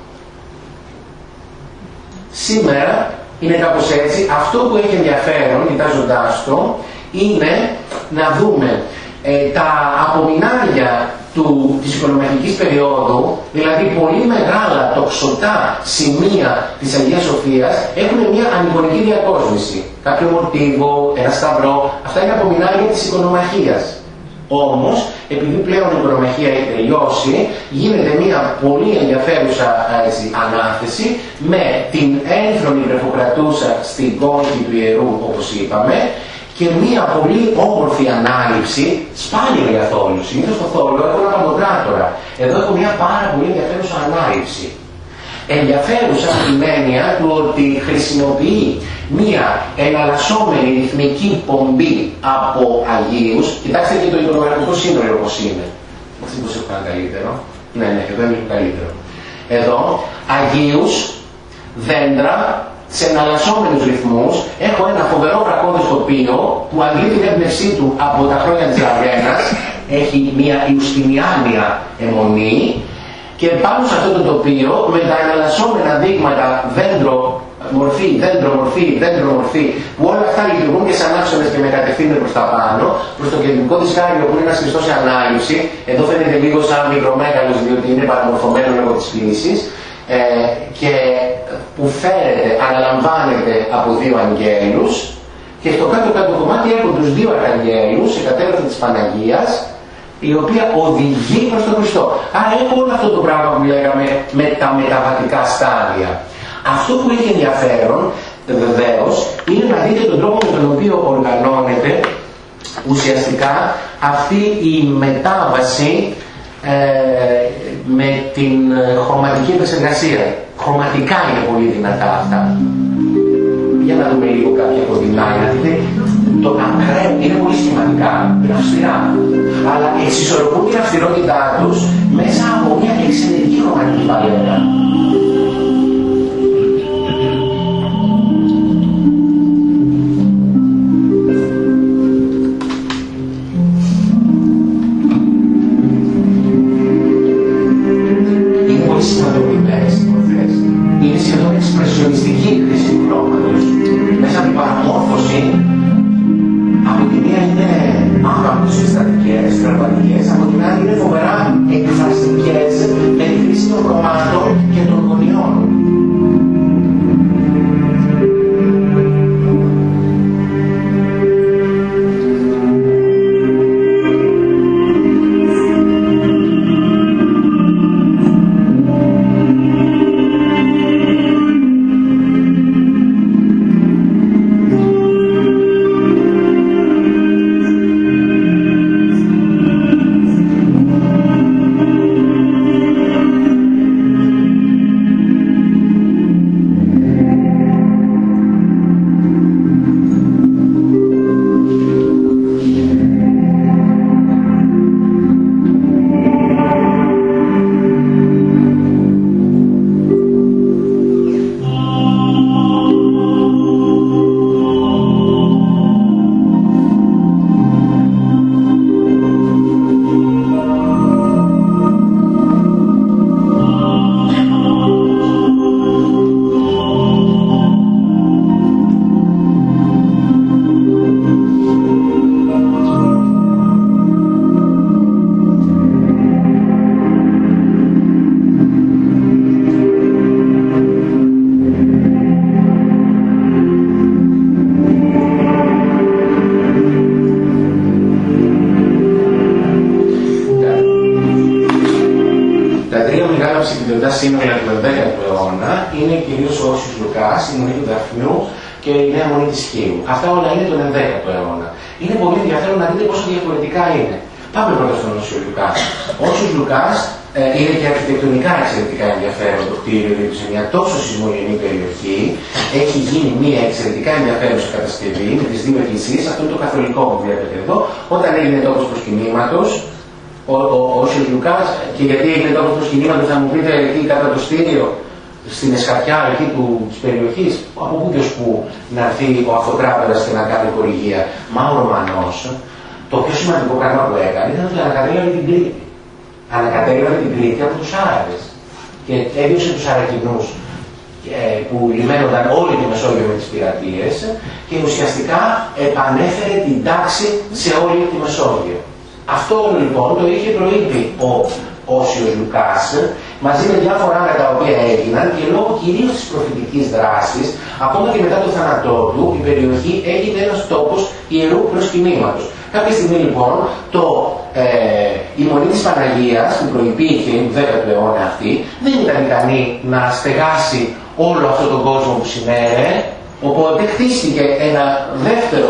Σήμερα είναι κάπως έτσι. Αυτό που έχει ενδιαφέρον, κοιτάζοντάς το, είναι να δούμε Ε, τα απομεινάρια του, της οικονομικής περίοδου, δηλαδή πολύ μεγάλα τοξωτά σημεία της Αγίας Σοφίας, έχουν μια ανεικονική διακόσμηση. Κάποιο μορτίβο, ένα σταυρό, αυτά είναι απομεινάρια της οικονομαχίας. Όμως, επειδή πλέον η οικονομαχία έχει τελειώσει, γίνεται μια πολύ ενδιαφέρουσα έτσι, ανάθεση με την ένθρονη βρεφοκρατούσα στην κόνη του ιερού, όπως είπαμε, και μία πολύ όμορφη ανάληψη, σπάνια για θόλου. Συνήθως στο θόλο έχω ένα παντοκράτορα. Εδώ έχω μία πάρα πολύ ενδιαφέρουσα ανάληψη. Ενδιαφέρουσα στην έννοια του ότι χρησιμοποιεί μία εναλλασσόμενη ρυθμική πομπή από Αγίους. Κοιτάξτε και το εικονογραφικό σύνολο όπως είναι. Δεν ξέρω πώς έχω κάνει καλύτερο. Ναι, ναι, εδώ είναι καλύτερο. Εδώ, Αγίους, δέντρα, σε εναλλασσόμενους ρυθμούς, έχω ένα φοβερό βρακώδες τοπίο που αντλεί την έμπνευσή του από τα χρόνια της Ραβένας, έχει μια ιουστινιάνια αιμονή και πάνω σε αυτό το τοπίο με τα εναλλασσόμενα δείγματα δέντρο, μορφή, δέντρο, μορφή, δέντρο, μορφή, που όλα αυτά λειτουργούν και σαν άξονες και με κατευθύνουν προς τα πάνω, προς το κεντρικό δισκάριο που είναι ένας Χριστός σε ανάληψη. Εδώ φαίνεται λίγο σαν μικρομέγαλος διότι είναι παραμορφωμένο λόγω της κλίσης, ε, και που φέρεται, αναλαμβάνεται από δύο αγγέλους, και στο κάτω-κάτω κομμάτι έχουν τους δύο αρχαγγέλους σε κατεύθυνση της Παναγίας, η οποία οδηγεί προς τον Χριστό. Άρα έχω όλο αυτό το πράγμα που λέγαμε με τα μεταβατικά στάδια. Αυτό που έχει ενδιαφέρον βεβαίως είναι να δείτε τον τρόπο με τον οποίο οργανώνεται ουσιαστικά αυτή η μετάβαση ε, με την χρωματική επεξεργασία. Χρωματικά είναι πολύ δυνατά αυτά. Για να δούμε λίγο κάποια κοντινά, να δείτε το ακραίο είναι πολύ σημαντικά, είναι αυστηρά. Αλλά εξισορροπούν την αυστηρότητά τους μέσα από μια εξαιρετική χρωματική παλέτα. Είναι σχεδόν εξπρεσιονιστική η χρήση του χρώματος. Μέσα από την παραμόρφωση, από τη μία είναι άπαντος συστατικές, δραματικές, από την άλλη είναι φοβερά εκφραστικές με τη χρήση των χρωμάτων και των γωνιών. Σύνολα του ενδέκατου αιώνα είναι κυρίως ο Όσιος Λουκάς, η Μονή του Δαφνιού και η Νέα Μονή της Χίου. Αυτά όλα είναι τον ενδέκατο αιώνα. Είναι πολύ ενδιαφέρον να δείτε πόσο διαφορετικά είναι. Πάμε πρώτα στον Όσιο Λουκά. Ο Όσιος Λουκάς ε, είναι και αρχιτεκτονικά εξαιρετικά ενδιαφέρον το κτίριο, διότι σε μια τόσο σεισμογενή περιοχή έχει γίνει μια εξαιρετικά ενδιαφέρουσα κατασκευή με τις δύο εκκλησίες. Αυτό είναι το καθολικό που βλέπετε εδώ. Όταν έγινε τόπος προσκυνήματος, ο, ο, ο Όσιος Λουκάς, και γιατί έγινε τόπος προσκυνήματος, θα μου πείτε εκεί κατά το στήριο, στην Εσκαρπιά εκεί του, της περιοχής, από πού και ως πού να έρθει ο αυτοκράτορας και να κάνει χορηγία. Μα ο Ρωμανός, το πιο σημαντικό πράγμα που έκανε ήταν ότι ανακατέλαβε την Κρήτη. Ανακατέλαβε την Κρήτη από τους Άραβες και έδιωσε τους Αρακινούς ε, που λιμένονταν όλη τη Μεσόγειο με τις πειρατείες και ουσιαστικά επανέφερε την τάξη σε όλη τη Μεσόγειο. Αυτό λοιπόν το είχε προείπει ο Όσιος Λουκάς μαζί με διάφορα άλλα τα οποία έγιναν και λόγω κυρίως της προφητικής δράσης, ακόμα και μετά το θάνατό του, η περιοχή έγινε ένας τόπος ιερού προσκυνήματος. Κάποια στιγμή λοιπόν το, ε, η Μονή της Παναγίας που προϋπήρχε του δέκατου αιώνα αυτή δεν ήταν ικανή να στεγάσει όλο αυτόν τον κόσμο που συνέρε, οπότε χτίστηκε ένα δεύτερο,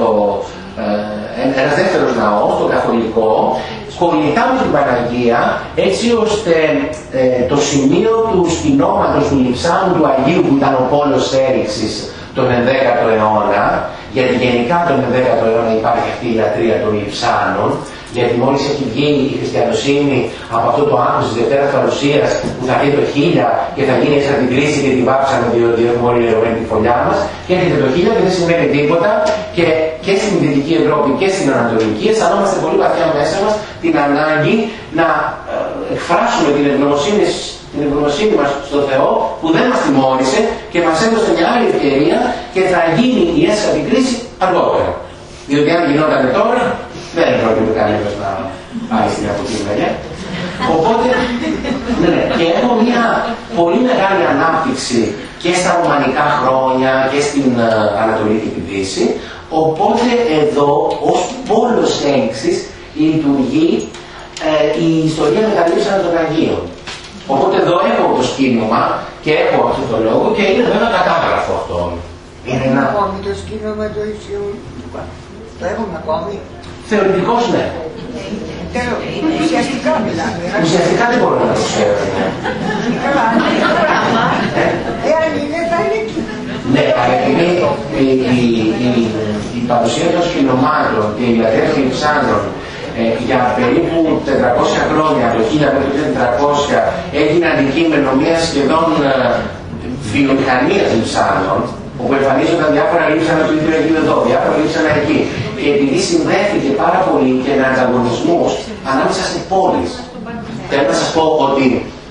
ε, ένας δεύτερος ναός, το καθολικό, κολλητά με την Παναγία, έτσι ώστε ε, το σημείο του σκηνώματος του λειψάνου του Αγίου που ήταν ο πόλος έριξης τον ενδέκατο αιώνα, γιατί γενικά τον ενδέκατο αιώνα υπάρχει αυτή η λατρεία των λειψάνων, γιατί μόλις έχει βγει η χριστιανοσύνη από αυτό το άγχος της Δευτέρας Παρουσίας που θα βγει το χίλια και θα γίνει σαν την κρίση και την βάψαμε διότι έχουμε όλοι λερωμένη τη φωλιά μας, και έρχεται το χίλια και δεν συμβαίνει τίποτα και, και στην Δυτική Ευρώπη και στην Ανατολική, αισθανόμαστε πολύ βαθιά μέσα μας την ανάγκη να εκφράσουμε την ευγνωμοσύνη, την ευγνωμοσύνη μας στον Θεό που δεν μας τιμώρησε και μας έδωσε μια άλλη ευκαιρία και θα γίνει η έσχατη κρίση αργότερα. Διότι αν γινόταν τώρα, δεν πρόκειται κανένας να πάει στην αποτυχία. Οπότε, ναι, ναι, και έχω μια πολύ μεγάλη ανάπτυξη και στα ρωμανικά χρόνια και στην uh, Ανατολή και τη Δύση. Οπότε εδώ ως πόλος έλξης λειτουργεί ε, η ιστορία μεγαλύτερα των Αγίων. Οπότε εδώ έχω το σκήνωμα και έχω αυτό το λόγο και είναι βέβαια κατάγραφο αυτό. Είναι ένα... ακόμη το σκήνωμα του Ισιού. Το έχουμε ακόμη. Θεωρητικώς ναι. Τέλος, ουσιαστικά μιλάμε. Ουσιαστικά δεν μπορούμε να το ξέρουμε. Καλά, είναι πράγμα. Εάν είναι, θα είναι εκεί. Ναι, αλλά επειδή η, η, η, η παρουσία των σκηνομάτων και η λατρεία των Λειψάνδρων ε, για περίπου τετρακόσια χρόνια, από το χίλια πεντακόσια τετρακόσια, έγινε αντικείμενο μια σχεδόν ε, βιομηχανίας Λειψάνδρων, όπου εμφανίζονταν διάφορα λείψανα του ίδιου εκεί εδώ, διάφορα λείψανα εκεί. Και επειδή συνδέθηκε πάρα πολύ και με ανταγωνισμούς ανάμεσα σε πόλεις. Θέλω να σας πω ότι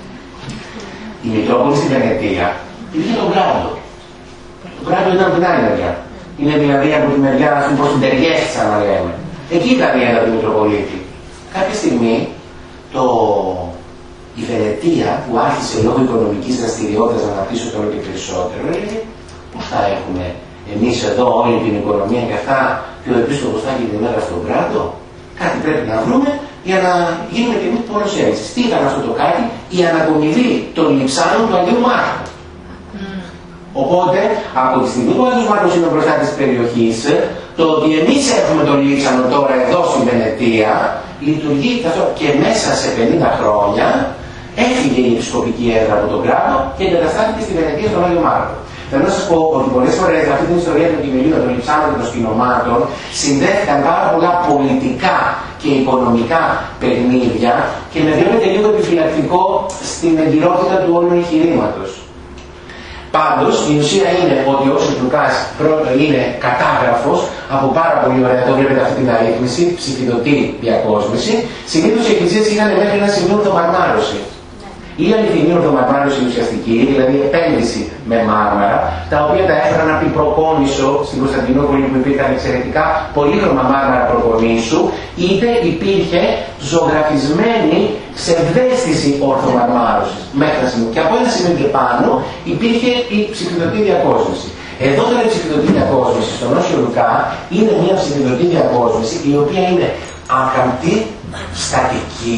η Μητρόπολη στη Βενετία είχε τον Γκράντο. Το Γκράντο ήταν από την άλλη μεριά. Είναι δηλαδή από τη μεριά, ας πούμε, προς την Τεριέστησα να λέμε. Εκεί ήταν η έδρα του Μητροπολίτη. Κάποια στιγμή το... η Βενετία που άρχισε λόγω οικονομικής δραστηριότητας να αναπτύσσει όλο και περισσότερο, έλεγε πώς θα έχουμε εμείς εδώ όλη την οικονομία και αυτά και ο επίσκοπος θα έχει τη μέρα στον Γκράντο. Κάτι πρέπει να βρούμε για να γίνουμε και εμείς πόλος έλξης. Τι ήταν αυτό το κάτι? Η ανακομιδή των λειψάνων του Αγίου Μάρκου. Mm. Οπότε, από τη στιγμή που ο Άγιος Μάρκος είναι μπροστά της περιοχής, το ότι εμείς έχουμε τον λείψανο τώρα εδώ στην Βενετία, λειτουργεί και μέσα σε πενήντα χρόνια έφυγε η επισκοπική έδρα από τον Γκράντο και εγκαταστάθηκε στη Βενετία στον Άγιο Μάρκο. Θέλω να σας πω ότι πολλές φορές αυτή την ιστορία των κειμενίων, των λειψάνων και των σκηνομάτων συνδέθηκαν πάρα πολλά πολιτικά και οικονομικά παιχνίδια και με διότι λίγο επιφυλακτικό στην εγκυρότητα του όλου εγχειρήματος. Πάντως, η ουσία είναι ότι ο Λουκάς είναι κατάγραφος από πάρα πολύ ωραία, εδώ βλέπετε αυτή την αρρύθμιση, ψηφιδωτή διακόσμηση. Συνήθως οι εκκλησίες είχαν μέχρι ένα σημείο ορθομαρμάρωση. Ή αληθινή ορθομαρμάρωση ουσιαστική, δηλαδή επένδυση με μάρμαρα, τα οποία τα έφεραν από την Προκόνησο στην Κωνσταντινούπολη που υπήρχαν εξαιρετικά πολύχρωμα μάρμαρα Προκονήσου, είτε υπήρχε ζωγραφισμένη ψευδαίσθηση ορθομαρμάρωσης μέχρι ένα σημείο. Και από ένα σημείο και πάνω υπήρχε η ψηφιδωτή διακόσμηση. Εδώ τώρα η ψηφιδωτή διακόσμηση στον Όσιο Λουκά είναι μια ψηφιδωτή διακόσμηση η οποία είναι άκαμπτη, στατική,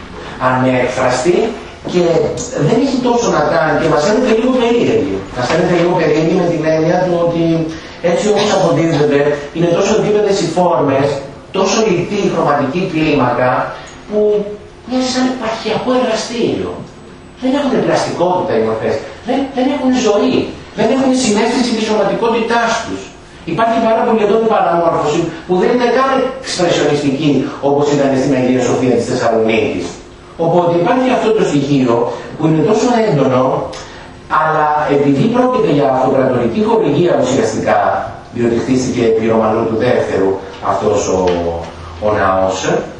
ανέκφραστη και δεν έχει τόσο να κάνει και μας φαίνεται λίγο περίεργη. Μας φαίνεται λίγο περίεργη με την έννοια του ότι έτσι όπως αποδίδεται είναι τόσο δίπεδες οι φόρμες, τόσο λιτή η χρωματική κλίμακα που μοιάζει σαν επαρχιακό εργαστήριο. Δεν έχουν πλαστικότητα οι μορφές, δεν, δεν έχουν ζωή, δεν έχουν συνέστηση της σωματικότητάς τους. Υπάρχει πάρα πολύ έντονη παραμόρφωση που δεν είναι καν εξπρεσιονιστική όπως ήταν στην Αγία Σοφία της Θεσσαλονίκης. Οπότε υπάρχει αυτό το στοιχείο που είναι τόσο έντονο, αλλά επειδή πρόκειται για αυτοκρατορική χορηγία ουσιαστικά, διότι χτίστηκε επί Ρωμανού του Δεύτερου αυτός ο, ο ναός,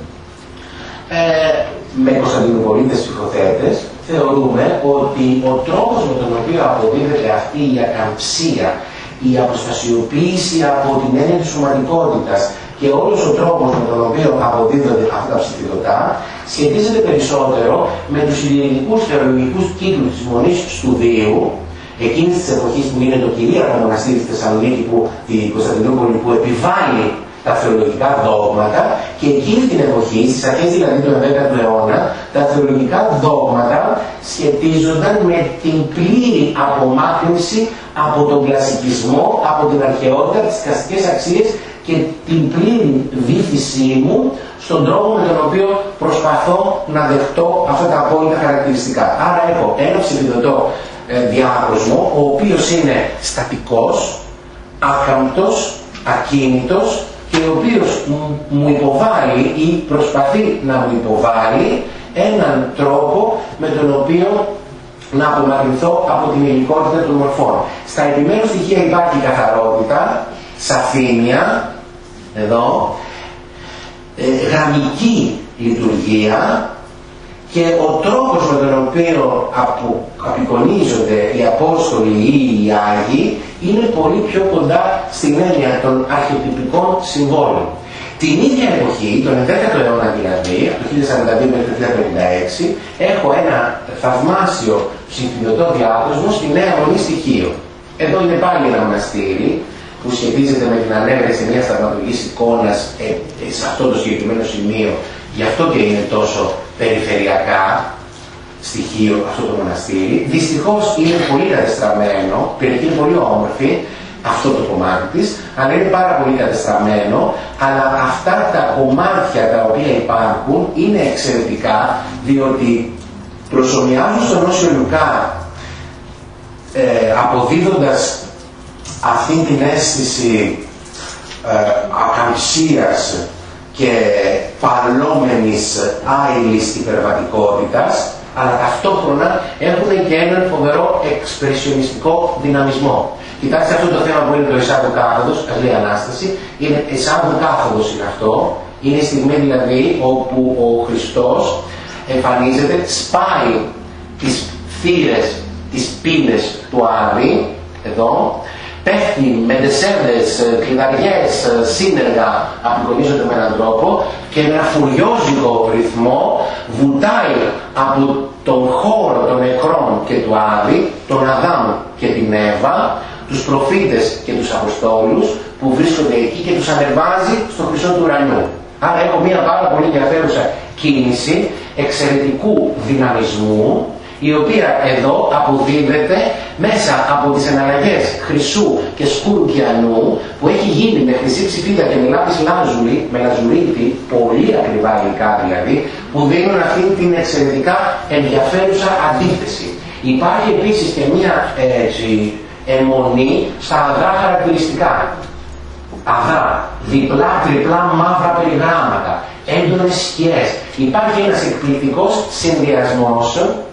ε, με Κωνσταντινουπολίτες ψυχοθέτες, θεωρούμε ότι ο τρόπος με τον οποίο αποδίδεται αυτή η ακαμψία, η αποστασιοποίηση από την έννοια της σωματικότητας και όλος ο τρόπος με τον οποίο αποδίδονται αυτά τα ψηφιδωτά σχετίζεται περισσότερο με τους ειρηνικούς θεολογικούς κύκλους της Μονής Στουδίου, εκείνης της εποχής που είναι το κυρίαρχο μοναστήρι στη Θεσσαλονίκη, που η Κωνσταντινούπολη που επιβάλλει τα θεολογικά δόγματα, και εκείνη την εποχή, στις αρχές δηλαδή του ενδέκατου αιώνα, τα θεολογικά δόγματα σχετίζονταν με την πλήρη απομάκρυνση από τον κλασικισμό, από την αρχαιότητα, τις δικαστικές αξίες και την πλήρη βύθισή μου στον τρόπο με τον οποίο προσπαθώ να δεχτώ αυτά τα απόλυτα χαρακτηριστικά. Άρα έχω ένα ψηφιδωτό ε, διάκοσμο, ο οποίος είναι στατικός, άκαμπτος, ακίνητος και ο οποίος μου υποβάλλει ή προσπαθεί να μου υποβάλλει έναν τρόπο με τον οποίο να απομακρυνθώ από την υλικότητα των μορφών. Στα επιμέρους στοιχεία υπάρχει καθαρότητα, σαφήνεια, εδώ, ε, γραμμική λειτουργία και ο τρόπος με τον οποίο απο, απεικονίζονται οι Απόστολοι ή οι Άγιοι είναι πολύ πιο κοντά στην έννοια των αρχετυπικών συμβόλων. Την ίδια εποχή, τον ενδέκατο αιώνα δηλαδή, από το χίλια σαράντα δύο μέχρι το χίλια πενήντα έξι, έχω ένα θαυμάσιο συμφιλιωτό διάδρομο στη Νέα Μονή Στοιχείο. Εδώ είναι πάλι ένα μοναστήρι που σχετίζεται με την ανέβρεση μιας θαυματουργής εικόνας ε, ε, σε αυτό το συγκεκριμένο σημείο. Γι' αυτό και είναι τόσο περιφερειακά στοιχείο αυτό το μοναστήρι. Δυστυχώς είναι πολύ κατεστραμμένο, η περιοχή είναι πολύ όμορφη, αυτό το κομμάτι της, αλλά είναι πάρα πολύ κατεστραμμένο, αλλά αυτά τα κομμάτια τα οποία υπάρχουν είναι εξαιρετικά, διότι προσομοιάζουν στον Όσιο Λουκά, ε, αποδίδοντας αυτή την αίσθηση ε, ακαμψίας και παλόμενης άειλης υπερβατικότητας, αλλά ταυτόχρονα έχουν και έναν φοβερό εξπρεσιονιστικό δυναμισμό. Κοιτάξτε αυτό το θέμα που είναι το εισάγω κάθοδος, καλή Ανάσταση, είναι εισάγω κάθοδος είναι αυτό, είναι η στιγμή δηλαδή όπου ο Χριστός εμφανίζεται, σπάει τις θύρες, τις πύλες του Άδη, εδώ, πέφτει με τεσσέρδες, κλειδαριές, σύνεργα απεικονίζονται με έναν τρόπο και με ένα φουριόζικο ρυθμό βουτάει από τον χώρο των νεκρών και του Άδη, τον Αδάμ και την Εύα, τους προφήτες και τους Αποστόλους που βρίσκονται εκεί και τους ανεβάζει στο χρυσό του ουρανού. Άρα έχω μια πάρα πολύ ενδιαφέρουσα κίνηση εξαιρετικού δυναμισμού, η οποία εδώ αποδίδεται μέσα από τις εναλλαγές χρυσού και σκούρου κιανού που έχει γίνει με χρυσή ψηφίδα και με λάπης λάζουρη, με λαζουρίτη, πολύ ακριβά υλικά δηλαδή, που δίνουν αυτή την εξαιρετικά ενδιαφέρουσα αντίθεση. Υπάρχει επίσης και μια έτσι, αιμονή στα αδρά χαρακτηριστικά. Αδρά, διπλά, τριπλά μαύρα περιγράμματα, έντονες σκιές. Υπάρχει ένας εκπληκτικός συνδυασμός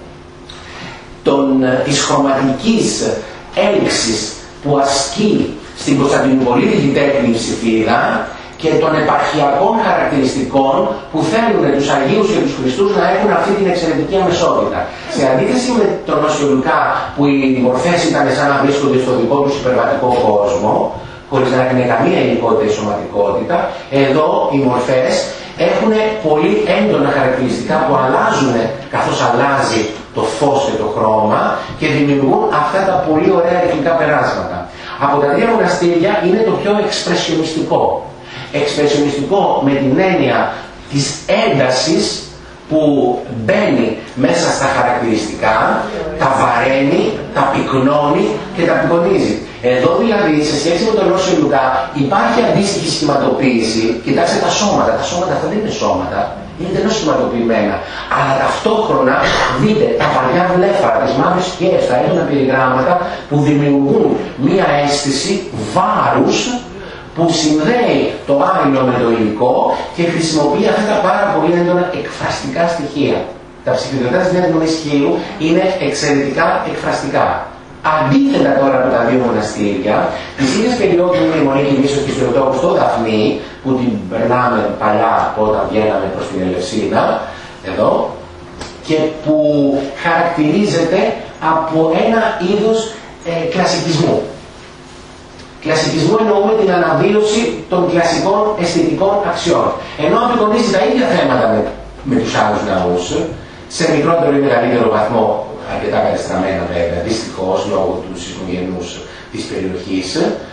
Των, της χρωματικής έλξης που ασκεί στην Κωνσταντινουπολίτικη τέχνη ψηφίδα και των επαρχιακών χαρακτηριστικών που θέλουν τους Αγίους και τους Χριστούς να έχουν αυτή την εξαιρετική αμεσότητα. Σε αντίθεση με τον Όσιο Λουκά που οι μορφές ήταν σαν να βρίσκονται στο δικό τους υπερβατικό κόσμο, χωρίς να έχουν καμία υλικότητα ή σωματικότητα, εδώ οι μορφές έχουν πολύ έντονα χαρακτηριστικά που αλλάζουν καθώς αλλάζει το φως και το χρώμα και δημιουργούν αυτά τα πολύ ωραία ρυθμικά περάσματα. Από τα δύο μοναστήρια είναι το πιο εξπρεσιονιστικό. Εξπρεσιονιστικό με την έννοια της έντασης που μπαίνει μέσα στα χαρακτηριστικά, τα βαραίνει, τα πυκνώνει και τα πυκνονίζει. Εδώ δηλαδή, σε σχέση με τον Όσιο Λουκά, υπάρχει αντίστοιχη σχηματοποίηση. Κοιτάξτε τα σώματα. Τα σώματα αυτά δεν είναι σώματα. Είναι εντελώς σχηματοποιημένα. Αλλά ταυτόχρονα δείτε τα παλιά βλέφαρα, τις μαύρες σκιές, τα έντονα περιγράμματα που δημιουργούν μία αίσθηση βάρους που συνδέει το άειλο με το υλικό και χρησιμοποιεί αυτά τα πάρα πολύ έντονα εκφραστικά στοιχεία. Τα ψηφιδωτά της Νέας Μονής Στοιχείου είναι εξαιρετικά εκφραστικά. Αντίθετα τώρα από τα δύο μοναστήρια, της ίδιας περίοδου είναι η Μονή Κινήσεως και Χριστοτόπου στο Δαφνί, που την περνάμε παλιά όταν βγαίναμε προς την Ελευσίνα, εδώ, και που χαρακτηρίζεται από ένα είδος ε, κλασικισμού. Κλασικισμού εννοούμε την αναβίωση των κλασικών αισθητικών αξιών. Ενώ απεικονίζει τα ίδια θέματα με, με τους άλλους ναούς, σε μικρότερο ή μεγαλύτερο βαθμό, αρκετά κατεστραμμένα βέβαια, δυστυχώς λόγω του σεισμογενούς της περιοχής,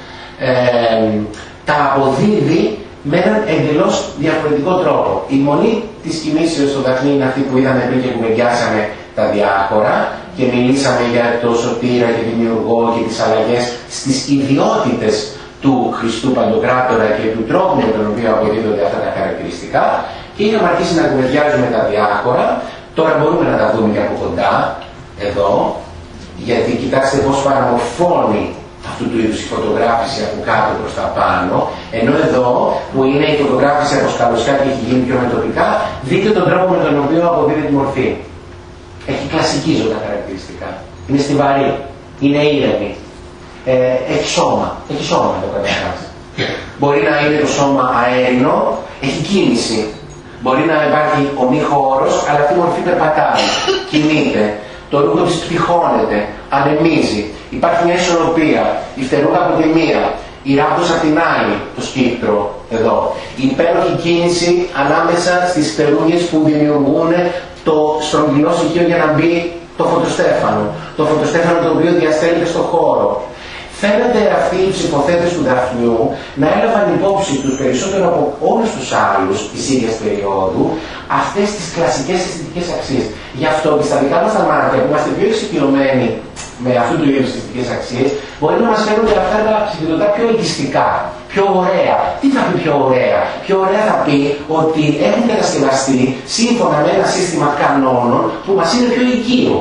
ε, τα αποδίδει με έναν εντελώς διαφορετικό τρόπο. Η μονή της Κινήσεως στο Δαφνί είναι αυτή που είδαμε πριν και κουβεντιάσαμε τα διάφορα και μιλήσαμε για το Σωτήρα και Δημιουργό και τις αλλαγές στις ιδιότητες του Χριστού Παντοκράτορα και του τρόπου με τον οποίο αποδίδονται αυτά τα χαρακτηριστικά και είχαμε αρχίσει να κουβεντιάζουμε τα διάφορα. Τώρα μπορούμε να τα δούμε και από κοντά, εδώ, γιατί κοιτάξτε πώς παραμορφώνει αυτού του είδους η φωτογράφηση από κάτω προς τα πάνω, ενώ εδώ που είναι η φωτογράφηση από σκαλωσιά και έχει γίνει πιο μετοπικά, δείτε τον τρόπο με τον οποίο αποδίδει τη μορφή. Έχει κλασική ζωντά χαρακτηριστικά. Είναι στιβαρή, είναι ήρεμη, ε, έχει σώμα, έχει σώμα το καταρχάς. Μπορεί να είναι το σώμα αέρινο, έχει κίνηση. Μπορεί να υπάρχει ομίχωρος, αλλά αυτή η μορφή περπατάει, κινείται. Το ρούχο της πτυχώνεται, ανεμίζει. Υπάρχει μια ισορροπία. Η φτερούγα από τη μία, η ράπτος από την άλλη, το σκύπτρο εδώ. Η υπέροχη κίνηση ανάμεσα στις φτερούγες που δημιουργούν το στρογγυλό στοιχείο για να μπει το φωτοστέφανο. Το φωτοστέφανο το οποίο διαστέλλεται στον χώρο. Φαίνεται αυτοί οι ψηφοθέτες του Δαφνιού να έλαβαν υπόψη τους περισσότερο από όλους τους άλλους της ίδιας περίοδου αυτές τις κλασικές αισθητικές αξίες. Γι' αυτό και στα δικά μας τα μάτια που είμαστε πιο εξοικειωμένοι με αυτού του είδους αισθητικές αξίες, μπορεί να μας φαίνονται αυτά τα συγκεκριτά πιο ελκυστικά, πιο ωραία. Τι θα πει πιο ωραία? Πιο ωραία θα πει ότι έχουν κατασκευαστεί σύμφωνα με ένα σύστημα κανόνων που μας είναι πιο οικείο.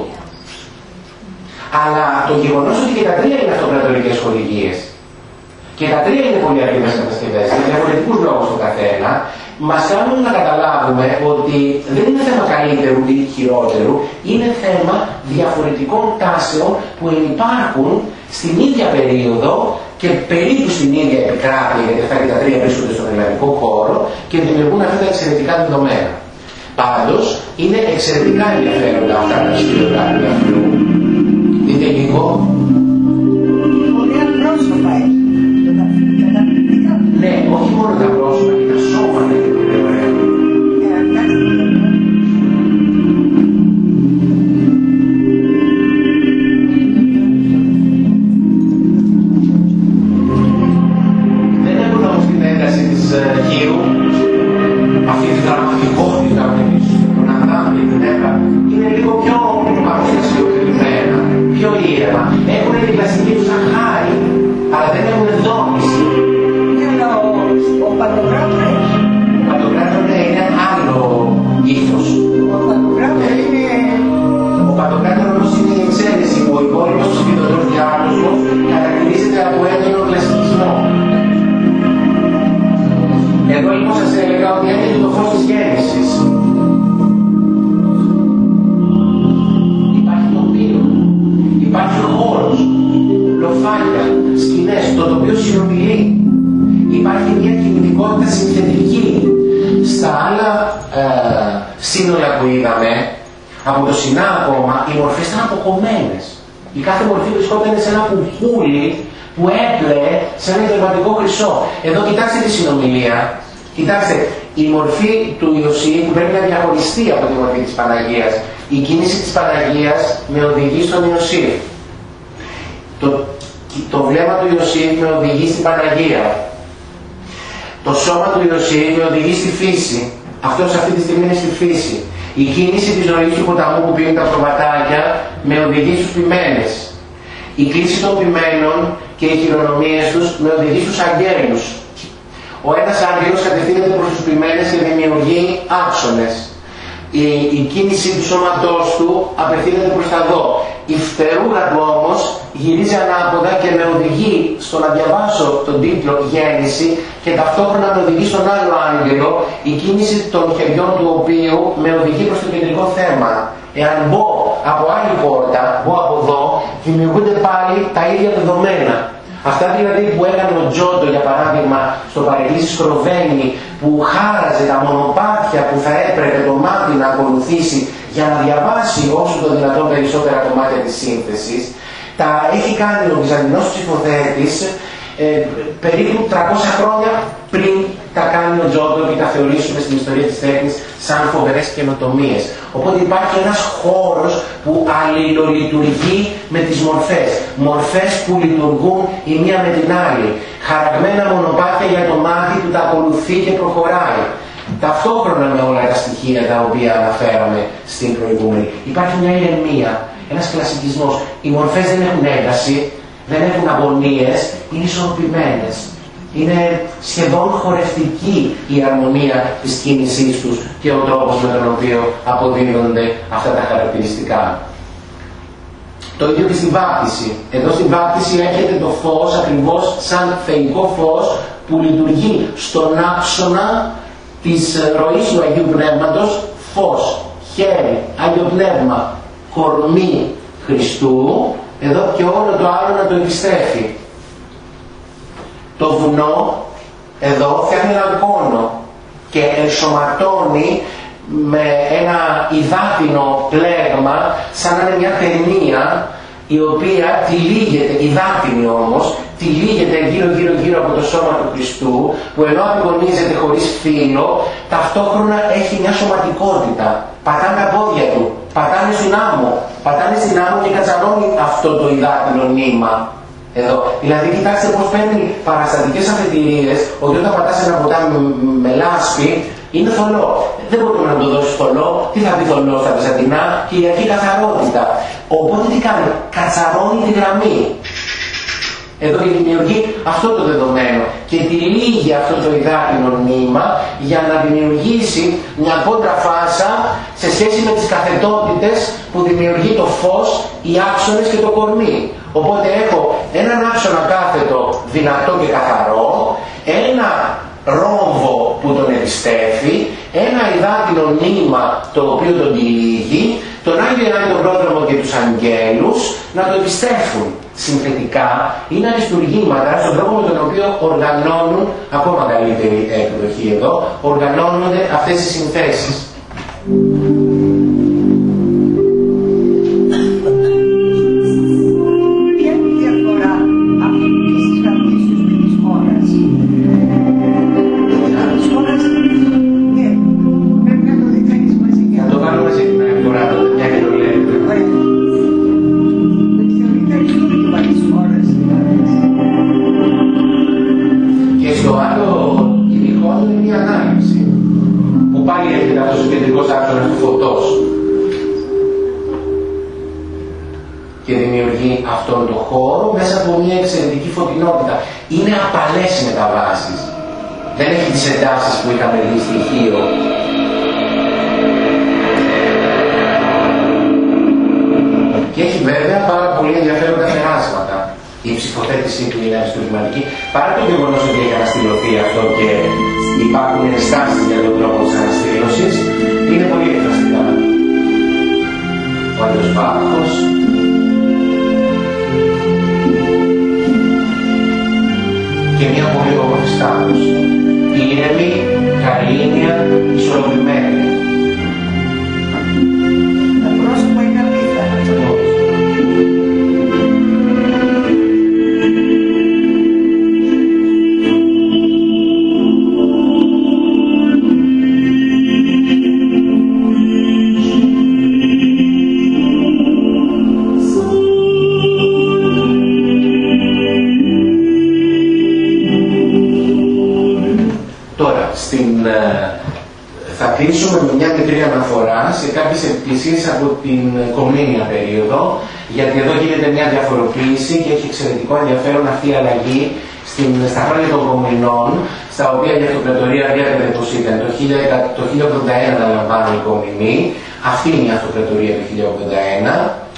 Αλλά το γεγονός ότι και τα τρία είναι αυτοκρατορικές χορηγίες και τα τρία είναι πολύ ακριβές κατασκευές, για διαφορετικούς λόγους το καθένα, μας κάνουν να καταλάβουμε ότι δεν είναι θέμα καλύτερου ή χειρότερου, είναι θέμα διαφορετικών τάσεων που υπάρχουν στην ίδια περίοδο και περίπου στην ίδια επικράτεια, γιατί αυτά και τα τρία βρίσκονται στον ελλαδικό χώρο και δημιουργούν αυτά τα εξαιρετικά δεδομένα. Πάντως, είναι εξαιρετικά ενδιαφέροντα αυτά τα στοιχεία του Δαφνιού. Δείτε λίγο. Ωραία πρόσωπα έχει το Δαφνί, καταπληκτικά. Ναι, όχι μόνο τα πρόσωπα και τα σώματα είναι πολύ ωραία. Ε, εντάξει. Δεν έχουν όμως την ένταση της γύρου, αυτή τη δραματικότητα που να δάμε την έβρα, είναι λίγο πιο συγκεκριμένα, πιο ήρεμα. Έχουν την κλασική τους αχάρη, αλλά δεν έχουν δόμηση. Είναι ο, ο Παντοκράτορ. Ο Παντοκράτορ είναι άλλο ήθος. Ο Παντοκράτορ είναι... Ο Παντοκράτορ όμως είναι η εξαίρεση που ο υπόλοιπος φοιτητός διάλογος χαρακτηρίζεται από έντονο κλασικισμό. Εδώ λοιπόν σας έλεγα ότι έρχεται το φως της γέννησης. Υπάρχει τοπίο, υπάρχει χώρος, λοφάνια, σκηνές, το τοπίο συνομιλεί. Υπάρχει μια κινητικότητα συνθετική. Στα άλλα ε, σύνολα που είδαμε, από το Σινά ακόμα, οι μορφές ήταν αποκομμένες. Η κάθε μορφή βρισκόταν σε ένα κουκούλι που έπλεε σε ένα ιδρυματικό χρυσό. Εδώ κοιτάξτε τη συνομιλία. Κοιτάξτε, η μορφή του Ιωσήφ πρέπει να διαχωριστεί από τη μορφή της Παναγίας. Η κίνηση της Παναγίας με οδηγεί στον Ιωσήφ. Το, το βλέμμα του Ιωσήφ με οδηγεί στην Παναγία. Το σώμα του Ιωσήφ με οδηγεί στη φύση. Αυτός αυτή τη στιγμή είναι στη φύση. Η κίνηση της ροής του ποταμού που πίνουν τα προβατάκια με οδηγεί στους ποιμένες. Η κλίση των ποιμένων και οι χειρονομίες τους με οδηγεί στους αγγέλους. Ο ένας άγγελος κατευθύνεται προς τους ποιμένες και δημιουργεί άξονες. Η, η κίνηση του σώματός του απευθύνεται προς τα δω. Η φτερούγα του όμως γυρίζει ανάποδα και με οδηγεί στο να διαβάσω τον τίτλο «Γέννηση» και ταυτόχρονα με οδηγεί στον άλλο άγγελο, η κίνηση των χεριών του οποίου με οδηγεί προς το κεντρικό θέμα. Εάν μπω από άλλη πόρτα, μπω από εδώ, δημιουργούνται πάλι τα ίδια δεδομένα. Αυτά δηλαδή που έκανε ο Τζότο, για παράδειγμα, στο Παρελίσσι Σκροβένι, που χάραζε τα μονοπάτια που θα έπρεπε το μάτι να ακολουθήσει για να διαβάσει όσο το δυνατόν περισσότερα κομμάτια της σύνθεσης, τα έχει κάνει ο Βυζαντινός ψηφοθέτης ε, περίπου τριακόσια χρόνια πριν τα κάνει ο Τζότο και τα θεωρήσουμε στην ιστορία της τέχνης σαν φοβερές καινοτομίες. Οπότε υπάρχει ένας χώρος που αλληλολειτουργεί με τις μορφές. Μορφές που λειτουργούν η μία με την άλλη. Χαραγμένα μονοπάτια για το μάτι που τα ακολουθεί και προχωράει. Ταυτόχρονα με όλα τα στοιχεία τα οποία αναφέραμε στην προηγούμενη. Υπάρχει μια ηρεμία, ένας κλασικισμός. Οι μορφές δεν έχουν ένταση, δεν έχουν αγωνίες, είναι ισορροπημένες. Είναι σχεδόν χορευτική η αρμονία της κίνησής τους και ο τρόπος με τον οποίο αποδίδονται αυτά τα χαρακτηριστικά. Το ίδιο και στην βάπτιση. Εδώ στην βάπτιση έρχεται το φως ακριβώς σαν θεϊκό φως που λειτουργεί στον άξονα της ροής του Αγίου Πνεύματος, φως, χέρι, Άγιο Πνεύμα, κορμί Χριστού, εδώ και όλο το άλλο να το επιστρέφει. Το βουνό Εδώ φτιάχνει έναν κόνο και ενσωματώνει με ένα υδάτινο πλέγμα, σαν να είναι μια ταινία η οποία τυλίγεται, υδάτινη όμως, τυλίγεται γύρω γύρω γύρω από το σώμα του Χριστού, που ενώ απεικονίζεται χωρίς φύλλο, ταυτόχρονα έχει μια σωματικότητα. Πατάνε τα πόδια του, πατάνε στην άμμο, πατάνε στην άμμο και κατσαρώνει αυτό το υδάτινο νήμα. Εδώ. Δηλαδή, κοιτάξτε πώς παίρνει παραστατικές αφετηρίες, ότι όταν πατάς ένα ποτάμι με λάσπη, είναι θολό. Δεν μπορούμε να το δώσεις θολό. Τι θα πει θολό στα Βυζαντινά? Κυριακή καθαρότητα. Οπότε τι κάνει? Κατσαρώνει τη γραμμή. Εδώ και δημιουργεί αυτό το δεδομένο και τυλίγει αυτό το υδάτινο νήμα για να δημιουργήσει μια κόντρα φάσα σε σχέση με τις καθετότητες που δημιουργεί το φως, οι άξονες και το κορμί. Οπότε έχω έναν άξονα κάθετο δυνατό και καθαρό, ένα ρόμβο που τον επιστρέφει, ένα υδάτινο νήμα το οποίο τον τυλίγει, τον Άγιο Ιωάννη τον Πρόδρομο και τους αγγέλους να το επιστρέφουν. Συνθετικά είναι αριστουργήματα στον τρόπο με τον οποίο οργανώνουν, ακόμα καλύτερη εκδοχή εδώ, οργανώνονται αυτές οι συνθέσεις. Ποια είναι η διαφορά από τις traditions με τις χώρες? Τις χώρες, ναι, πρέπει να το δει κανείς μαζί. Να το κάνω μαζί την άλλη φορά, μια και το λέτε. Και στο άλλο υλικό είναι μια ανάλυση που πάλι έρχεται αυτός ο κεντρικός άξονας του φωτός και δημιουργεί αυτόν τον χώρο μέσα από μια εξαιρετική φωτεινότητα. Είναι απαλές οι μεταβάσεις. Δεν έχει τις εντάσεις που είχαμε δει στοιχείο. Και έχει βέβαια πάρα πολύ ενδιαφέροντα περάσματα. Η ψηφοθέτησή του είναι αριστουργηματική, παρά το γεγονός ότι έχει αναστηλωθεί αυτό και υπάρχουν ενστάσεις για τον τρόπο της αναστήλωσης, είναι πολύ εκφραστικά. Ο Άγιος Βάχος, και μια πολύ όμορφη στάθος. Ήρεμη, καρίνια, ισορροπημένη. Τα πρόσωπα είναι απίθανα. Θα κλείσουμε με μια μικρή αναφορά σε κάποιες εκκλησίες από την Κομνήνια περίοδο, γιατί εδώ γίνεται μια διαφοροποίηση και έχει εξαιρετικό ενδιαφέρον αυτή η αλλαγή στην, στα χρόνια των Κομνηνών, στα οποία η αυτοκρατορία βλέπετε πως ήταν. Το χίλια ογδόντα ένα να λαμβάνουν οι Κομνηνοί, αυτή είναι η αυτοκρατορία του χίλια ογδόντα ένα.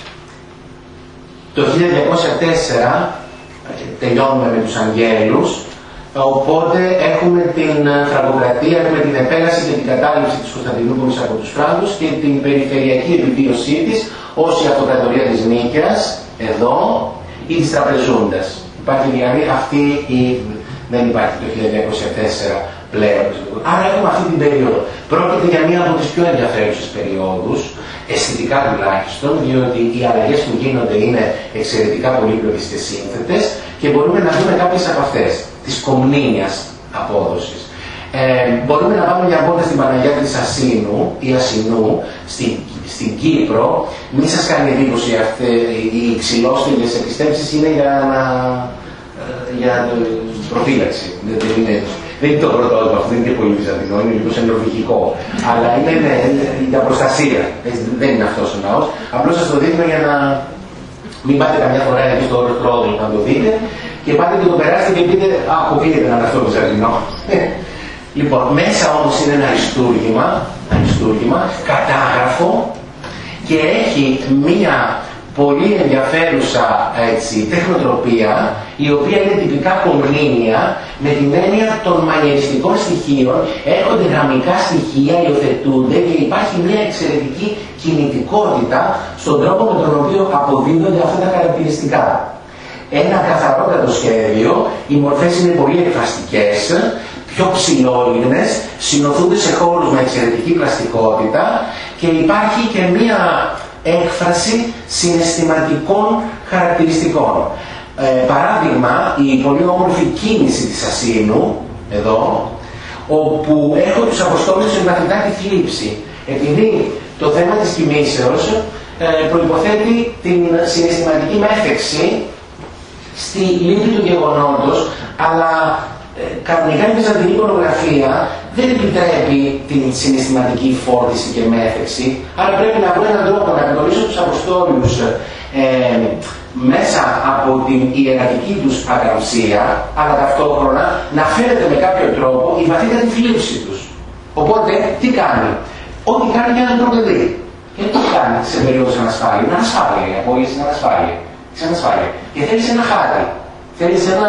Το χίλια διακόσια τέσσερα τελειώνουμε με τους Αγγέλους. Οπότε έχουμε την Φραγκοκρατία, έχουμε την επέλαση και την κατάληψη της Κωνσταντινούπολης από τους Φράγκους και την περιφερειακή επιβίωσή της ως η αυτοκρατορία της Νίκαιας, εδώ, ή της Τραπεζούντας. Υπάρχει δηλαδή αυτή η... δεν υπάρχει το χίλια διακόσια τέσσερα πλέον. Άρα έχουμε αυτή την περίοδο. Πρόκειται για μία από τις πιο ενδιαφέρουσες περιόδους, αισθητικά τουλάχιστον, διότι οι αλλαγές που γίνονται είναι εξαιρετικά πολύπλοκες και σύνθετες και μπορούμε να δούμε κάποιες από αυτές της κομνήνιας απόδοσης. Ε, μπορούμε να πάμε μια βόλτα στην Παναγιά της Ασίνου ή Ασινού, στην, στην Κύπρο. Μην σας κάνει εντύπωση αυτή, οι ξυλόστιλες επιστέψεις είναι για, να, για προφύλαξη. Δεν, δεν, είναι, δεν είναι το πρωτότυπο, αυτό δεν είναι και πολύ βυζαντινό, είναι λίγο ενδορβηγικό. Αλλά είναι, είναι, είναι για προστασία. Δεν είναι αυτός ο ναός. Απλώς σας το δείχνω για να μην πάτε καμιά φορά εκεί στο Ρόδο να το δείτε. Και πάτε και το περάσετε και πείτε, α, αποκλείεται να είναι αυτό το βυζαντινό. Λοιπόν, μέσα όμως είναι ένα αριστούργημα, αριστούργημα, κατάγραφο και έχει μία πολύ ενδιαφέρουσα έτσι, τεχνοτροπία, η οποία είναι τυπικά κομνήνια, με την έννοια των μανιεριστικών στοιχείων, έρχονται γραμμικά στοιχεία, υιοθετούνται και υπάρχει μια εξαιρετική κινητικότητα στον τρόπο με τον οποίο αποδίδονται αυτά τα χαρακτηριστικά. Ένα καθαρότατο σχέδιο, οι μορφές είναι πολύ εκφραστικές, πιο ψηλόλιγνες, συνοθούνται σε χώρους με εξαιρετική πλαστικότητα και υπάρχει και μία έκφραση συναισθηματικών χαρακτηριστικών. Ε, παράδειγμα, η πολύ όμορφη κίνηση της Ασίνου, εδώ, όπου έχω τους Αποστόλους σε μαθητά τη θλίψη. Επειδή το θέμα της κοιμήσεως ε, προϋποθέτει την συναισθηματική μέθεξη στη λύπη του γεγονότος, αλλά ε, κανονικά η βυζαντινή εικονογραφία δεν επιτρέπει την συναισθηματική φόρτιση και μέθεξη, άρα πρέπει να βρω έναν τρόπο να γνωρίσω τους Αποστόλους ε, μέσα από την ιερατική τους αγραμψία, αλλά ταυτόχρονα να φέρεται με κάποιο τρόπο η βαθύτατη θλίψη τους. Οπότε, τι κάνει? Ό,τι κάνει για ένα παιδί. Και τι κάνει σε περίοδος ανασφάλεια? Είναι ανασφάλεια, η απόλυση είναι ανασφάλεια. Είσαι ανασφάλεια. Και θέλεις ένα χάρτη. Θέλεις ένα...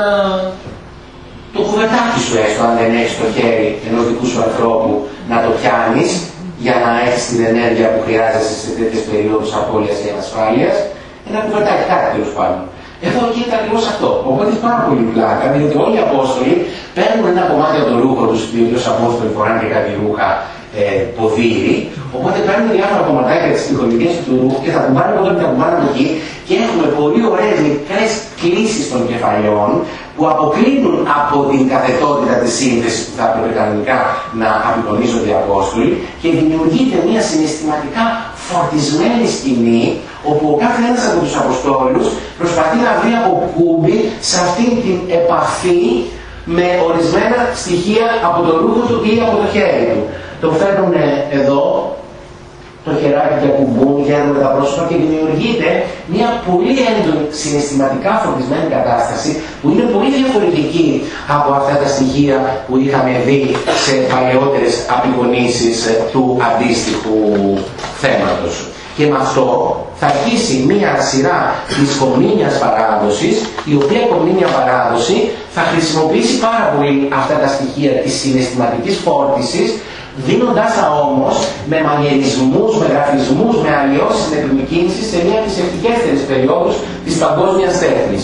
το κουβερτάκι σου έστω, αν δεν έχεις το χέρι ενός δικού σου ανθρώπου, να το πιάνεις για να έχεις την ενέργεια που χρειάζεσαι σε τέτοιες περίοδους απώλειας και ανασφάλειας. Ένα κουβερτάκι, κάτι τέλος πάντων. Εδώ γίνεται ακριβώς αυτό. Οπότε έχει πάρα πολύ πλάκα, διότι όλοι οι Απόστολοι παίρνουν ένα κομμάτι από το ρούχο τους, διότι ως Απόστολοι φοράνε και κάτι ρούχα ε, ποδήρι. Οπότε παίρνουν διάφορα κομματάκια της τυχολογίας του ρούχου και θα κουμπάνε εδώ και θα κουμπάνε από εκεί. Και έχουμε πολύ ωραίες μικρές κλίσεις των κεφαλιών που αποκλίνουν από την καθετότητα της σύνθεσης που θα έπρεπε κανονικά να απεικονίζονται οι Απόστολοι και δημιουργείται μια συναισθηματικά φορτισμένη σκηνή όπου ο κάθε ένας από τους Αποστόλους προσπαθεί να βρει από κούμπι σε αυτή την επαφή με ορισμένα στοιχεία από το ρούχο του ή από το χέρι του. Το φέρνουν εδώ, το χεράκι και ακουμπούν, γέρνουν τα πρόσωπα και δημιουργείται μια πολύ έντονη συναισθηματικά φορτισμένη κατάσταση που είναι πολύ διαφορετική από αυτά τα στοιχεία που είχαμε δει σε παλαιότερες απεικονίσεις του αντίστοιχου θέματος. Και με αυτό θα αρχίσει μία σειρά της κομνήνιας παράδοσης, η οποία κομνήνια παράδοση θα χρησιμοποιήσει πάρα πολύ αυτά τα στοιχεία της συναισθηματικής φόρτισης, δίνοντάς τα όμως με μανιερισμούς, με γραφισμούς, με αλλοιώσεις στην επιμηκύνηση σε μία από τις ευτυχέστερες περιόδους της παγκόσμιας τέχνης.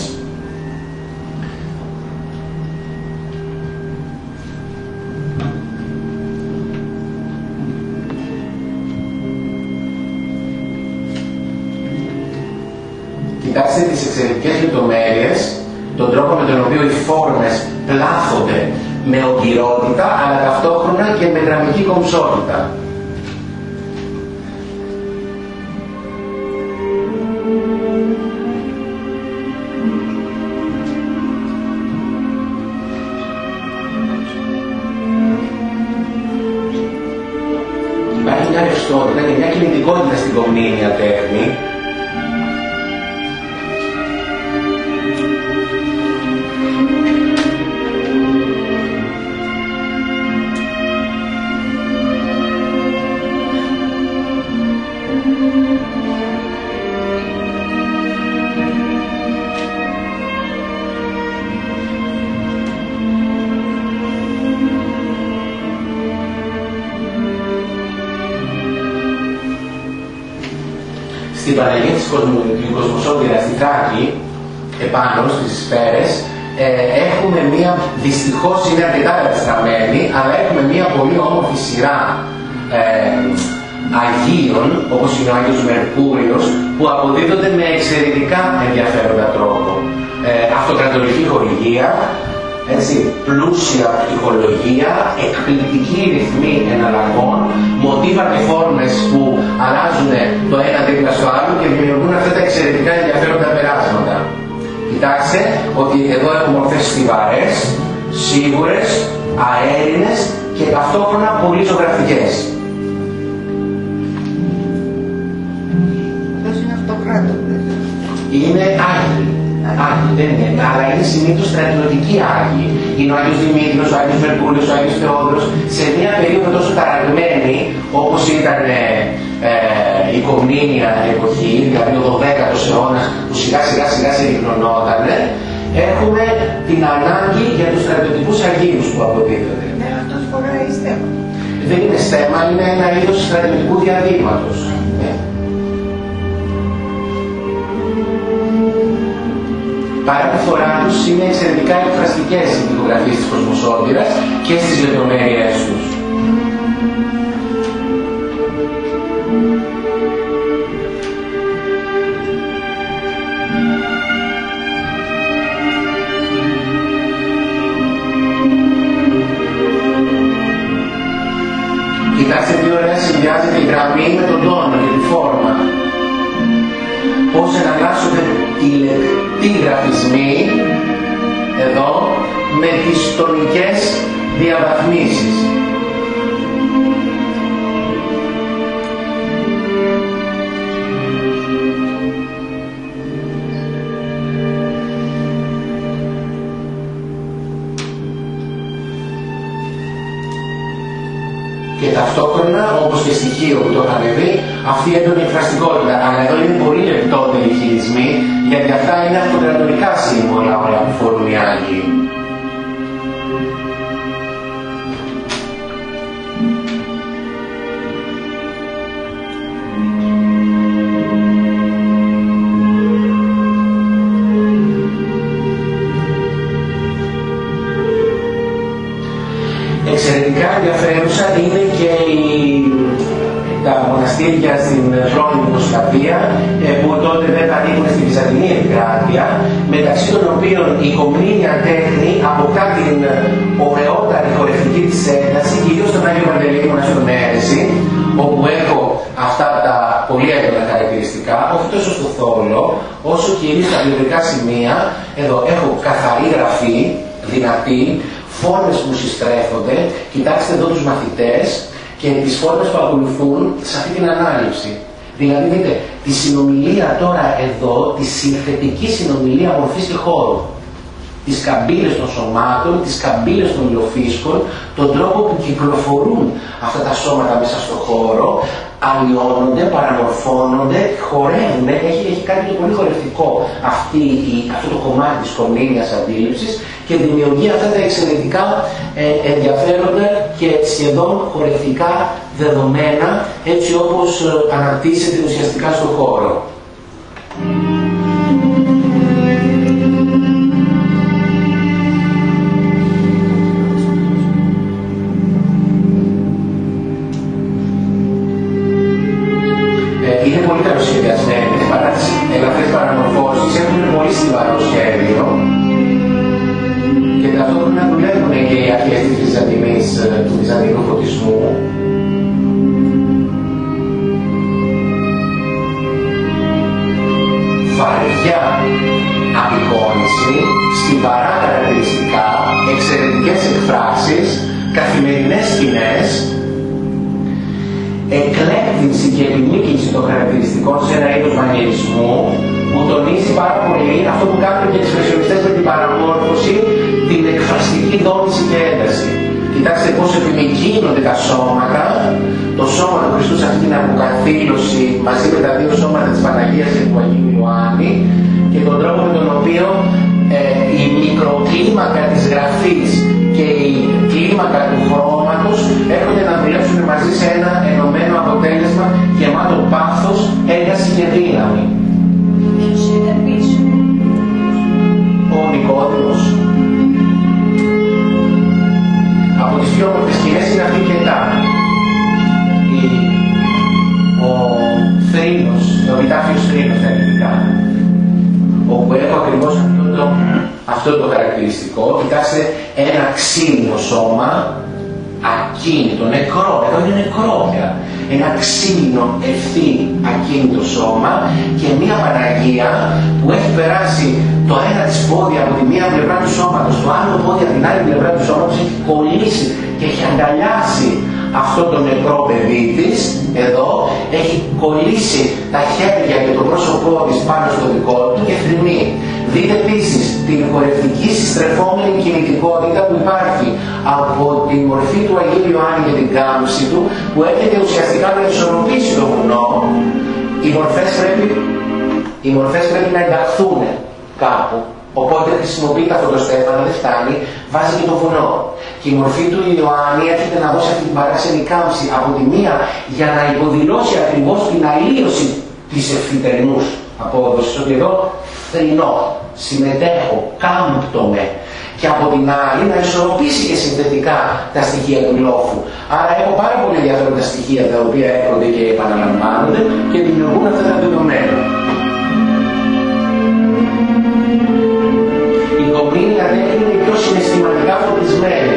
Κοιτάξτε τις εξαιρετικές λεπτομέρειες, τον τρόπο με τον οποίο οι φόρμες πλάθονται με ογκυρότητα, αλλά ταυτόχρονα και με γραμμική κομψότητα. Υπάρχει μια ρευστότητα και μια κινητικότητα στην κομνήνια τέχνη, στην Παναγία της Κοσμοσόντιας στην Τράκη, επάνω στις σφαίρες, ε, έχουμε μία, δυστυχώς είναι αρκετά καταστραμμένη, αλλά έχουμε μία πολύ όμορφη σειρά ε, Αγίων, όπως είναι ο Άγιος Μερκούριος, που αποδίδονται με εξαιρετικά ενδιαφέροντα τρόπο. Ε, αυτοκρατορική χορηγία, έτσι, πλούσια πτυχολογία, εκπληκτική ρυθμή εναλλαγών, μοτίβα και φόρμες που αλλάζουν το ένα δίπλα στο άλλο και δημιουργούν αυτά τα εξαιρετικά ενδιαφέροντα περάσματα. Κοιτάξτε ότι εδώ έχουμε μορφές στιβαρές, σίγουρες, αέρινες και ταυτόχρονα πολύ ζωγραφικές. Αυτός είναι αυτοκράτορας. Είναι άγιοι. Άγιοι δεν είναι, αλλά είναι συνήθως στρατιωτικοί άγιοι. Είναι ο Άγιος Δημήτριος, ο Άγιος Μερκούριος, ο Άγιος Θεόδωρος, σε μια περίοδο τόσο ταραγμένη όπως ήταν ε, ε, η κομνήνια εποχή, δηλαδή ο δωδέκατος αιώνας που σιγά σιγά σιγά συρρυκνωνόταν, έχουμε την ανάγκη για τους στρατιωτικούς αγίους που αποδίδονται. Ναι, αυτός φοράει στέμα. Δεν είναι στέμα, είναι ένα είδος στρατιωτικού διαδήματος. Ναι. Παρά τη φορά τους είναι εξαιρετικά εκφραστικές οι λιθογραφίες της Κοσμοσόντιρας και στις λεπτομέρειές τους. Κοιτάξτε τι ωραία συνδυάζεται η γραμμή με τον τόνο και τη φόρμα. Πώς εναλλάσσονται οι λεπτοί γραφισμοί εδώ με τις τονικές διαβαθμίσεις. Και ταυτόχρονα, όπως και στοιχείο που το είχαμε δει, αυτή η έντονη εκφραστικότητα. Αλλά εδώ είναι πολύ λεπτότεροι χειρισμοί, γιατί αυτά είναι αυτοκρατορικά σύμβολα όλα που φορούν οι Άγιοι. Εξαιρετικά ενδιαφέρουσα είναι και η, τα μοναστήρια στην πρώην Ιουγκοσλαβία, που τότε δεν ανήκουν στη Βυζαντινή επικράτεια, μεταξύ των οποίων η κομνήνια τέχνη αποκτά την ωραιότατη χορευτική της ένταση, κυρίως στον Άγιο Παντελεήμονα στον Έρεση, όπου έχω αυτά τα πολύ έντονα χαρακτηριστικά, όχι τόσο στο θόλο, όσο κυρίως στα βιβλικά σημεία. Εδώ έχω καθαρή γραφή, δυνατή, φόρμες που συστρέφονται, κοιτάξτε εδώ τους μαθητές και τις φόρμες που ακολουθούν σε αυτή την ανάληψη. Δηλαδή δείτε, τη συνομιλία τώρα εδώ, τη συνθετική συνομιλία μορφής και χώρου. Τις καμπύλες των σωμάτων, τις καμπύλες των ηλιοφύσκων, τον τρόπο που κυκλοφορούν αυτά τα σώματα μέσα στον χώρο, αλλοιώνονται, παραμορφώνονται, χορεύουν, έχει, έχει κάτι το πολύ χορευτικό αυτή, η, αυτό το κομμάτι της κομνήνιας αντίληψης και δημιουργεί αυτά τα εξαιρετικά ε, ενδιαφέροντα και σχεδόν χορευτικά δεδομένα, έτσι όπως ε, αναπτύσσεται ουσιαστικά στον χώρο. Είναι πολύ καλοσχεδιασμένες, παρά τις ελαφρές παραμορφώσεις, έχουν πολύ στιβαρό σχέδιο και ταυτόχρονα δουλεύουν και οι αρχές της Βυζαντινής, του Βυζαντινού φωτισμού. Βαριά απεικόνιση, στιβαρά χαρακτηριστικά, εξαιρετικές εκφράσεις, καθημερινές σκηνές, εκλέπτυνση και επιμήκυνση των χαρακτηριστικών σε ένα είδος μανιερισμού που τονίζει πάρα πολύ αυτό που κάνουν και οι εξπρεσιονιστές με την παραμόρφωση, την εκφραστική δόμηση και ένταση. Κοιτάξτε πώς επιμηκύνονται τα σώματα, το σώμα του Χριστού σε αυτή την αποκαθήλωση μαζί με τα δύο σώματα της Παναγίας και του Αγίου Ιωάννη και τον τρόπο με τον οποίο ε, η μικροκλίμακα της γραφής και η κλίμακα του χρώματος έρχονται να δουλέψουν μαζί σε ένα ενωμένο αποτέλεσμα γεμάτο πάθος, ένταση και δύναμη. Ποιος είναι πίσω? Ο Νικόδημος. Από τις πιο όμορφες σκηνές είναι αυτή και τα. Η, ο θρήνος, ο επιτάφιος θρήνος τα ελληνικά, όπου έχω ακριβώς αυτό το, αυτό το χαρακτηριστικό. Κοιτάξτε, ένα ξύλινο σώμα, ακίνητο, νεκρό, εδώ είναι νεκρό πια. Ένα ξύλινο ευθύ ακίνητο σώμα και μια Παναγία που έχει περάσει το ένα της πόδι από τη μία πλευρά του σώματος, το άλλο πόδι από την άλλη πλευρά του σώματος, έχει κολλήσει και έχει αγκαλιάσει αυτό το νεκρό παιδί της, εδώ, έχει κολλήσει τα χέρια και το πρόσωπό της πάνω στο δικό του και θρηνεί. Δείτε επίσης την χορευτική συστρεφόμενη κινητικότητα που υπάρχει από τη μορφή του Αγίου Ιωάννη και την κάμψη του, που έρχεται ουσιαστικά να ισορροπήσει το βουνό. Οι μορφές πρέπει, οι μορφές πρέπει να ενταχθούν κάπου. Οπότε χρησιμοποιείται αυτό το στέφανο, δεν φτάνει, βάζει και το βουνό. Και η μορφή του Ιωάννη έρχεται να δώσει αυτή την παράξενη κάμψη από τη μία για να υποδηλώσει ακριβώς την αλλίωση της ευθυτερινούς απόδοσης, ότι εδώ θρηνώ, συμμετέχω, κάμπτομαι. Και από την άλλη να ισορροπήσει και συνθετικά τα στοιχεία του λόφου. Άρα έχω πάρα πολύ ενδιαφέροντα στοιχεία τα οποία έρχονται και επαναλαμβάνονται και δημιουργούν αυτά τα δεδομένα. Η κομμήνια τέχνη είναι η πιο συναισθηματικά φωτισμένη.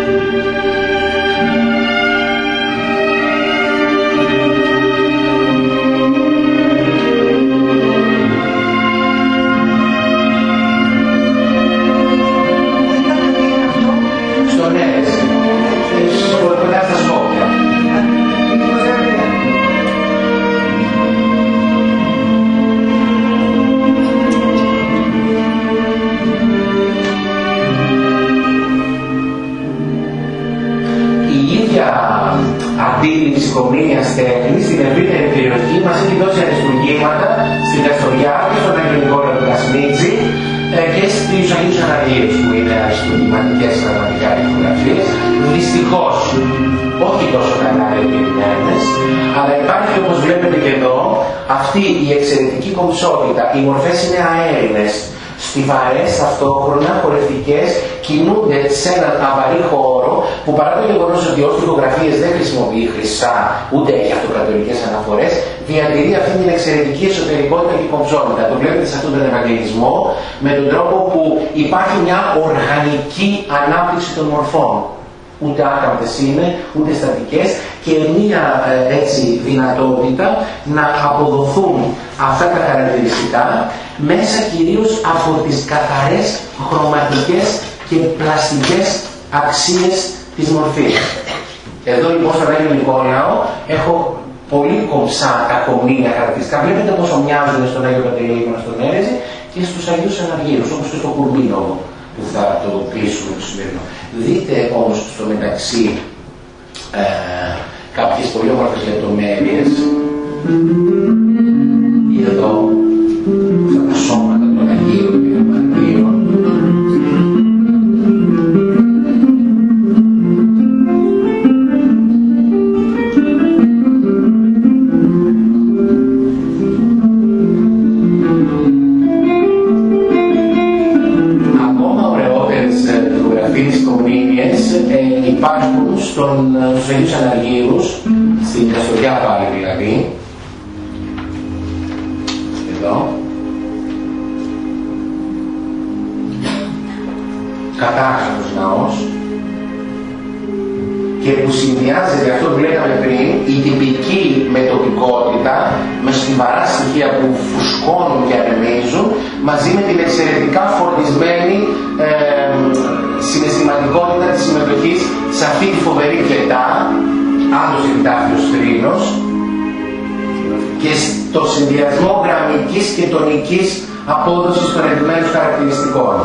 Αντίληψη κομμήνιας τέχνης στην ευρύτερη περιοχή μας έχει δώσει αριστουργήματα στην Καστοριά και στον Άγιο Νικόλαο του Κασμίτζη και στους Αγίους Αναγίους που είναι αριστουργηματικές πραγματικά φωτογραφίες. Δυστυχώς όχι τόσο καλά επιτυχημένες, αλλά υπάρχει όπως βλέπετε και εδώ αυτή η εξαιρετική κομψότητα. Οι μορφές είναι αέρινες, στιβαρές ταυτόχρονα, χορευτικές, κινούνται σε έναν αβαρύ χώρο που παρά το γεγονός ότι ως τοιχογραφίες δεν χρησιμοποιεί χρυσά ούτε έχει αυτοκρατορικές αναφορές, διατηρεί αυτή την εξαιρετική εσωτερικότητα και κομψότητα. Το βλέπετε σε αυτόν τον Ευαγγελισμό με τον τρόπο που υπάρχει μια οργανική ανάπτυξη των μορφών. Ούτε άκαμπτες είναι, ούτε στατικές και μια ε, έτσι δυνατότητα να αποδοθούν αυτά τα χαρακτηριστικά μέσα κυρίως από τις καθαρές χρωματικές και πλαστικές αξίες της μορφής. Εδώ λοιπόν στον Άγιο Νικόλαο έχω πολύ κομψά τα κομμήνια χαρακτηριστικά. Βλέπετε πόσο μοιάζουν στον Άγιο Παντελεήμονα στον Έρεζη και στους Αγίους Αναργύρους, όπως και στο Κουρμπίνογο που θα το κλείσουμε το σημερινό. Δείτε όμως στο μεταξύ ε, κάποιες πολύ όμορφες λεπτομέρειες. Εδώ αυτά τα σώματα των Αγίων και των Μαρτύρων. Υπάρχουν στον, στους Αγίους Αναργύρους, στην Καστοριά πάλι δηλαδή, εδώ, κατάξατος ναός, και που συνδυάζεται αυτό που λέγαμε πριν, η τυπική μετοπικότητα με στιβαρά στοιχεία που φουσκώνουν και ανεμίζουν, μαζί με την εξαιρετικά φορτισμένη ε, συναισθηματικότητα της συμμετοχής σε αυτή τη φοβερή φετά, άλλος επιτάφιος θρήνος, και στο συνδυασμό γραμμικής και τονικής απόδοσης των επιμέρους χαρακτηριστικών.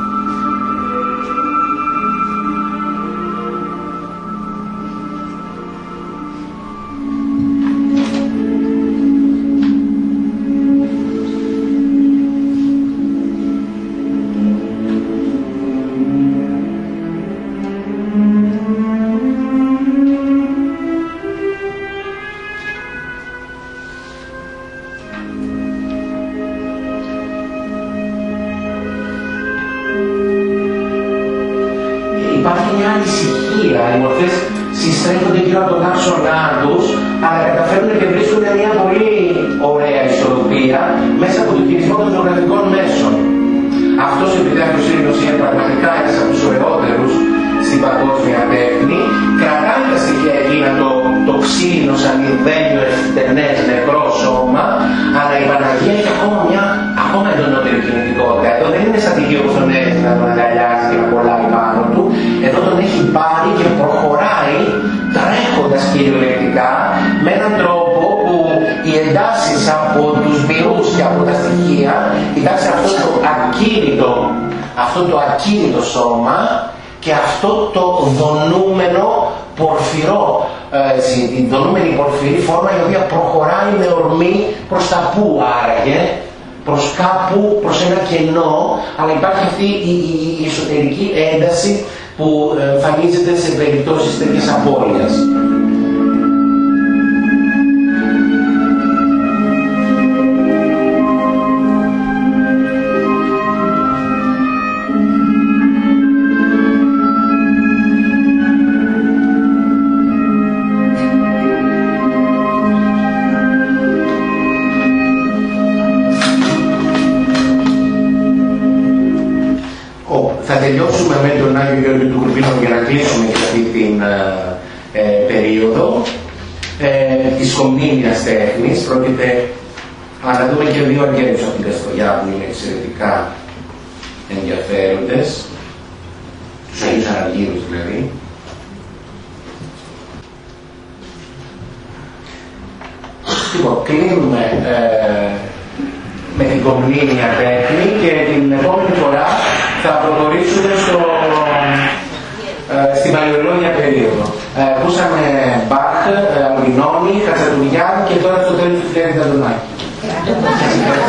Αυτό το ακίνητο σώμα και αυτό το δονούμενο πορφυρό, έτσι, την δονούμενη πορφυρή φόρμα η οποία προχωράει με ορμή προς τα πού άραγε, προς κάπου, προς ένα κενό, αλλά υπάρχει αυτή η, η, η εσωτερική ένταση που εμφανίζεται σε περιπτώσεις τέτοιες απώλειας. τελειώσουμε με τον Άγιο Γεώργιο του Κουρβίνου για να κλείσουμε και αυτή την ε, περίοδο ε, της χομνήμιας τέχνης. Πρόκειται να δούμε και δύο αγγέλους από την Καστοριά που είναι εξαιρετικά ενδιαφέροντες, τους Αγίους Αναργύρους δηλαδή. Λοιπόν, κλείνουμε ε, με την κομνήμια τέχνη και την επόμενη φορά θα προχωρήσουμε στο, ε, στην παλαιολόγια περίοδο. Ε, ακούσαμε Μπαχ, Αλβινόνι, Χατζατουριάν και τώρα στο τέλος του Φλιάρη Δαντονάκη.